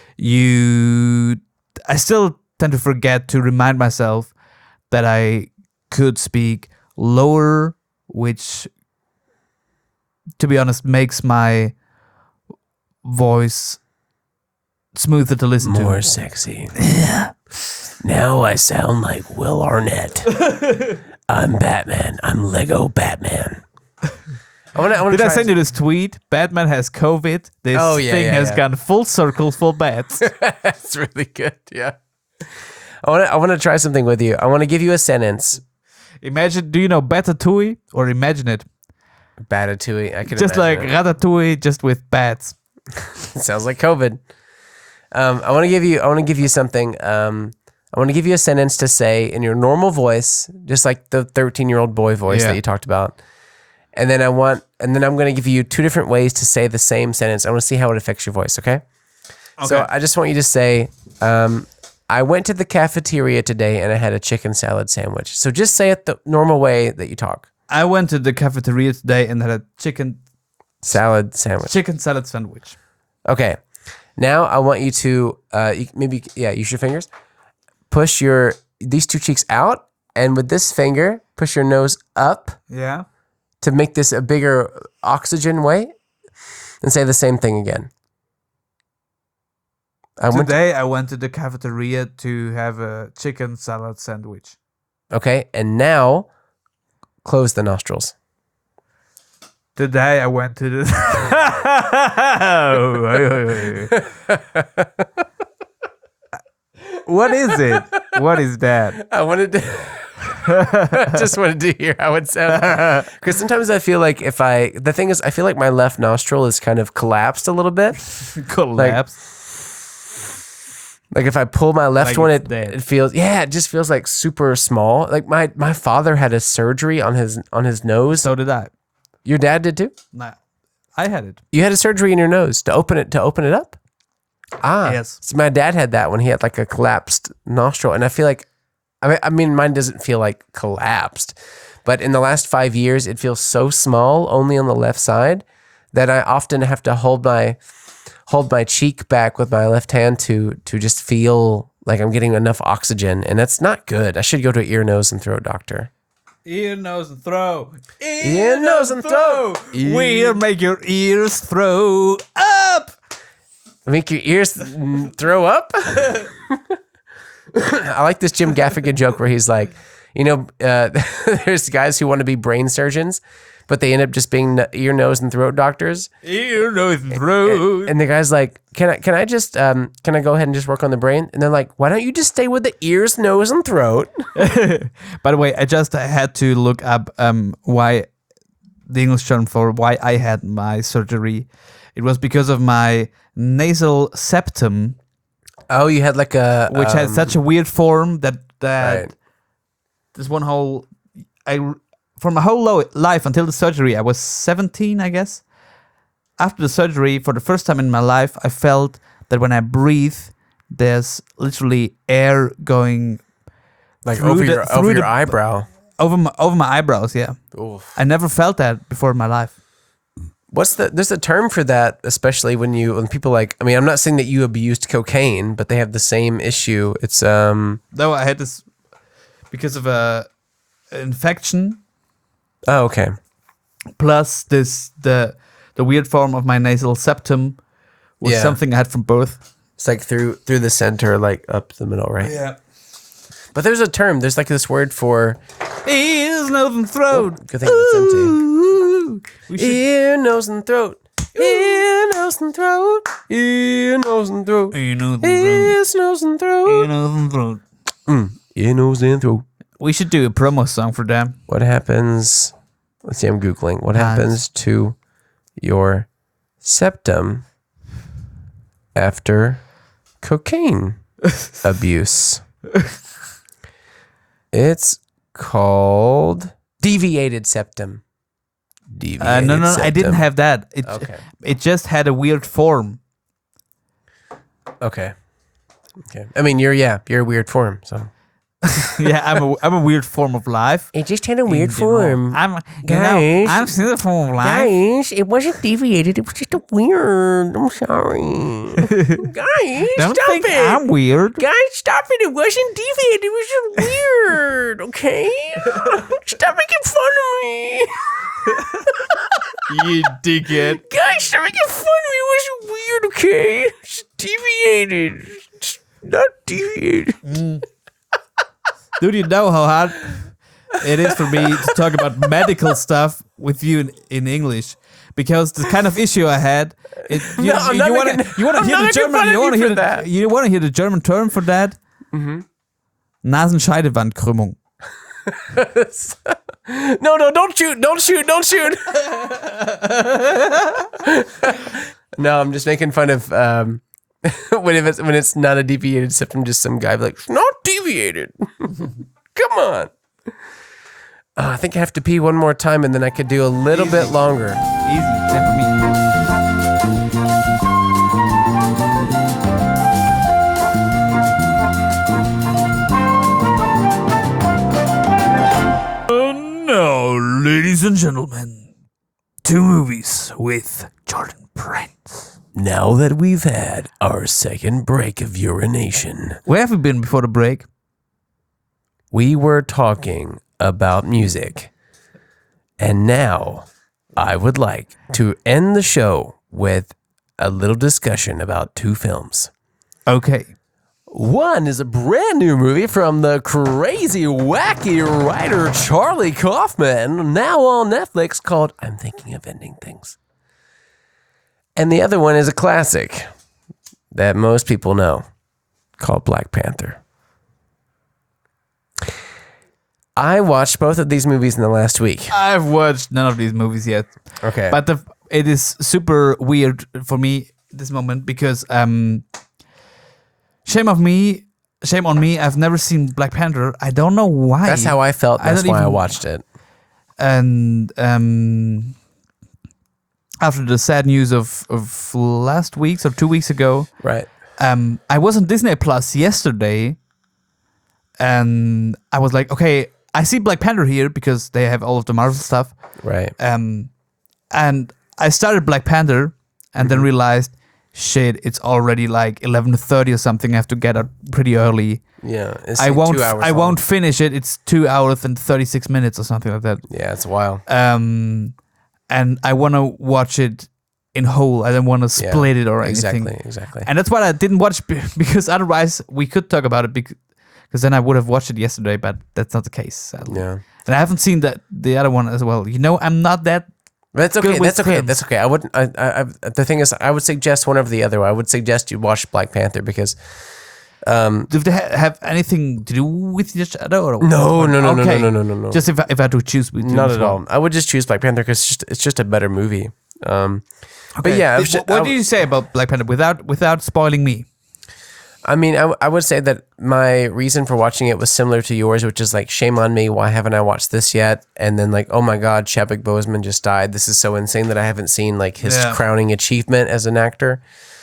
I still tend to forget to remind myself that I could speak lower, which, to be honest, makes my voice smoother to listen to. More sexy. Yeah. Now I sound like Will Arnett. I'm Batman. I'm Lego Batman. Did I send you this tweet? Batman has COVID. This thing has gone full circle for bats. That's really good. Yeah. I want to try something with you. I want to give you a sentence. Imagine. Do you know Batatouille or Imagine It? Batatouille. I could Just like imagine it. Ratatouille, just with bats. Sounds like COVID. I want to give you something. I want to give you a sentence to say in your normal voice, just like the 13-year-old boy voice that you talked about. And then I'm going to give you 2 different ways to say the same sentence. I want to see how it affects your voice. Okay. So I just want you to say, I went to the cafeteria today and I had a chicken salad sandwich. So just say it the normal way that you talk. I went to the cafeteria today and had a chicken Salad sandwich. salad sandwich. Okay. Now I want you to use your fingers. Push these 2 cheeks out, and with this finger, push your nose up Yeah. to make this a bigger oxygen way, and say the same thing again. Today I went to the cafeteria to have a chicken salad sandwich. Okay, and now close the nostrils. Today I went to the. What is it? What is that? I just wanted to hear how it sounds. Because sometimes I feel like I feel like my left nostril is kind of collapsed a little bit. Collapse. Like if I pull my left Like one, it's dead. it just feels like super small. Like my father had a surgery on his nose. So did I. Your dad did too? Nah, I had it. You had a surgery in your nose to open it up? Ah. Yes. So my dad had that when he had like a collapsed nostril, and I feel like I mean mine doesn't feel like collapsed, but in the last 5 years it feels so small only on the left side that I often have to hold my cheek back with my left hand to just feel like I'm getting enough oxygen, and that's not good. I should go to an ear, nose, and throat doctor. Ear, nose, and throat. Ear, nose, and throat. We'll make your ears throw up. Make your ears throw up? I like this Jim Gaffigan joke where he's like, there's guys who want to be brain surgeons, but they end up just being ear, nose, and throat doctors. Ear, nose, and throat. And the guy's like, can I go ahead and just work on the brain? And they're like, why don't you just stay with the ears, nose, and throat? By the way, I just had to look up why the English term for why I had my surgery. It was because of my nasal septum, Oh, you had like a which had such a weird form that right. this one whole for my whole life until the surgery, I was 17, I guess. After the surgery, for the first time in my life, I felt that when I breathe, there's literally air going like through over the- your eyebrow. over my eyebrows. Yeah, Oof. I never felt that before in my life. There's a term for that, especially when people like, I mean, I'm not saying that you abused cocaine, but they have the same issue. It's No, I had this because of a infection. oh, okay. Plus the weird form of my nasal septum was Yeah. something I had from birth. It's like through the center, like up the middle, right? Yeah. But there's a term. There's like this word for Ears, nose, and throat. good thing it's empty. Ooh. We should- Ear, nose, and throat. Ear, nose, and throat. Ear, nose, and throat. Ear, nose, and throat. Ears, nose, and Ear, throat. nose, and throat. Ear, nose, and throat. We should do a promo song for them. What happens? Let's see. I'm googling. What happens to your septum after cocaine abuse? It's called deviated septum. Deviated No, I didn't septum. have that. Okay. It just had a weird form. Okay. I mean, you're a weird form, so. Yeah, I'm a weird form of life. It just had a In general. Guys. I'm still a form of life. Guys, it wasn't deviated. It was just a weird. I'm sorry. Guys, Don't stop think it. I'm weird. Guys, stop it. It wasn't deviated. It was just weird, okay? Stop making fun of me. You dickhead. Guys, stop making fun of me. It was weird, okay? It's deviated. It's not deviated. Dude, you know how hard it is for me to talk about medical stuff with you in English, because the kind of issue I had. You want to hear the German. You want to hear the German term for that? Nasenscheidewandkrümmung. No, don't shoot. No, I'm just making fun of when it's not a deviated septum, just some guy like, not deviated. Come on. I think I have to pee one more time and then I could do a little bit longer. Easy, same for me. Now, ladies and gentlemen, 2 movies with Jordan Prince. Now that we've had our second break of urination, Where have we been before the break? we were talking about music. And now I would like to end the show with a little discussion about 2 films. Okay. One is a brand new movie from the crazy, wacky writer Charlie Kaufman, now on Netflix, called I'm Thinking of Ending Things. And the other one is a classic that most people know, called Black Panther. I watched both of these movies in the last week. I've watched none of these movies yet. Okay. But it is super weird for me this moment because shame on me, I've never seen Black Panther. I don't know why. That's how I felt. That's why I watched it. And after the sad news of last week or 2 weeks ago, Right. I was on Disney Plus yesterday, and I was like, okay, I see Black Panther here because they have all of the Marvel stuff. Right. And I started Black Panther and then realized, shit, it's already like 11:30 or something. I have to get up pretty early. Yeah. It's I 2 won't. hours I long. won't finish it. It's 2 hours and 36 minutes or something like that. Yeah, it's a while. And I want to watch it in whole. I don't want to split it or anything. Exactly. And that's why I didn't watch because otherwise we could talk about it because then I would have watched it yesterday. But that's not the case. Sadly. Yeah. And I haven't seen the other one as well. You know, I'm not that. That's okay. Good with That's okay. films. That's okay. I wouldn't. The thing is, I would suggest one over the other. I would suggest you watch Black Panther because. Do they have anything to do with each other? Or No. Okay. No. Just if I had to choose between Not this at one. all. I would just choose Black Panther because it's just a better movie. But yeah, What do you say about Black Panther without spoiling me? I mean, I would say that my reason for watching it was similar to yours, which is like, shame on me. Why haven't I watched this yet? And then like, oh my God, Chadwick Boseman just died. This is so insane that I haven't seen like his crowning achievement as an actor.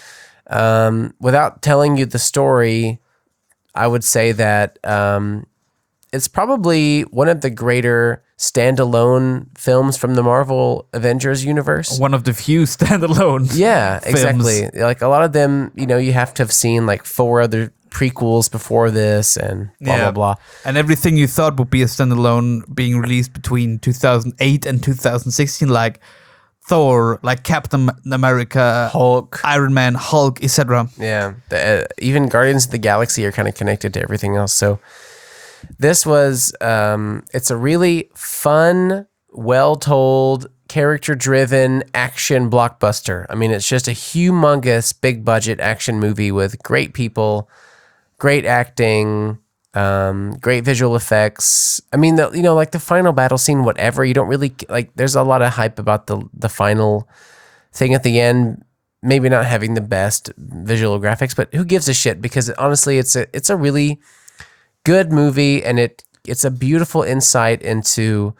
Without telling you the story, I would say that it's probably one of the greater standalone films from the Marvel Avengers universe. One of the few standalone. Yeah, films. exactly. Like a lot of them, you have to have seen like 4 other prequels before this and blah, blah. And everything you thought would be a standalone being released between 2008 and 2016, like Thor, like Captain America, Hulk. Iron Man, Hulk, etc. Yeah. Even Guardians of the Galaxy are kind of connected to everything else. So this was, it's a really fun, well-told, character-driven action blockbuster. I mean, it's just a humongous, big-budget action movie with great people, great acting, great visual effects. I mean, like the final battle scene, whatever, you don't really, like, there's a lot of hype about the final thing at the end, maybe not having the best visual graphics, but who gives a shit? Because honestly, it's a really good movie, and it's a beautiful insight into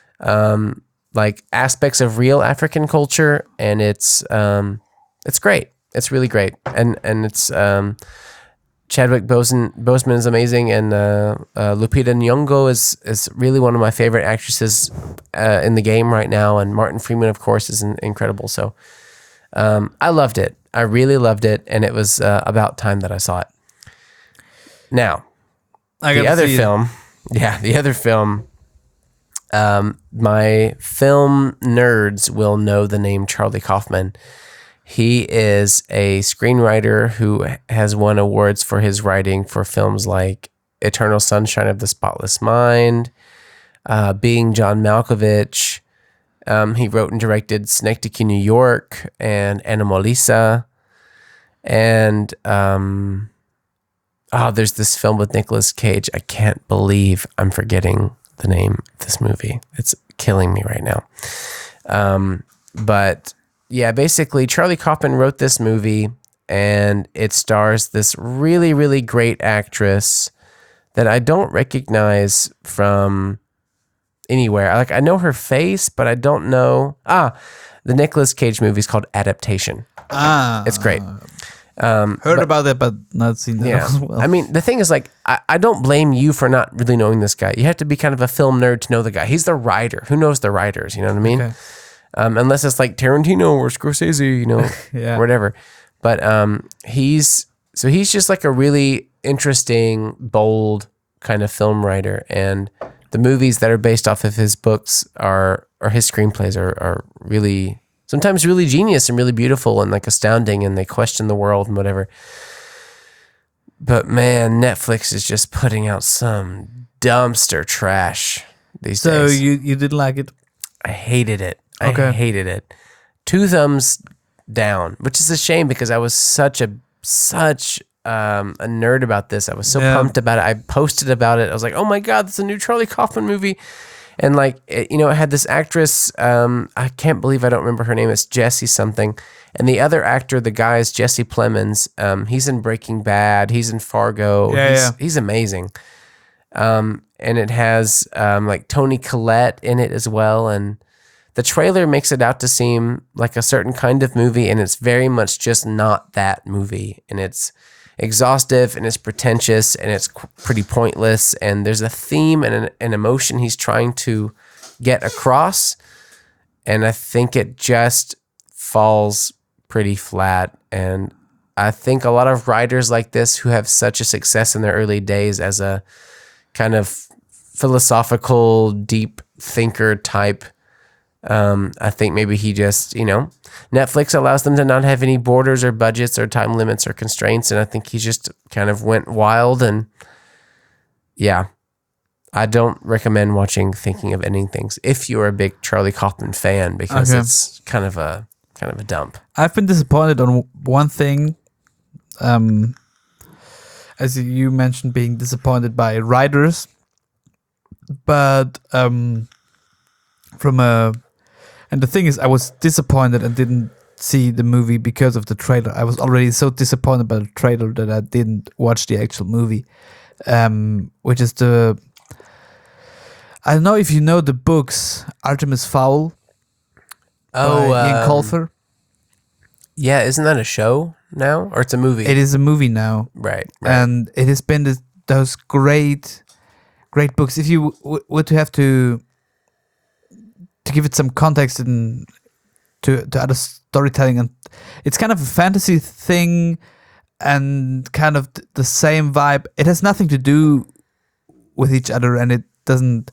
like aspects of real African culture, and it's great. It's really great, and it's Chadwick Boseman is amazing, and Lupita Nyong'o is really one of my favorite actresses in the game right now, and Martin Freeman, of course, is incredible. So I loved it. I really loved it, and it was about time that I saw it. Now, the other film, my film nerds will know the name Charlie Kaufman. He is a screenwriter who has won awards for his writing for films like Eternal Sunshine of the Spotless Mind, Being John Malkovich. He wrote and directed Synecdoche, New York, and Anomalisa. And there's this film with Nicolas Cage. I can't believe I'm forgetting the name of this movie. It's killing me right now. But yeah, basically Charlie Kaufman wrote this movie, and it stars this really, really great actress that I don't recognize from anywhere. Like, I know her face, but I don't know. The Nicolas Cage movie is called Adaptation. It's great. Heard about it, but not seen that as well. I mean, the thing is, like, I don't blame you for not really knowing this guy. You have to be kind of a film nerd to know the guy. He's the writer. Who knows the writers? You know what I mean? Okay. Unless it's like Tarantino or Scorsese, you know, or whatever. But he's just like a really interesting, bold kind of film writer. And the movies that are based off of his books or his screenplays are really, sometimes really genius and really beautiful and like astounding, and they question the world and whatever. But man, Netflix is just putting out some dumpster trash these days. So you didn't like it? I hated it. I hated it. 2 thumbs down, which is a shame because I was such a nerd about this. I was so pumped about it. I posted about it. I was like, oh my God, that's a new Charlie Kaufman movie. And like, it had this actress, I can't believe I don't remember her name. It's Jesse something. And the other actor, the guy is Jesse Plemons. He's in Breaking Bad. He's in Fargo. He's amazing. And it has like Toni Collette in it as well. And the trailer makes it out to seem like a certain kind of movie, and it's very much just not that movie. And it's exhaustive, and it's pretentious, and it's pretty pointless. And there's a theme and an emotion he's trying to get across, and I think it just falls pretty flat. And I think a lot of writers like this who have such a success in their early days as a kind of philosophical, deep thinker type, I think maybe he just, Netflix allows them to not have any borders or budgets or time limits or constraints. And I think he just kind of went wild. And yeah, I don't recommend watching Thinking of Ending Things if you're a big Charlie Kaufman fan, because it's kind of a dump. I've been disappointed on one thing. As you mentioned, being disappointed by writers, but and the thing is, I was disappointed and didn't see the movie because of the trailer. I was already so disappointed by the trailer that I didn't watch the actual movie, which is I don't know if you know the books Artemis Fowl. Ian Colfer. Yeah, isn't that a show now, or it's a movie? It is a movie now, right? And it has been those great books. If you were to have to give it some context and to other storytelling, and it's kind of a fantasy thing and kind of the same vibe. It has nothing to do with each other, and it doesn't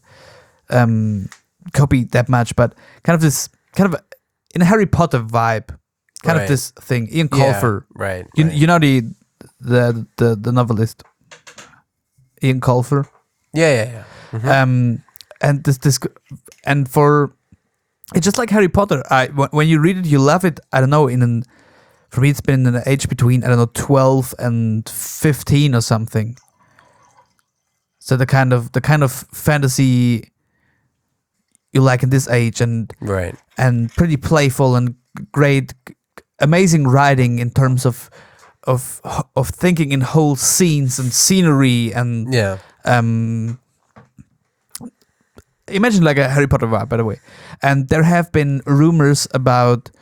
copy that much, but kind of in a Harry Potter vibe, kind of this thing. Ian Colfer, right? You know the novelist Ian Colfer. Yeah. Mm-hmm. And this and for it's just like Harry Potter. When you read it, you love it. I don't know. For me, it's been in an age between 12 and 15 or something. So the kind of fantasy you like in this age, and pretty playful and great, amazing writing in terms of thinking in whole scenes and scenery and imagine like a Harry Potter vibe, by the way. And there have been rumors about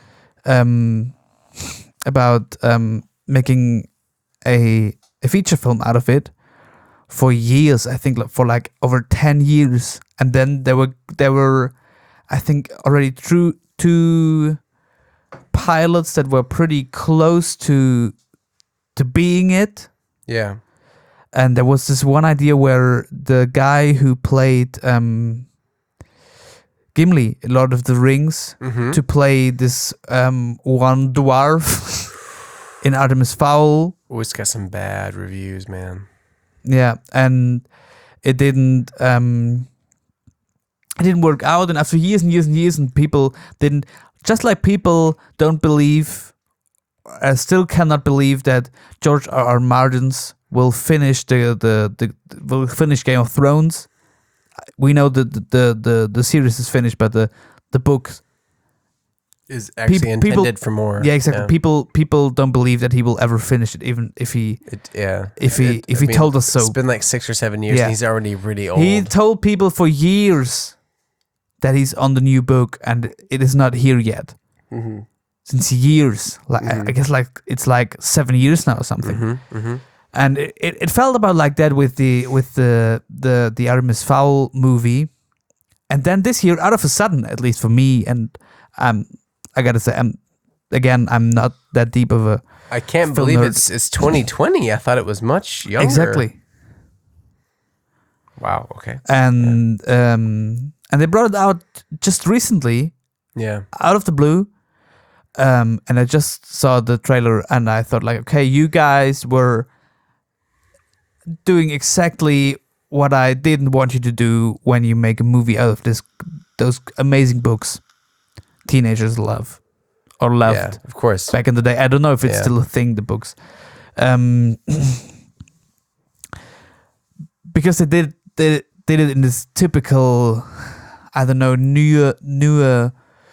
making a feature film out of it for years. I think for like over 10 years. And then there were I think already two pilots that were pretty close to being it. Yeah. And there was this one idea where the guy who played Gimli in Lord of the Rings to play this one dwarf in Artemis Fowl. Oh, it's got some bad reviews, man. Yeah, and it didn't work out. And after years and years and years, and people didn't, just like people don't believe, still cannot believe that George R.R. Martin will finish will finish Game of Thrones. we know that the series is finished, but the book is actually intended for more. Yeah, exactly. People don't believe that he will ever finish it, even if he told us so. It's been like 6 or 7 years, and he's already really old. He told people for years that he's on the new book, and it is not here yet. Mm-hmm. Since years, like I guess, like it's like 7 years now or something. Mm-hmm. Mm-hmm. And it felt about like that with the Artemis Fowl movie, and then this year, out of a sudden, at least for me, and I gotta say, I'm not that deep of a. I can't believe it's 2020. I thought it was much younger. Exactly. Wow. Okay. And they brought it out just recently. Yeah. Out of the blue. And I just saw the trailer, and I thought, like, okay, you guys were doing exactly what I didn't want you to do when you make a movie out of those amazing books teenagers love or loved. Yeah, of course. Back in the day. I don't know if it's still a thing, the books. Because they did it in this typical, I don't know, newer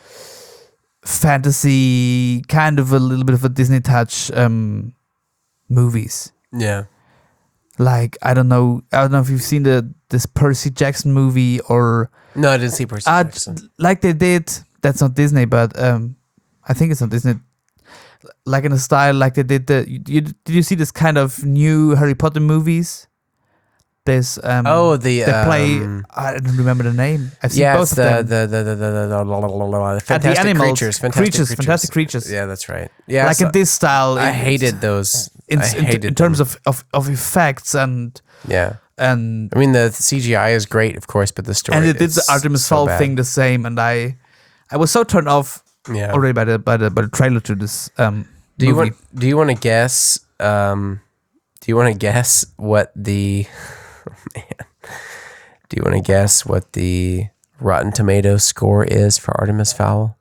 fantasy, kind of a little bit of a Disney touch movies. Yeah. Like, I don't know if you've seen this Percy Jackson movie or... No, I didn't see Percy Jackson. Like they did, that's not Disney, but I think it's not Disney. Like in a style like they did did you see this kind of new Harry Potter movies? There's they play, I don't remember the name. I've seen both of them. The Fantastic Creatures. Fantastic Creatures. Yeah, that's right. Yeah, like in this style. I hated those. In terms of effects and and I mean the CGI is great, of course, but the story. And it did the Artemis Fowl thing the same, and I was so turned off already by the trailer to this movie. Do you want to guess? Do you want to guess what the? Do you want to guess what the Rotten Tomatoes score is for Artemis Fowl?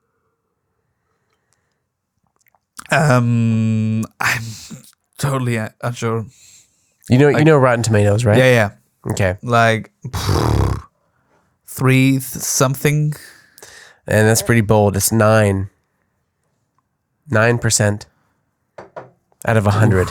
I'm totally unsure. You know Rotten Tomatoes, right? Yeah. Okay. Like 3 something. And that's pretty bold. It's 9%. 9% out of 100.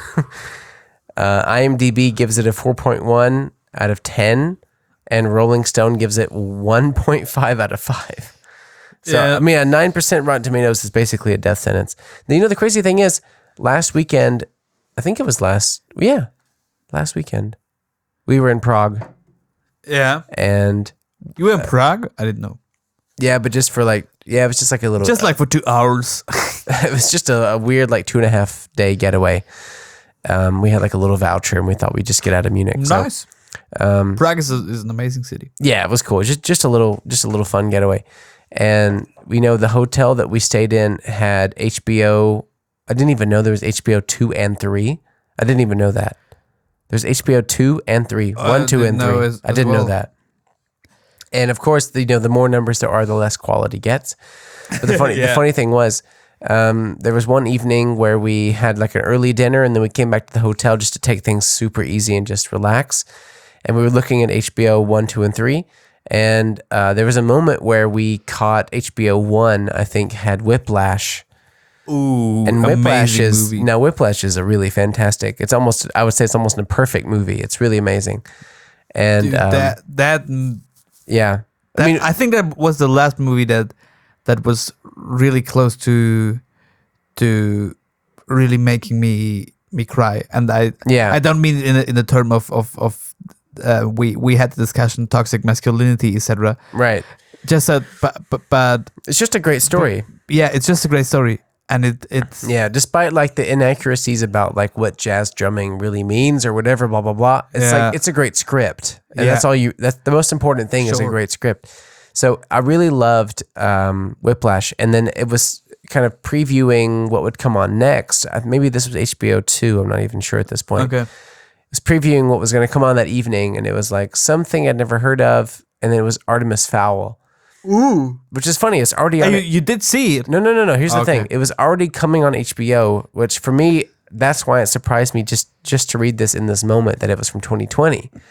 IMDb gives it a 4.1 out of 10, and Rolling Stone gives it 1.5 out of 5. So, I mean, a 9% Rotten Tomatoes is basically a death sentence. Now, the crazy thing is, last weekend, I think it was last weekend, we were in Prague. Yeah. And you were in Prague? I didn't know. Yeah, but just for it was just like a little... Just like for 2 hours. It was just a weird 2.5 day getaway. We had like a little voucher, and we thought we'd just get out of Munich. Nice. So, Prague is an amazing city. Yeah, it was cool. Just a little fun getaway. And we know the hotel that we stayed in had HBO. I didn't even know there was HBO 2 and 3. I didn't even know that. There's HBO 2 and 3. 1, 2, and 3. I didn't know that. And of course, the more numbers there are, the less quality gets. But the funny thing was, there was one evening where we had like an early dinner, and then we came back to the hotel just to take things super easy and just relax. And we were looking at HBO 1, 2, and 3. And there was a moment where we caught HBO 1, I think, had Whiplash. Ooh, and Whiplash movie. is a really fantastic. I would say it's almost a perfect movie. It's really amazing. And dude, yeah. I think that was the last movie that was really close to really making me cry. And I don't mean in the term of we had the discussion toxic masculinity, etc. Right. Just that, but it's just a great story. It's just a great story. And it's despite like the inaccuracies about like what jazz drumming really means or whatever, blah blah blah. It's like it's a great script, and that's the most important thing is a great script. So I really loved Whiplash, and then it was kind of previewing what would come on next. Maybe this was HBO 2. I'm not even sure at this point. Okay, it was previewing what was going to come on that evening, and it was like something I'd never heard of, and then it was Artemis Fowl. Ooh, which is funny. It's already on. You did see it? No. Here's the thing. It was already coming on HBO, which for me, that's why it surprised me just to read this in this moment that it was from 2020.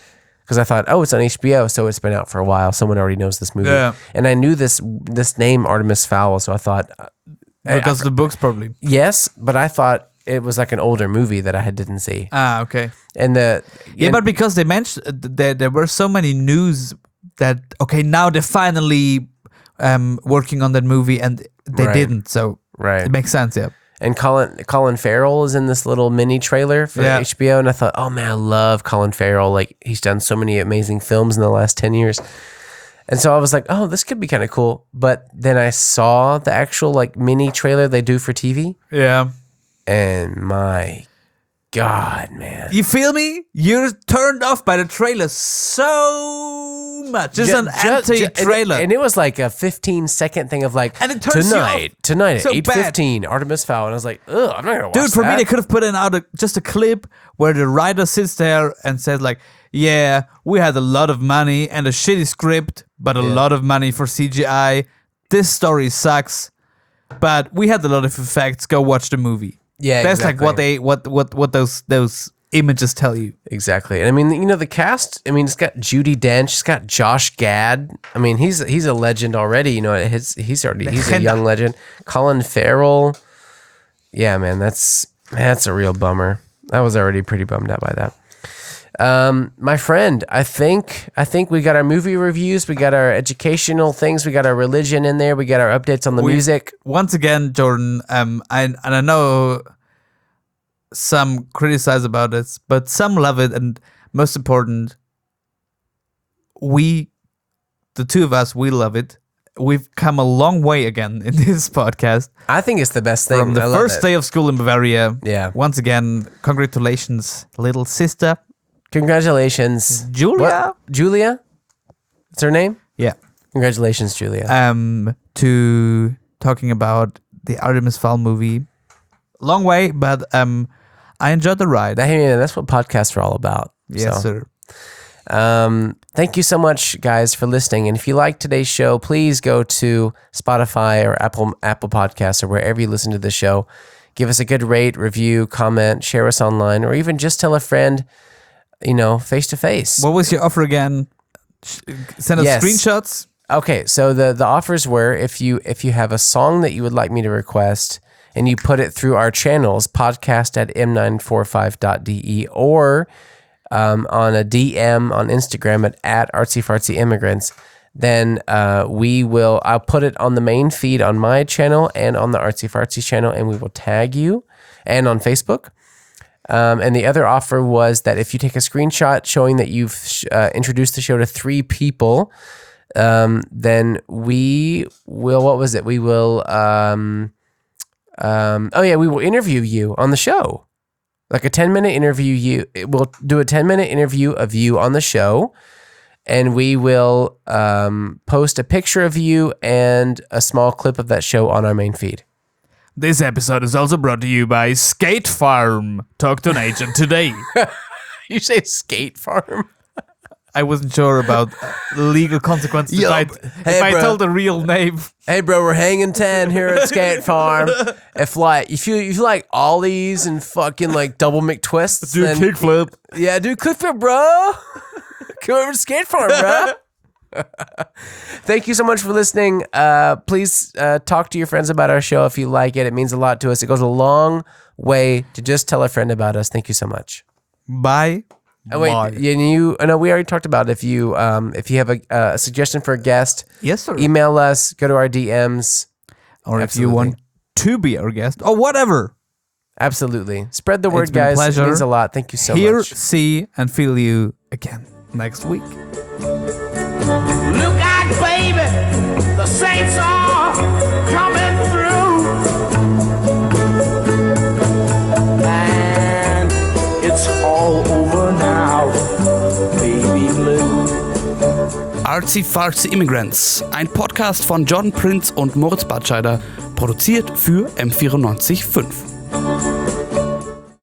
because I thought, oh, it's on HBO, so it's been out for a while. Someone already knows this movie. Yeah. And I knew this name, Artemis Fowl, so I thought... Because the books probably. Yes, but I thought it was like an older movie that I didn't see. Okay. And but because they mentioned there were so many news that now they're finally working on that movie, and they didn't. So it makes sense. Yeah. And Colin Farrell is in this little mini trailer for HBO, and I thought, oh man, I love Colin Farrell. Like, he's done so many amazing films in the last 10 years. And so I was like, oh, this could be kind of cool. But then I saw the actual like mini trailer they do for TV. Yeah. And my God, man. You feel me? You're turned off by the trailer so much. Just an anti-trailer. And it was like a 15-second thing of like, and it turns tonight so at 8:15, Artemis Fowl. And I was like, ugh, I'm not going to watch that. Dude, for me, they could have put in just a clip where the writer sits there and says like, yeah, we had a lot of money and a shitty script, but a lot of money for CGI. This story sucks, but we had a lot of effects. Go watch the movie. Yeah, that's exactly. like what those images tell you. Exactly. And I mean, you know, the cast, I mean, it's got Judi Dench, it's got Josh Gad. I mean, he's a legend already, you know, he's a young legend. Colin Farrell. Yeah, man, that's a real bummer. I was already pretty bummed out by that. My friend, I think we got our movie reviews, we got our educational things, we got our religion in there, we got our updates on the music. Once again, Jordan, I know some criticize about this, but some love it, and most important, the two of us, we love it. We've come a long way again in this podcast. I think it's the best thing. From the first day of school in Bavaria. Yeah. Once again, congratulations, little sister. Congratulations, Julia. What? Julia? What's her name? Yeah. Congratulations, Julia. To talking about the Artemis Fowl movie. Long way, but I enjoyed the ride. That's what podcasts are all about. Yes, sir. Thank you so much, guys, for listening. And if you like today's show, please go to Spotify or Apple Podcasts or wherever you listen to the show. Give us a good rate, review, comment, share us online, or even just tell a friend, you know, face to face. What was your offer again? Send us screenshots. Okay, so the offers were if you have a song that you would like me to request and you put it through our channels, podcast@m945.de, or on a DM on Instagram at artsyfartsyimmigrants, then I'll put it on the main feed on my channel and on the Artsy Fartsy channel, and we will tag you, and on Facebook. And the other offer was that if you take a screenshot showing that you've introduced the show to 3 people, then we will, what was it? We will, we will interview you on the show. Like a 10-minute interview. We'll do a 10-minute interview of you on the show, and we will post a picture of you and a small clip of that show on our main feed. This episode is also brought to you by Skate Farm. Talk to an agent today. You say Skate Farm? I wasn't sure about legal consequences if I told the real name. Hey, bro, we're hanging 10 here at Skate Farm. If you like ollies and fucking like double McTwists, do kickflip. Yeah, do kickflip, bro. Come over to Skate Farm, bro. Thank you so much for listening. Please talk to your friends about our show if you like it. It means a lot to us. It goes a long way to just tell a friend about us. Thank you so much. Bye. Oh, wait, I know we already talked about if you have a suggestion for a guest, yes, sir. Email us, go to our DMs, or if you want to be our guest, or whatever. Absolutely, spread the word, guys. It means a lot. Thank you so much. Hear, see, and feel you again next week. Look out, baby, the saints are coming through, and it's all over now, baby blue. Artsy Fartsy Immigrants, ein Podcast von John Prince und Moritz Batscheider, produziert für M94.5.